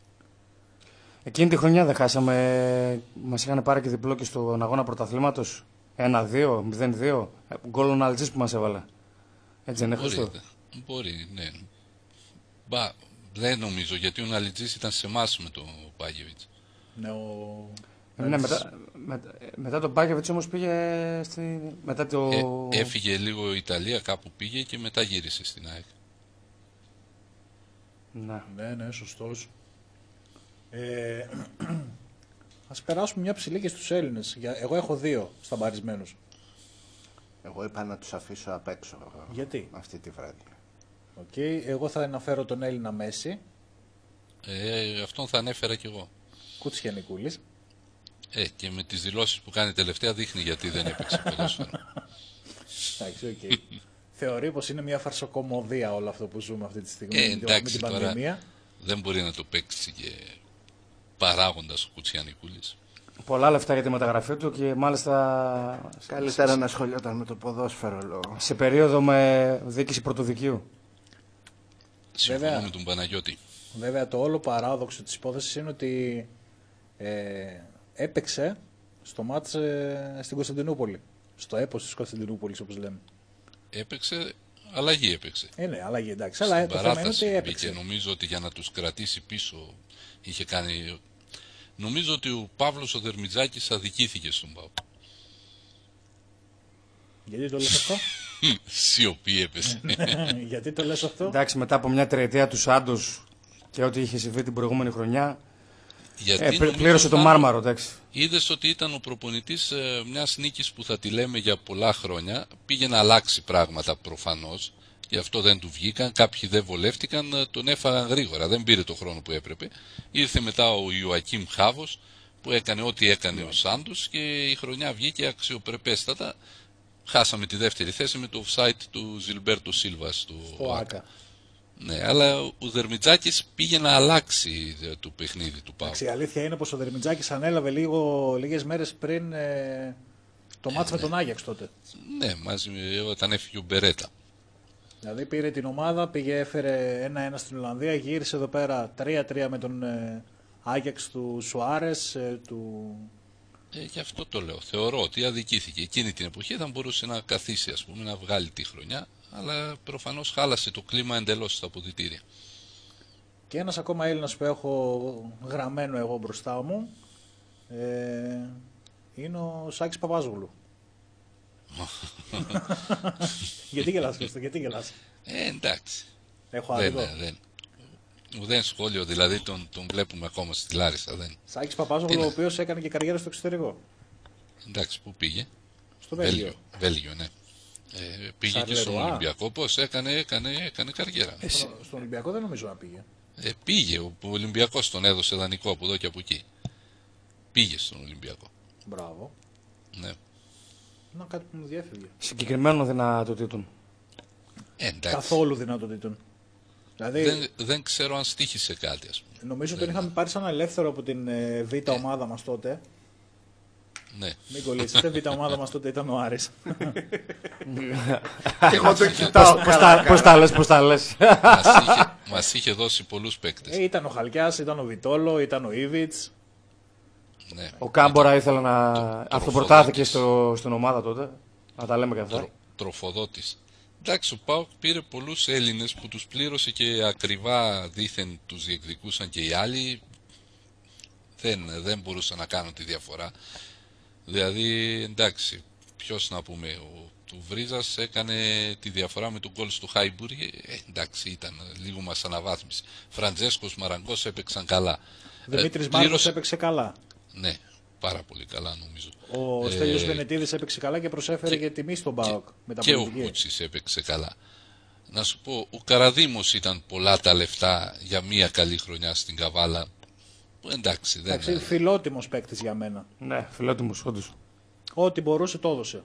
Εκείνη τη χρονιά δεν χάσαμε. Μας είχαν πάρει και διπλό και στον αγώνα πρωταθλήματος. ένα δύο, μηδέν δύο. Γκολ ο Ναλτζής που μας έβαλε. Έτσι δεν είναι, Μπορεί, Χρήστο? μπορεί, ναι. Μπα, δεν νομίζω, γιατί ο Ναλιτζής ήταν σε εμάς με τον Μπάγεβιτς. Ναι, ο... Ναι, μετά, μετά, μετά τον Μπάκεβιτς όμως πήγε στη, μετά το... Ε, έφυγε λίγο η Ιταλία, κάπου πήγε και μετά γύρισε στην ΑΕΚ. Ναι. Ναι, ναι, σωστός. Ε, ας περάσουμε μια ψηλή και στους Έλληνες. Για- Εγώ έχω δύο σταμπαρισμένους. Εγώ είπα να τους αφήσω απ' έξω. Γιατί? Αυτή τη βράδυ. Okay. Εγώ θα αναφέρω τον Έλληνα Μέση. Ε, αυτόν θα ανέφερα κι εγώ. Κουτσιανικούλης. Ε, και με τις δηλώσεις που κάνει τελευταία δείχνει γιατί δεν έπαιξε ποδόσφαιρο. Εντάξει, οκ. Okay. Θεωρεί πως είναι μια φαρσοκομωδία όλο αυτό που ζούμε αυτή τη στιγμή ε, εντάξει, με την πανδημία. Δεν μπορεί να το παίξει και παράγοντας ο Κουτσιανικούλης. Πολλά λεφτά για τη μεταγραφή του και μάλιστα... Καλύτερα να ασχολιόταν με το ποδόσφαιρο λόγω. Σε περίοδο με δίκηση πρωτοδικείου. Συμφωνώ με τον Παναγιώτη. Βέβαια το όλο παράδοξο της υπόθεσης είναι ότι ε, έπαιξε στο μάτς ε, στην Κωνσταντινούπολη. Στο έπος της Κωνσταντινούπολης όπως λέμε. Έπαιξε, αλλαγή έπαιξε. Ε, ναι, αλλαγή εντάξει. Αλλά το θέμα είναι ότι έπαιξε. Και νομίζω ότι για να τους κρατήσει πίσω είχε κάνει... Νομίζω ότι ο Παύλος ο Δερμιτζάκης αδικήθηκε στον ΠΑΟΚ. Γιατί το λες αυτό? Σιωπή έπεσε. Γιατί το λες αυτό? Εντάξει, μετά από μια τριετία του Σάντος και ό,τι είχε συμβεί την προηγούμενη χρονιά, γιατί ε, πλήρωσε το μάρμαρο, εντάξει. Είδες ότι ήταν ο προπονητής ε, μιας νίκης που θα τη λέμε για πολλά χρόνια. Πήγε να αλλάξει πράγματα προφανώς. Γι' αυτό δεν του βγήκαν. Κάποιοι δεν βολεύτηκαν. Τον έφαγαν γρήγορα. Δεν πήρε το χρόνο που έπρεπε. Ήρθε μετά ο Ιωακίμ Χάβος που έκανε ό,τι έκανε ο Σάντος και η χρονιά βγήκε αξιοπρεπέστατα. Χάσαμε τη δεύτερη θέση με το offside του Ζιλμπέρτο Σίλβα στο ΆΚΑ. Ναι, αλλά ο Δερμιτζάκης πήγε να αλλάξει το παιχνίδι του ΠΑΟΚ. Η αλήθεια είναι πως ο Δερμιτζάκης ανέλαβε λίγο, λίγες μέρες πριν ε, το ε, μάτς ναι. με τον Άγιαξ τότε. Ναι, μαζί με, όταν έφυγε ο Μπερέτα. Δηλαδή πήρε την ομάδα, πήγε, έφερε ένα ένα στην Ολλανδία, γύρισε εδώ πέρα τρία τρία με τον ε, Άγιαξ του Σουάρες, ε, του... Ε, γι' αυτό το λέω. Θεωρώ ότι αδικήθηκε. Εκείνη την εποχή θα μπορούσε να καθίσει, ας πούμε, να βγάλει τη χρονιά, αλλά προφανώς χάλασε το κλίμα εντελώς στα αποδυτήρια. Και ένας ακόμα Έλληνας που έχω γραμμένο εγώ μπροστά μου ε, είναι ο Σάκης Παπάζογλου. Γιατί γελάς Χρήστο, γιατί γελάς? Ε, εντάξει. Έχω άδικο. Δεν, δεν. Ουδέν σχόλιο, δηλαδή τον, τον βλέπουμε ακόμα στη Λάρισα. Δεν. Σάκης Παπάζογλου, ο οποίος έκανε και καριέρα στο εξωτερικό. Εντάξει, πού πήγε? Στο Βέλγιο. Βέλγιο, Βέλγιο ναι. Ε, πήγε Σαν και στον Λερουά. Ολυμπιακό, πώς έκανε, έκανε, έκανε καριέρα. Ε, στο, στον Ολυμπιακό δεν νομίζω να πήγε. Ε, πήγε, ο, ο Ολυμπιακός τον έδωσε δανεικό από εδώ και από εκεί. Πήγε στον Ολυμπιακό. Μπράβο. Ναι. Να κάτι που μου διέφυγε. Συγκεκριμένο δυνατοτήτων. Ε, Καθόλου δυνατοτήτων. Δηλαδή, δεν, δεν ξέρω αν στοίχησε κάτι, ας πούμε. Νομίζω ότι τον είχαμε πάρει σαν ελεύθερο από την ε, Β' ομάδα μας τότε. Ναι. Μην κολλήσετε, Β' ομάδα μας τότε ήταν ο Άρης. Και εγώ το κοιτάω. Πώς τα λες, πώς τα λες. Μας είχε δώσει πολλούς παίκτες. Ε, ήταν ο Χαλκιάς, ήταν ο Βιτόλο, ήταν ο Ήβιτς. Ναι. Ο Κάμπορα ήθελε να αυτοπροτάθηκε στο, στην ομάδα τότε. Να τα λέμε και αυτά. Τρο, τροφοδότης. Εντάξει, ο ΠΑΟΚ πήρε πολλούς Έλληνες που τους πλήρωσε και ακριβά δήθεν τους διεκδικούσαν και οι άλλοι. Δεν, δεν μπορούσαν να κάνουν τη διαφορά. Δηλαδή, εντάξει, ποιος να πούμε, ο του Βρίζας έκανε τη διαφορά με τον γκολ του Χάιμπουργκ. Ε, εντάξει, ήταν λίγο μας αναβάθμιση. Φραντζέσκος, Μαραγκός έπαιξαν καλά. Δημήτρης ε, Μάρκος πλήρωσε... έπαιξε καλά. Ναι, πάρα πολύ καλά νομίζω. Ο ε, Στέλιος Βενετίδης έπαιξε καλά και προσέφερε και, και τιμή στον ΠΑΟΚ. Και, και ο Κούτσης έπαιξε καλά. Να σου πω, ο Καραδήμος ήταν πολλά τα λεφτά για μια καλή χρονιά στην Καβάλα. Εντάξει, δεν είναι. Φιλότιμος παίκτης για μένα. Ναι, φιλότιμος, όντως. Ό,τι μπορούσε το έδωσε.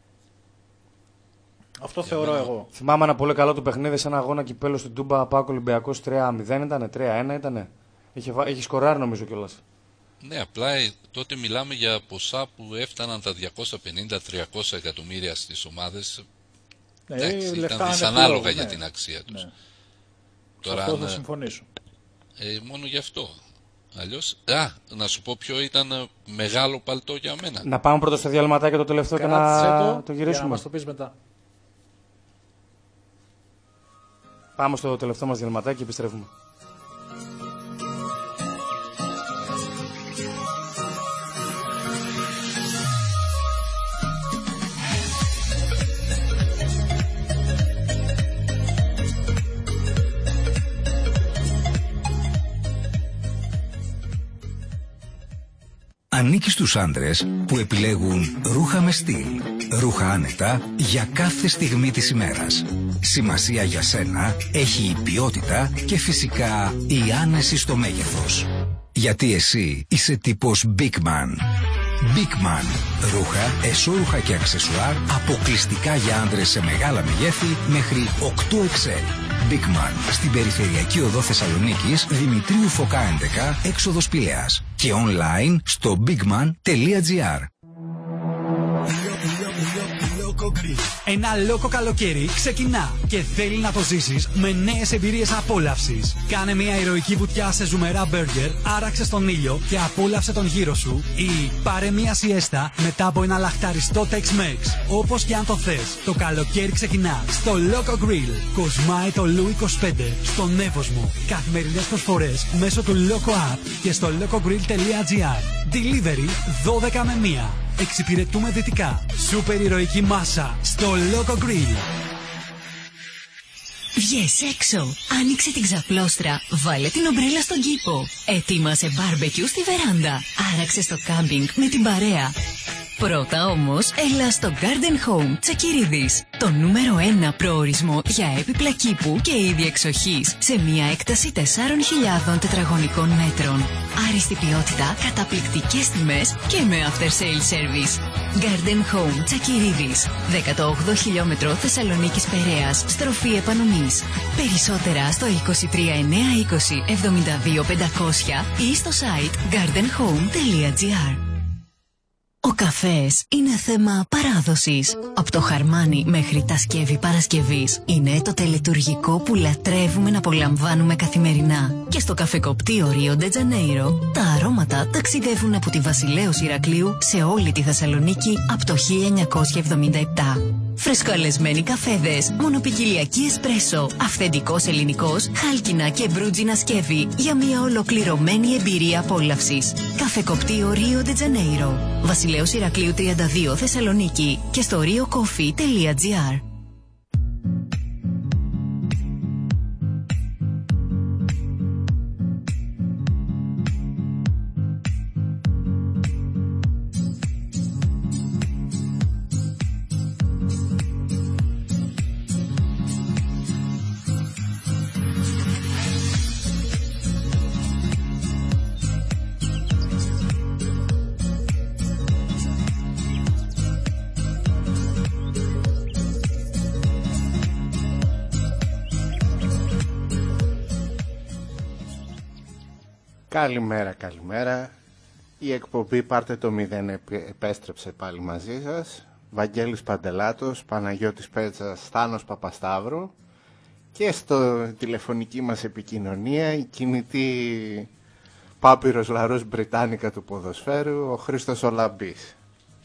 Αυτό για θεωρώ μένα. Εγώ. Θυμάμαι ένα πολύ καλό του παιχνίδι σε ένα αγώνα κυπέλλου στην Τούμπα ΠΑΟΚ Ολυμπιακός τρία μηδέν ήτανε, τρία ένα ήτανε. Είχε, είχε σκοράρει νομίζω κιόλας. Ναι, απλά τότε μιλάμε για ποσά που έφταναν τα διακόσια πενήντα με τριακόσια εκατομμύρια στις ομάδες. Ναι, εντάξει, ήταν δυσανάλογα ναι. για την αξία τους. Ναι. Τώρα, αυτό θα συμφωνήσω. Ε, μόνο γι' αυτό. Αλλιώς, α, να σου πω ποιο ήταν μεγάλο παλτό για μένα. Να πάμε πρώτα στο διαλυματάκι το τελευταίο και να το, το γυρίσουμε. Για να μας το πεις μετά. Πάμε στο τελευταίο μας διαλυματάκι και επιστρέφουμε. Ανήκει στους άντρες που επιλέγουν ρούχα με στυλ, ρούχα άνετα για κάθε στιγμή της ημέρας. Σημασία για σένα έχει η ποιότητα και φυσικά η άνεση στο μέγεθος. Γιατί εσύ είσαι τύπος Big Man. Big Man. Ρούχα, εσώρουχα και αξεσουάρ αποκλειστικά για άντρες σε μεγάλα μεγέθη μέχρι οκτώ εξ ελ. Big Man. Στην περιφερειακή οδό Θεσσαλονίκης, Δημητρίου Φωκά έντεκα, έξοδος Πηλαίας. Και online στο bigman τελεία gr. Ένα λόκο καλοκαίρι ξεκινά και θέλει να το ζήσεις με νέες εμπειρίες απόλαυσης. Κάνε μια ηρωική βουτιά σε ζουμερά μπέργκερ, άραξε στον ήλιο και απόλαυσε τον γύρο σου ή πάρε μια σιέστα μετά από ένα λαχταριστό Tex-Mex. Όπως και αν το θες, το καλοκαίρι ξεκινά στο Loco Grill. Κοσμάει το Λου είκοσι πέντε στον Εύωσμο. Καθημερινές προσφορές μέσω του Loco App και στο locogrill τελεία gr. Delivery δώδεκα με μία. Εξυπηρετούμε δυτικά. Σούπερ ηρωική μάσα στο Loco Grill. Βγες έξω, άνοιξε την ξαπλώστρα, βάλε την ομπρέλα στον κήπο. Ετοίμασε μπάρμπεκιου στη βεράντα, άραξε στο κάμπινγκ με την παρέα. Πρώτα όμως, έλα στο Garden Home Τσακυρίδης, το νούμερο ένα προορισμό για έπιπλα κήπου και είδη εξοχής, σε μια έκταση τεσσάρων χιλιάδων τετραγωνικών μέτρων. Άριστη ποιότητα, καταπληκτικές τιμές και με after sale service. Garden Home Τσακυρίδης, δέκατο όγδοο χιλιόμετρο Θεσσαλονίκης Περαίας, στροφή επανομής. Περισσότερα στο είκοσι τρία εννιακόσια είκοσι εβδομήντα δύο πεντακόσια ή στο site garden home τελεία gr. Ο καφές είναι θέμα παράδοσης. Από το Χαρμάνι μέχρι τα Σκεύη Παρασκευής είναι το τελετουργικό που λατρεύουμε να απολαμβάνουμε καθημερινά. Και στο καφεκοπτείο Ρίο ντε Τζανέιρο τα αρώματα ταξιδεύουν από τη Βασιλέως Ηρακλείου σε όλη τη Θεσσαλονίκη από το χίλια εννιακόσια εβδομήντα επτά. Φρεσκοαλεσμένοι καφέδες, μονοπικιλιακή εσπρέσο, αυθεντικός ελληνικός, χάλκινα και μπρούτζινα σκεύη για μια ολοκληρωμένη εμπειρία απόλαυσης. Καφεκοπτείο Ρίο ντε Τζανέιρο, Βασιλέως Ηρακλείου τριάντα δύο Θεσσαλονίκη και στο rio coffee τελεία gr. Καλημέρα, καλημέρα. Η εκπομπή Πάρτε το μηδέν επέστρεψε πάλι μαζί σας. Βαγγέλης Παντελάτος, Παναγιώτης Πέτσας, Στάνος Παπασταύρου και στο τηλεφωνική μας επικοινωνία η κινητή Πάπυρος Λαρούς Μπριτάνικα του ποδοσφαίρου, ο Χρήστος Ολαμπής.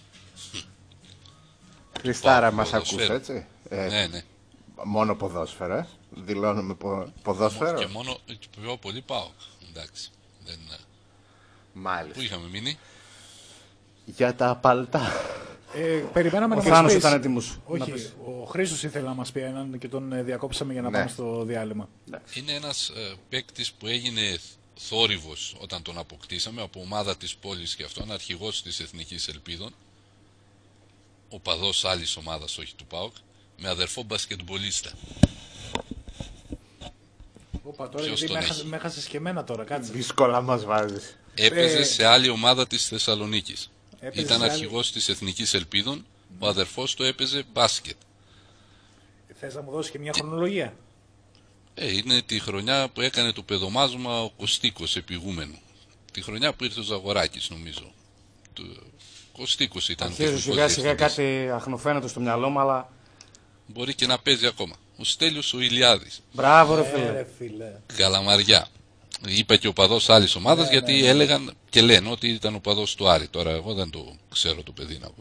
Χριστάρα, μας ακούς, έτσι? Ε, ναι, ναι. Μόνο ποδόσφαιρο, ε? Δηλώνουμε πο, ποδόσφαιρο. Και μόνο πιο πολύ πάω. Εντάξει. Δεν... Μάλιστα. Πού είχαμε μείνει? Για τα παλτά. Ε, περιμέναμε ο να Θάνος μας ήταν έτοιμος. Όχι, ο Χρήστος ήθελε να μας πει έναν και τον διακόψαμε για να ναι. πάμε στο διάλειμμα. Είναι ένας ε, παίκτης που έγινε θόρυβος όταν τον αποκτήσαμε από ομάδα της πόλης και αυτόν, αρχηγός της Εθνικής Ελπίδων, οπαδός άλλης ομάδας, όχι του ΠΑΟΚ, με αδερφό μπασκετμπολίστα. Όπα, τώρα γιατί με έχασες και εμένα τώρα, κάτσε. Δύσκολα μας βάζεις. Έπαιζε ε... σε άλλη ομάδα της Θεσσαλονίκης. Έπαιζε Ήταν αρχηγός άλλη... της Εθνικής Ελπίδων, mm. ο αδερφός του έπαιζε μπάσκετ. Θες να μου δώσεις και μια χρονολογία? Ε, είναι τη χρονιά που έκανε το παιδομάζωμα ο Κωστίκος επηγούμενου. Τη χρονιά που ήρθε ο Ζαγοράκης, νομίζω. Το... Κωστίκος ήταν. Αρχίζω σιγά σιγά κάτι αχνοφαίνεται στο μυαλό μου, αλλά... Μπορεί και να παίζει ακόμα. Ο Στέλιος ο Ηλιάδης. Μπράβο ρε φίλε. Ε, φίλε. Καλαμαριά. Είπα και ο παδός άλλης ομάδας, ναι, γιατί ναι, ναι. έλεγαν και λένε ότι ήταν ο παδός του Άρη. Τώρα εγώ δεν το ξέρω το παιδί να πω.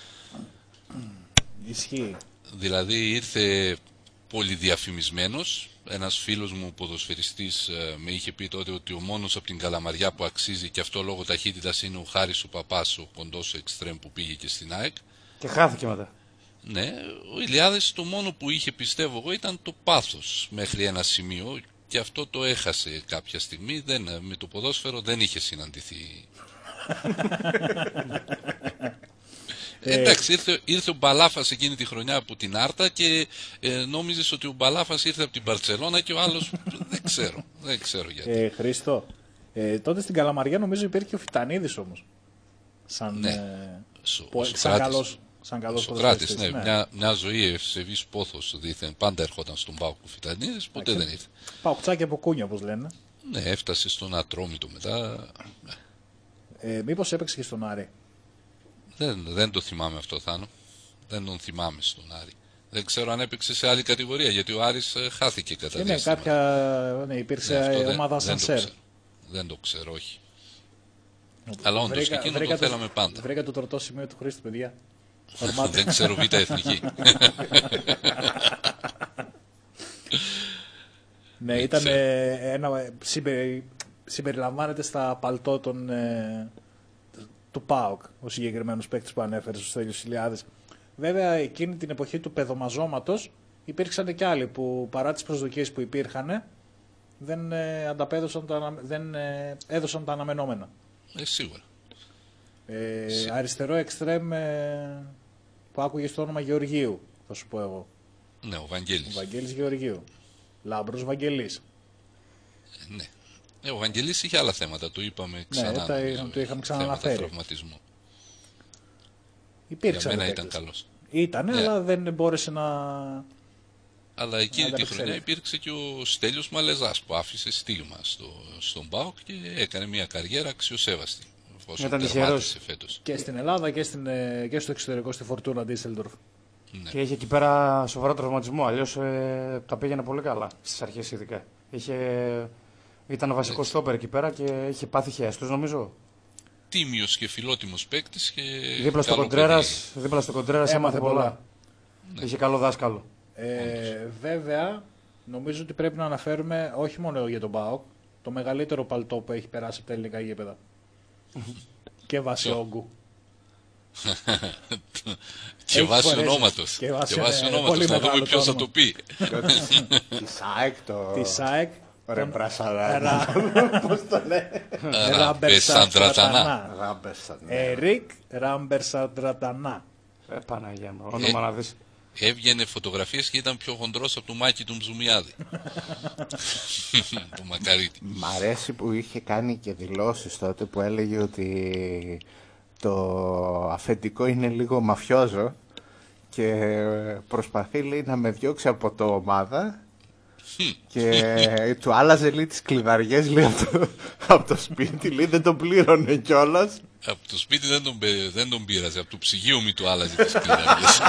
Ισχύει. Δηλαδή ήρθε πολυδιαφημισμένος. Ένας φίλος μου ποδοσφαιριστής με είχε πει τότε ότι ο μόνος από την Καλαμαριά που αξίζει, και αυτό λόγω ταχύτητας, είναι ο Χάρης ο Παπάς, ο κοντός εξτρέμ που πήγε και στην ΑΕΚ. Και χάθηκε μετά. Ναι, ο Ηλιάδης το μόνο που είχε, πιστεύω εγώ, ήταν το πάθος μέχρι ένα σημείο, και αυτό το έχασε κάποια στιγμή. Δεν, με το ποδόσφαιρο δεν είχε συναντηθεί. ε, εντάξει, ήρθε, ήρθε ο Μπαλάφας εκείνη τη χρονιά από την Άρτα και ε, νόμιζες ότι ο Μπαλάφας ήρθε από την Μπαρτσελώνα και ο άλλος δεν ξέρω, δεν ξέρω γιατί. Ε, Χρήστο, Ε, τότε στην Καλαμαριά νομίζω υπήρχε ο Φιτανίδης όμως. Σαν, ναι. ε, Σο, που, σαν καλός, σαν καλός Σοκράτης, ναι, ναι. Μια, μια ζωή ευσεβής πόθος δήθεν. Πάντα ερχόταν στον ΠΑΟΚ ο Φιτανίδης, ποτέ δεν ήρθε. Παοκτσάκι από κούνια όπως λένε. Ναι, έφτασε στον Ατρόμητο μετά. Ε, μήπως έπαιξε και στον Άρη. Δεν, δεν το θυμάμαι αυτό, Θάνο. Δεν τον θυμάμαι στον Άρη. Δεν ξέρω αν έπαιξε σε άλλη κατηγορία, γιατί ο Άρης ε, χάθηκε κατά διάστημα. Ναι, κάποια, ναι, υπήρξε ναι, ομάδα Σανσέρ. Δεν το ξέρω, όχι. Αλλά όντως βρήκα, και εκείνο βρήκα το θέλαμε πάντα. Βρήκα το τροτό σημείο του Χρήστου, παιδιά. Δεν ξέρω β' εθνική. Ναι, ήταν ε, ένα, συμπερι, συμπεριλαμβάνεται στα παλτό των, ε, του ΠΑΟΚ, ο συγκεκριμένος παίκτης που ανέφερε, ο Στέλιος Ηλιάδης. Βέβαια, εκείνη την εποχή του παιδομαζώματος υπήρξαν και άλλοι που παρά τις προσδοκίες που υπήρχαν δεν, ε, ανταπέδωσαν τα, δεν ε, έδωσαν τα αναμενόμενα. Ε, σίγουρα. Ε, αριστερό εξτρέμ ε, που άκουγε το όνομα Γεωργίου, θα σου πω εγώ. Ναι, ο Βαγγέλης. Ο Βαγγέλης Γεωργίου. Λάμπρος Βαγγελής. Ε, ναι. Ε, ο Βαγγελής είχε άλλα θέματα, το είπαμε ξανά. Ναι, τα, το είχαμε ξαναναφέρει. Τραυματισμού. Υπήρξαν. Για μένα ήταν καλός. Ήτανε, yeah. αλλά δεν μπόρεσε να... Αλλά εκείνη τη χρονιά υπήρξε και ο Στέλιος Μαλεζάς που άφησε στίγμα στο, στον ΠΑΟΚ και έκανε μια καριέρα αξιοσέβαστη. Εφόσον τερμάτισε φέτος. Και στην Ελλάδα και, στην, και στο εξωτερικό, στη Φορτούνα Ντίσσελντορφ. Ναι. Και είχε εκεί πέρα σοβαρό τραυματισμό. Αλλιώς ε, τα πήγαινε πολύ καλά στις αρχές ειδικά. Είχε, ήταν βασικό στόπερ εκεί πέρα και είχε πάθει χέστος, νομίζω. Τίμιος και φιλότιμος παίκτης και δίπλα στο Κοντρέρας, δίπλα στο Κοντρέρας έμαθε πολλά. πολλά. Ναι. Είχε καλό δάσκαλο. Ε, βέβαια, νομίζω ότι πρέπει να αναφέρουμε όχι μόνο για τον ΠΑΟΚ, το μεγαλύτερο παλτό που έχει περάσει από τα ελληνικά γήπεδα. Και βάσει όγκου. Και βάσει ονόματος. Και βάσει ονόματος, να δούμε ποιος θα το πει. Τη ΣΑΕΚ το... Τη ΣΑΕΚ. Ρεμπρασαράνα. Πώς το λέει. Ραμπερσαντρατανά. Ερικ Ραμπερσαντρατανά. Ε, Παναγία μου, όνομα να δεις. Έβγαινε φωτογραφίες και ήταν πιο χοντρός από το Μάκη του Μζουμιάδη. Το Μακαρίτη. Μ' αρέσει που είχε κάνει και δηλώσεις τότε που έλεγε ότι το αφεντικό είναι λίγο μαφιόζο και προσπαθεί, λέει, να με διώξει από το ομάδα και του άλλαζε, λέει, τις κλειδαριές, λέει, από το, από το σπίτι, λέει, δεν τον πλήρωνε κιόλας. Από το σπίτι δεν τον, δεν τον πείραζε, από το ψυγείο μου του άλλαζε τις κλειδαριές.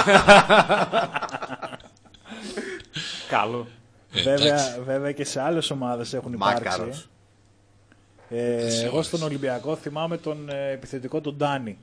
Καλό. Ε, βέβαια, βέβαια και σε άλλες ομάδες έχουν υπάρξει. Ε, εγώ στον Ολυμπιακό θυμάμαι τον ε, επιθετικό τον Ντάνι.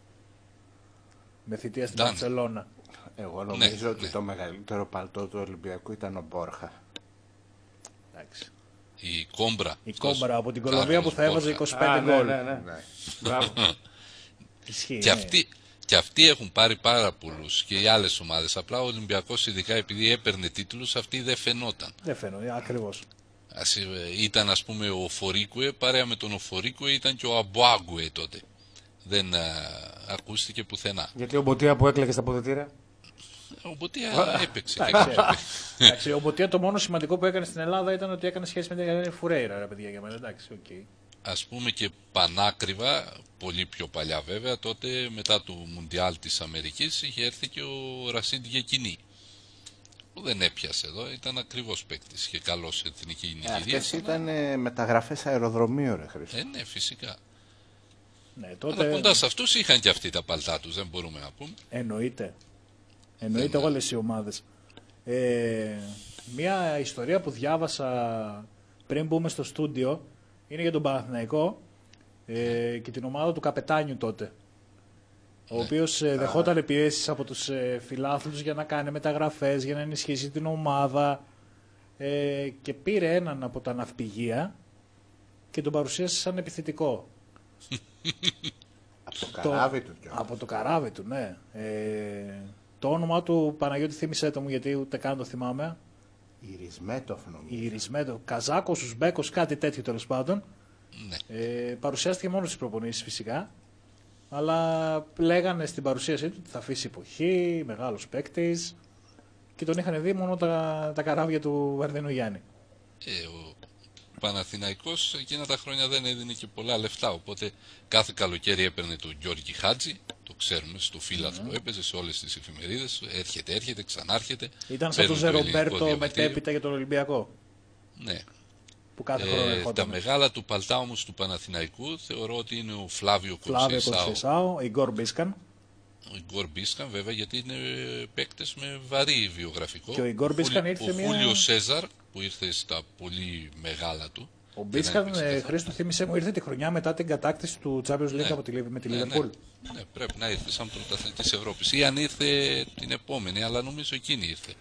Με θητεία στην Μπαρσελόνα. Εγώ νομίζω ναι, ότι ναι. το μεγαλύτερο παλτό του Ολυμπιακού ήταν ο Μπόρχα. Εντάξει. Η Κόμπρα. Η Κόμπρα από την Κολομβία που θα έβαζε είκοσι πέντε γκολ. Ναι, ναι, ναι. Μπράβο. Και αυτοί, και αυτοί έχουν πάρει πάρα πολλούς και οι άλλες ομάδες. Απλά ο Ολυμπιακός, ειδικά επειδή έπαιρνε τίτλους, αυτοί δεν φαινόταν. Δεν φαινόταν, ακριβώς. Ας, ήταν, ας πούμε, ο Φορίκουε, παρέα με τον Οφορίκουε ήταν και ο Αμπουάγκουε τότε. Δεν α, ακούστηκε πουθενά. Γιατί ο Μποτία που έκλαιγε στα αποδυτήρια. Ο Μποτία έπαιξε. Εντάξει, ο Μποτία το μόνο σημαντικό που έκανε στην Ελλάδα ήταν ότι έκανε σχέση με την Φουρέιρα, ρε παιδιά, για μένα. Εντάξει, okay. Ας πούμε και πανάκριβα, πολύ πιο παλιά βέβαια, τότε μετά το Μουντιάλ της Αμερικής είχε έρθει και ο Ρασίντ Γεκινή. Που δεν έπιασε εδώ, ήταν ακριβώς παίκτης και καλός εθνική νικηρία. Αυτές ήταν ε, μεταγραφές αεροδρομίου, ρε Χρήστο. Ε, ναι, φυσικά. Ναι, τότε... Αλλά κοντά σε αυτούς είχαν και αυτοί τα παλτά τους, δεν μπορούμε να πούμε. Εννοείται. Εννοείται δεν... όλες οι ομάδες. Ε, μια ιστορία που διάβασα πριν μπούμε στο στούντιο είναι για τον Παναθηναϊκό ε, και την ομάδα του Καπετάνιου τότε. Ο ναι. οποίος ε, δεχόταν πιέσεις από τους ε, φιλάθλους για να κάνει μεταγραφές, για να ενισχύσει την ομάδα ε, και πήρε έναν από τα ναυπηγεία και τον παρουσίασε σαν επιθετικό. Από το καράβι του. Το, από το καράβι του, ναι. Ε, το όνομα του, Παναγιώτη, θύμισέ το μου γιατί ούτε καν το θυμάμαι. Ιρισμέτοφ νομίζω. Ιρισμέτοφ, Καζάκος, Ουσμπέκος, κάτι τέτοιο τέλος πάντων. Ναι. Ε, παρουσιάστηκε μόνο στις προπονήσεις φυσικά. Αλλά λέγανε στην παρουσίασή του ότι θα αφήσει εποχή, μεγάλος παίκτης και τον είχαν δει μόνο τα, τα καράβια του Βαρδινού Γιάννη. Ε, ο, Παναθηναϊκός εκείνα τα χρόνια δεν έδινε και πολλά λεφτά, οπότε κάθε καλοκαίρι έπαιρνε τον Γιώργη Χάτζη, το ξέρουμε, στο φύλαθλο mm-hmm. έπαιζε σε όλες τις εφημερίδες, έρχεται, έρχεται, ξανάρχεται. Ήταν σαν τον Ζερομπέρτο μετέπειτα για τον Ολυμπιακό. Ναι. Που κάθε χρόνο ε, ερχόταν. Τα μεγάλα του παλτά όμως του Παναθηναϊκού θεωρώ ότι είναι ο Φλάβιο Κονσεϊσάο, ο Ιγκόρ Μπίσκαν. Ο Ιγκόρ Μπίσκαν βέβαια, γιατί είναι παίκτες με βαρύ βιογραφικό. Και ο Ιγκόρ Μπίσκαν ήρθε ο μια... Χούλιο Σέζαρ που ήρθε στα πολύ μεγάλα του. Ο Μπίσκαν, ε, Χρήστο, θύμισε μου, ήρθε τη χρονιά μετά την κατάκτηση του Champions League ναι. από τη, με τη ναι, Liverpool. Ναι, ναι, πρέπει να ήρθε σαν πρωταθλητής Ευρώπης. Ή αν ήρθε την επόμενη, αλλά νομίζω εκείνη ήρθε.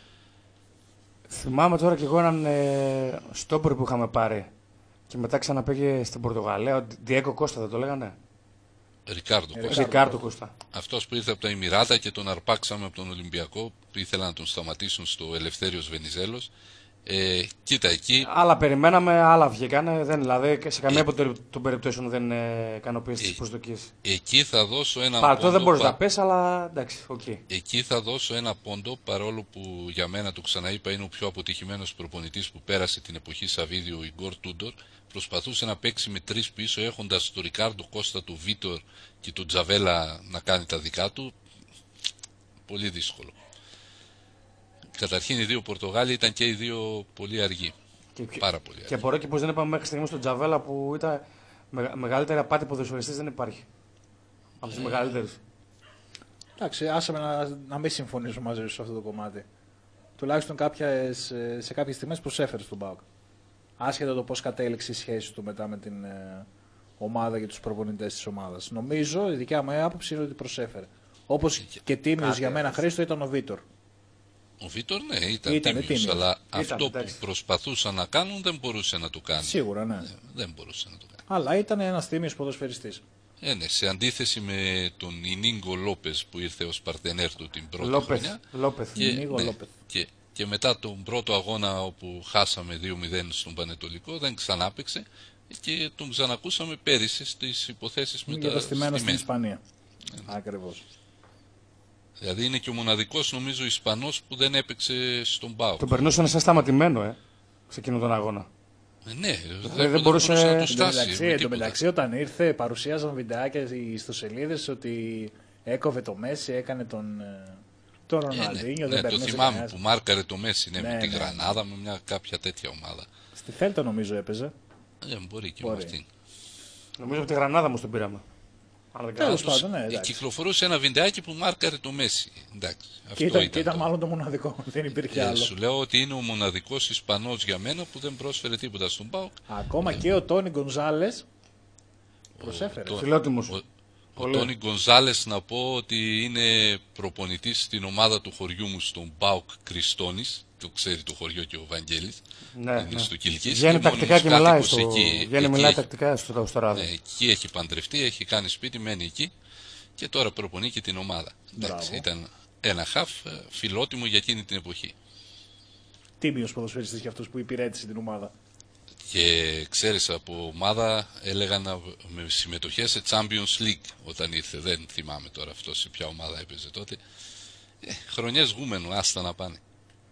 Θυμάμαι τώρα κι εγώ έναν ε, στόπερ που είχαμε πάρει και μετά ξαναπήγε στην Πορτογαλία, ο Διέγκο Κώστα, δεν το λέγανε. Ρικάρντο ε, Κώστα. Ρικάρντο Κώστα. Αυτός που ήρθε από τα Εμιράτα και τον αρπάξαμε από τον Ολυμπιακό, που ήθελαν να τον σταματήσουν στο Ελευθέριος Βενιζέλος. Ε, κοίτα εκεί. Άλλα περιμέναμε, άλλα βγήκανε. Δεν, δηλαδή σε καμία ε, από των περιπτώσεων δεν ικανοποίησε ε, τις προσδοκίες. Εκεί θα δώσω ένα Παλτό πόντο. Δεν μπορείς πα... να πες, αλλά εντάξει, οκ. Okay. Εκεί θα δώσω ένα πόντο, παρόλο που για μένα, το ξαναείπα, είναι ο πιο αποτυχημένος προπονητής που πέρασε την εποχή Σαββίδη, ο Ιγκόρ Τούντορ. Προσπαθούσε να παίξει με τρεις πίσω, έχοντας τον Ρικάρντο Κώστα, του Βίτορ και τον Τζαβέλα να κάνει τα δικά του. Πολύ δύσκολο. Καταρχήν οι δύο Πορτογάλοι ήταν και οι δύο πολύ αργοί. Και, Πάρα πολύ αργοί. Και απορώ και πως δεν είπαμε μέχρι στιγμής στον Τζαβέλα που ήταν με, μεγαλύτερη απάτη ποδοσφαιριστής δεν υπάρχει. Από τους ε... μεγαλύτερους. Εντάξει, άσαμε να, να μην συμφωνήσω μαζί σου σε αυτό το κομμάτι. Τουλάχιστον κάποιες, σε κάποιες στιγμές προσέφερε στον ΠΑΟΚ. Άσχετα το πώς κατέληξε η σχέση του μετά με την ε, ομάδα και τους προπονητές της ομάδας. Νομίζω, η δικιά μου άποψη είναι ότι προσέφερε. Όπως και, και τίμιος για μένα, Χρήστο, ήταν ο Βίτορ. Ο Βίτορ, ναι, ήταν, ήταν τίμιος, τίμιος, αλλά ήταν, αυτό εντάξει. που προσπαθούσαν να κάνουν δεν μπορούσε να το κάνει. Σίγουρα, ναι. Ε, δεν μπορούσε να το κάνει. Αλλά ήταν ένας τίμιος ποδοσφαιριστής. Ε, ναι, σε αντίθεση με τον Ινίγκο Λόπες που ήρθε ως παρτενέρ του την πρώτη Λόπεθ, χρονιά. Λόπεθ. Και, ναι, και, και μετά τον πρώτο αγώνα όπου χάσαμε δύο μηδέν στον Πανετολικό, δεν ξανάπαιξε και τον ξανακούσαμε πέρυσι στις υποθέσεις με τα στημένα στην Ισπανία. Ναι. Ακριβώς. Δηλαδή είναι και ο μοναδικός, νομίζω, Ισπανός που δεν έπαιξε στον ΠΑΟΚ. Τον περνούσαν σαν σταματημένο, ε, σε εκείνον τον αγώνα. Ε, ναι, δεν, δεν μπορούσε να το στάσει. Εν τω μεταξύ, όταν ήρθε, παρουσίαζαν βιντεάκια στις ιστοσελίδες ότι έκοβε το Μέση, έκανε τον, τον Ροναλντίνιο. Ε, ναι, ναι, το θυμάμαι κανένας. Που μάρκαρε το Μέση, ναι, ναι, με ναι, τη ναι. Γρανάδα, με μια κάποια τέτοια ομάδα. Στη Θέλτα νομίζω έπαιζε. Ε, μπορεί και μπορεί. με αυτήν. Νομίζω από τη Γρανάδα όμως τον πήραμε. Τέλος πάντων, ναι, κυκλοφορούσε ένα βιντεάκι που μάρκαρε το Μέση. Εντάξει, και αυτό ήταν, ήταν, και ήταν το... μάλλον το μοναδικό. Δεν υπήρχε ε, άλλο. Σου λέω ότι είναι ο μοναδικός Ισπανός για μένα που δεν πρόσφερε τίποτα στον ΠΑΟΚ. Ακόμα ε, και ο Τόνι Γκονζάλες προσέφερε. Το... Φιλότιμος. Ο, ο Τόνι Γκονζάλες, να πω ότι είναι προπονητής στην ομάδα του χωριού μου στον ΠΑΟΚ Κριστόνης. Το ξέρει το χωριό και ο Βαγγέλης. Ναι, είναι ναι. στο Κιλκής. Βγαίνει τακτικά και μιλάει στο, εκεί, βγαίνει εκεί μιλάει έχει, τακτικά στο, στο ράδιο. Ναι, εκεί έχει παντρευτεί, έχει κάνει σπίτι, μένει εκεί και τώρα προπονεί και την ομάδα. Εντάξει, ήταν ένα χαφ φιλότιμο για εκείνη την εποχή. Τίμιος ποδοσφαιριστής για αυτούς που υπηρέτησε την ομάδα. Και ξέρεις, από ομάδα έλεγαν με συμμετοχές σε Champions League όταν ήρθε. Δεν θυμάμαι τώρα αυτό σε ποια ομάδα έπαιζε τότε. Ε, χρονιές γούμενου, άστα να πάνε.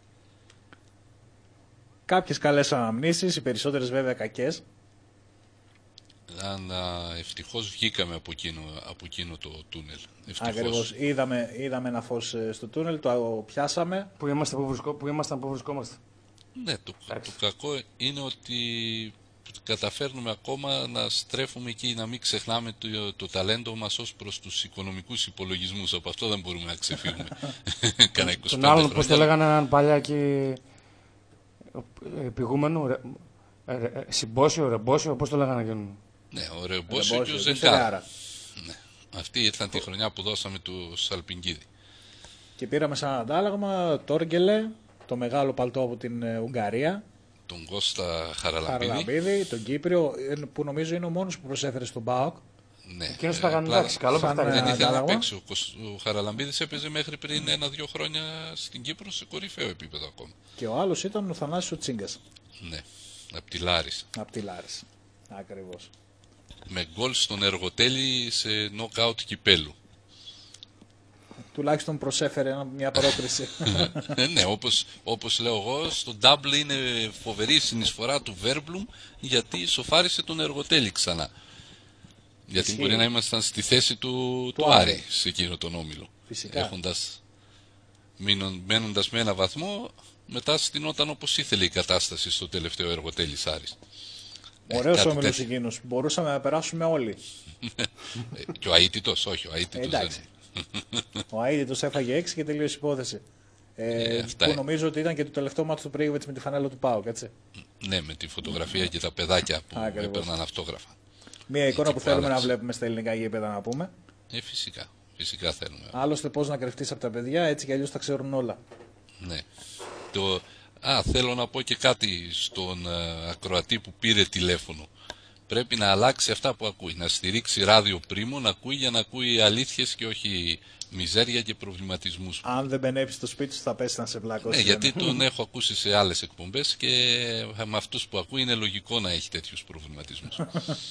Κάποιες καλές αναμνήσεις, οι περισσότερες βέβαια κακές. Αν ευτυχώς βγήκαμε από εκείνο, από εκείνο το τούνελ. Ακριβώς. Είδαμε, είδαμε ένα φως στο τούνελ, το πιάσαμε. Που ήμασταν που, βρισκό, που, ήμασταν, που βρισκόμαστε. Ναι, το, το κακό είναι ότι καταφέρνουμε ακόμα να στρέφουμε εκεί, να μην ξεχνάμε το, το ταλέντο μας ως προς τους οικονομικούς υπολογισμούς. Από αυτό δεν μπορούμε να ξεφύγουμε. Κάνα είκοσι πέντε τον άλλον, πώς το λέγανε έναν παλιά εκεί πηγούμενο, ρε, ρε, συμπόσιο, ρεμπόσιο, πώς το λέγανε εκείνο. Ναι, ο Ρεμπόσιο και ο Ζενγκάρα. Ναι. Αυτοί ήρθαν τη χρονιά που δώσαμε του Σαλπινγκίδη. Και πήραμε σαν αντάλλαγμα Τόργκελε, το μεγάλο παλτό από την Ουγγαρία. Τον Κώστα Χαραλαμπίδη. Χαραλαμπίδη, τον Κύπριο, που νομίζω είναι ο μόνος που προσέφερε στον ΠΑΟΚ. Ναι. Εκείνος θα κάνει εντάξει, καλό παιχνίδι. Δεν ήθελε να παίξει. Ο, ο Χαραλαμπίδης έπαιζε μέχρι πριν ένα-δύο χρόνια στην Κύπρο σε κορυφαίο επίπεδο ακόμα. Και ο άλλος ήταν ο Θανάσης ο Τσίγκας. Ναι, απ' τη Λάρισα. Απ' τη Λάρισα, ακριβώς. Με γκολ στον Εργοτέλη σε νοκάουτ κυπέλου. τουλάχιστον προσέφερε μια πρόκριση. Ναι, όπως, όπως λέω εγώ, στο double είναι φοβερή συνεισφορά του Βέρμπλουμ, γιατί σοφάρισε τον Εργοτέλη ξανά. Γιατί μπορεί να ήμασταν στη θέση του, του, του Άρη σε εκείνο τον όμιλο. Φυσικά. Έχοντας, μένοντας με ένα βαθμό, μετά στηνόταν όπως ήθελε η κατάσταση στο τελευταίο Εργοτέλης Άρης. Ωραίος όμιλος τέτοιο... εκείνος. Μπορούσαμε να περάσουμε όλοι. Και ο αίτητος, όχι, ο αίτητος δεν. Ο αίτητος έφαγε έξι και τελείωσε η υπόθεση. Ε, ε, που νομίζω ότι ήταν και το τελευταίο μάτι του Πρίγκοβιτς με τη φανέλα του ΠΑΟΚ, έτσι. Ναι, με τη φωτογραφία και τα παιδάκια που Ακριβώς. έπαιρναν αυτόγραφα. Μια εικόνα που θέλουμε να βλέπουμε στα ελληνικά γήπεδα, να πούμε. Ε, φυσικά. Φυσικά θέλουμε. Άλλωστε, πώς να κρυφτείς από τα παιδιά, έτσι κι αλλιώς τα ξέρουν όλα. Ναι. Το... Α, θέλω να πω και κάτι στον uh, ακροατή που πήρε τηλέφωνο. Πρέπει να αλλάξει αυτά που ακούει. Να στηρίξει ράδιο πρίμο, να ακούει για να ακούει αλήθειες και όχι μιζέρια και προβληματισμούς. Αν δεν μπενέψει στο σπίτι σου θα πέσει να σε πλακώσει. Ναι, γιατί τον έχω ακούσει σε άλλες εκπομπές και με αυτούς που ακούει είναι λογικό να έχει τέτοιους προβληματισμούς.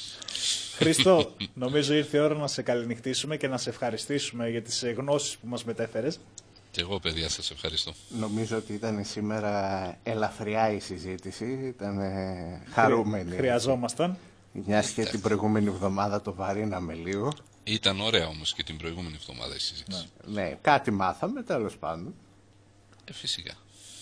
Χρήστο, νομίζω ήρθε η ώρα να σε καληνυχτήσουμε και να σε ευχαριστήσουμε για τις γνώσεις που μας μετέφερες. Και εγώ, παιδιά, σας ευχαριστώ. Νομίζω ότι ήταν σήμερα ελαφριά η συζήτηση, ήταν χαρούμενη. Χρειαζόμασταν. Μιας και την προηγούμενη εβδομάδα το βαρύναμε λίγο. Ήταν ωραία όμως και την προηγούμενη εβδομάδα η συζήτηση. Ναι, ναι, κάτι μάθαμε τέλος πάντων. Ε, φυσικά.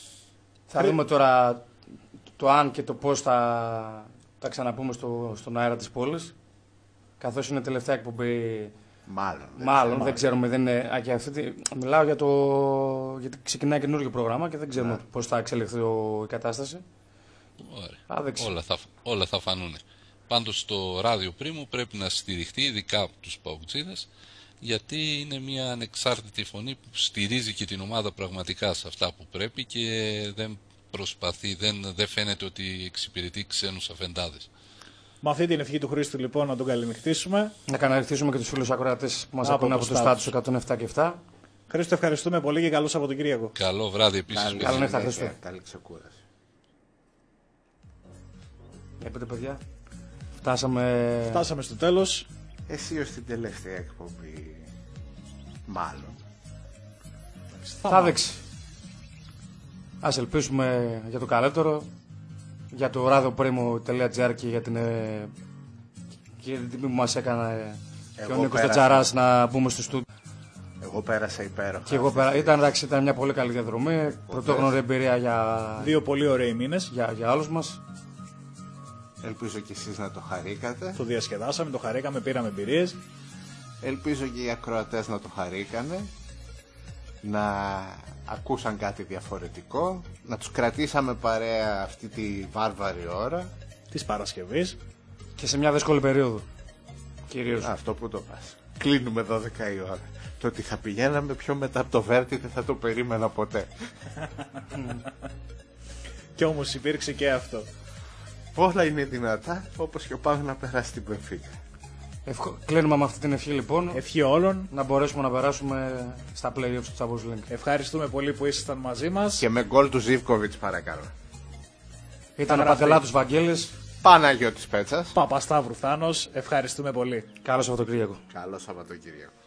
Θα δούμε τώρα το αν και το πώς θα τα ξαναπούμε στο, στον αέρα της πόλης. Καθώς είναι τελευταία εκπομπή. Μάλλον. Μάλλον, δεν ξέρουμε. Δεν είναι, α, και αυτή, μιλάω για το. Γιατί ξεκινάει καινούργιο πρόγραμμα και δεν ξέρουμε yeah. πώς θα εξελιχθεί η κατάσταση. Ωραία. Α, όλα, θα, όλα θα φανούν. Πάντως το ράδιο πρίμου πρέπει να στηριχτεί, ειδικά από τους παουτζίδες, γιατί είναι μια ανεξάρτητη φωνή που στηρίζει και την ομάδα πραγματικά σε αυτά που πρέπει και δεν προσπαθεί, δεν, δεν φαίνεται ότι εξυπηρετεί ξένους αφεντάδες. Με αυτή την ευχή του Χρήστου, λοιπόν, να τον καληνυχτήσουμε. Να καληνυχτήσουμε και τους φίλους ακροατές που μας ακούνε από το στάτους εκατόν επτά και επτά. Χρήστο, ευχαριστούμε πολύ και καλό Σαββατοκύριακο. Καλό βράδυ επίσης. Καλό νύχτα, Χρήστο. Καλή ξεκούραση. Βλέπετε, παιδιά, φτάσαμε... φτάσαμε στο τέλος. Εσύ ως την τελευταία εκπομπή, μάλλον. Θα δείξει. Ας ελπίσουμε για το καλύτερο. Για το radioprimo.gr και για την, ε, και για την τιμή που μας έκανε και ο Νίκος Τετζαράς να μπούμε στο στούντιο. Εγώ πέρασα υπέροχα. Και εγώ πέρα, ήταν, εντάξει, ήταν μια πολύ καλή διαδρομή. Πρωτόγνωρη εμπειρία για... δύο πολύ ωραίοι μήνες. Για, για όλους μας. Ελπίζω και εσείς να το χαρήκατε. Το διασκεδάσαμε, το χαρήκαμε, πήραμε εμπειρίες. Ελπίζω και οι ακροατές να το χαρήκανε. Να ακούσαν κάτι διαφορετικό. Να τους κρατήσαμε παρέα αυτή τη βάρβαρη ώρα της Παρασκευής. Και σε μια δύσκολη περίοδο. Κυρίως. Αυτό που το πας. Κλείνουμε δώδεκα η ώρα. Το ότι θα πηγαίναμε πιο μετά από το Βέρτι δεν θα το περίμενα ποτέ. Κι όμως υπήρξε και αυτό. Όλα είναι δυνατά, όπως και ο Πάος να περάσει την Μπενφίκα. Ευχο... Κλείνουμε με αυτή την ευχή, λοιπόν. Ευχή όλων. Να μπορέσουμε να περάσουμε στα play-offs του Champions League. Ευχαριστούμε πολύ που ήσασταν μαζί μας. Και με γκολ του Ζίβκοβιτς, παρακαλώ. Ήταν ο Παντελάτος Βαγγέλης. Παναγιώτης Πέτσας. Παπασταύρου Θάνος. Ευχαριστούμε πολύ. Καλό Σαββατοκύριακο. Καλό Σαββατοκύριακο.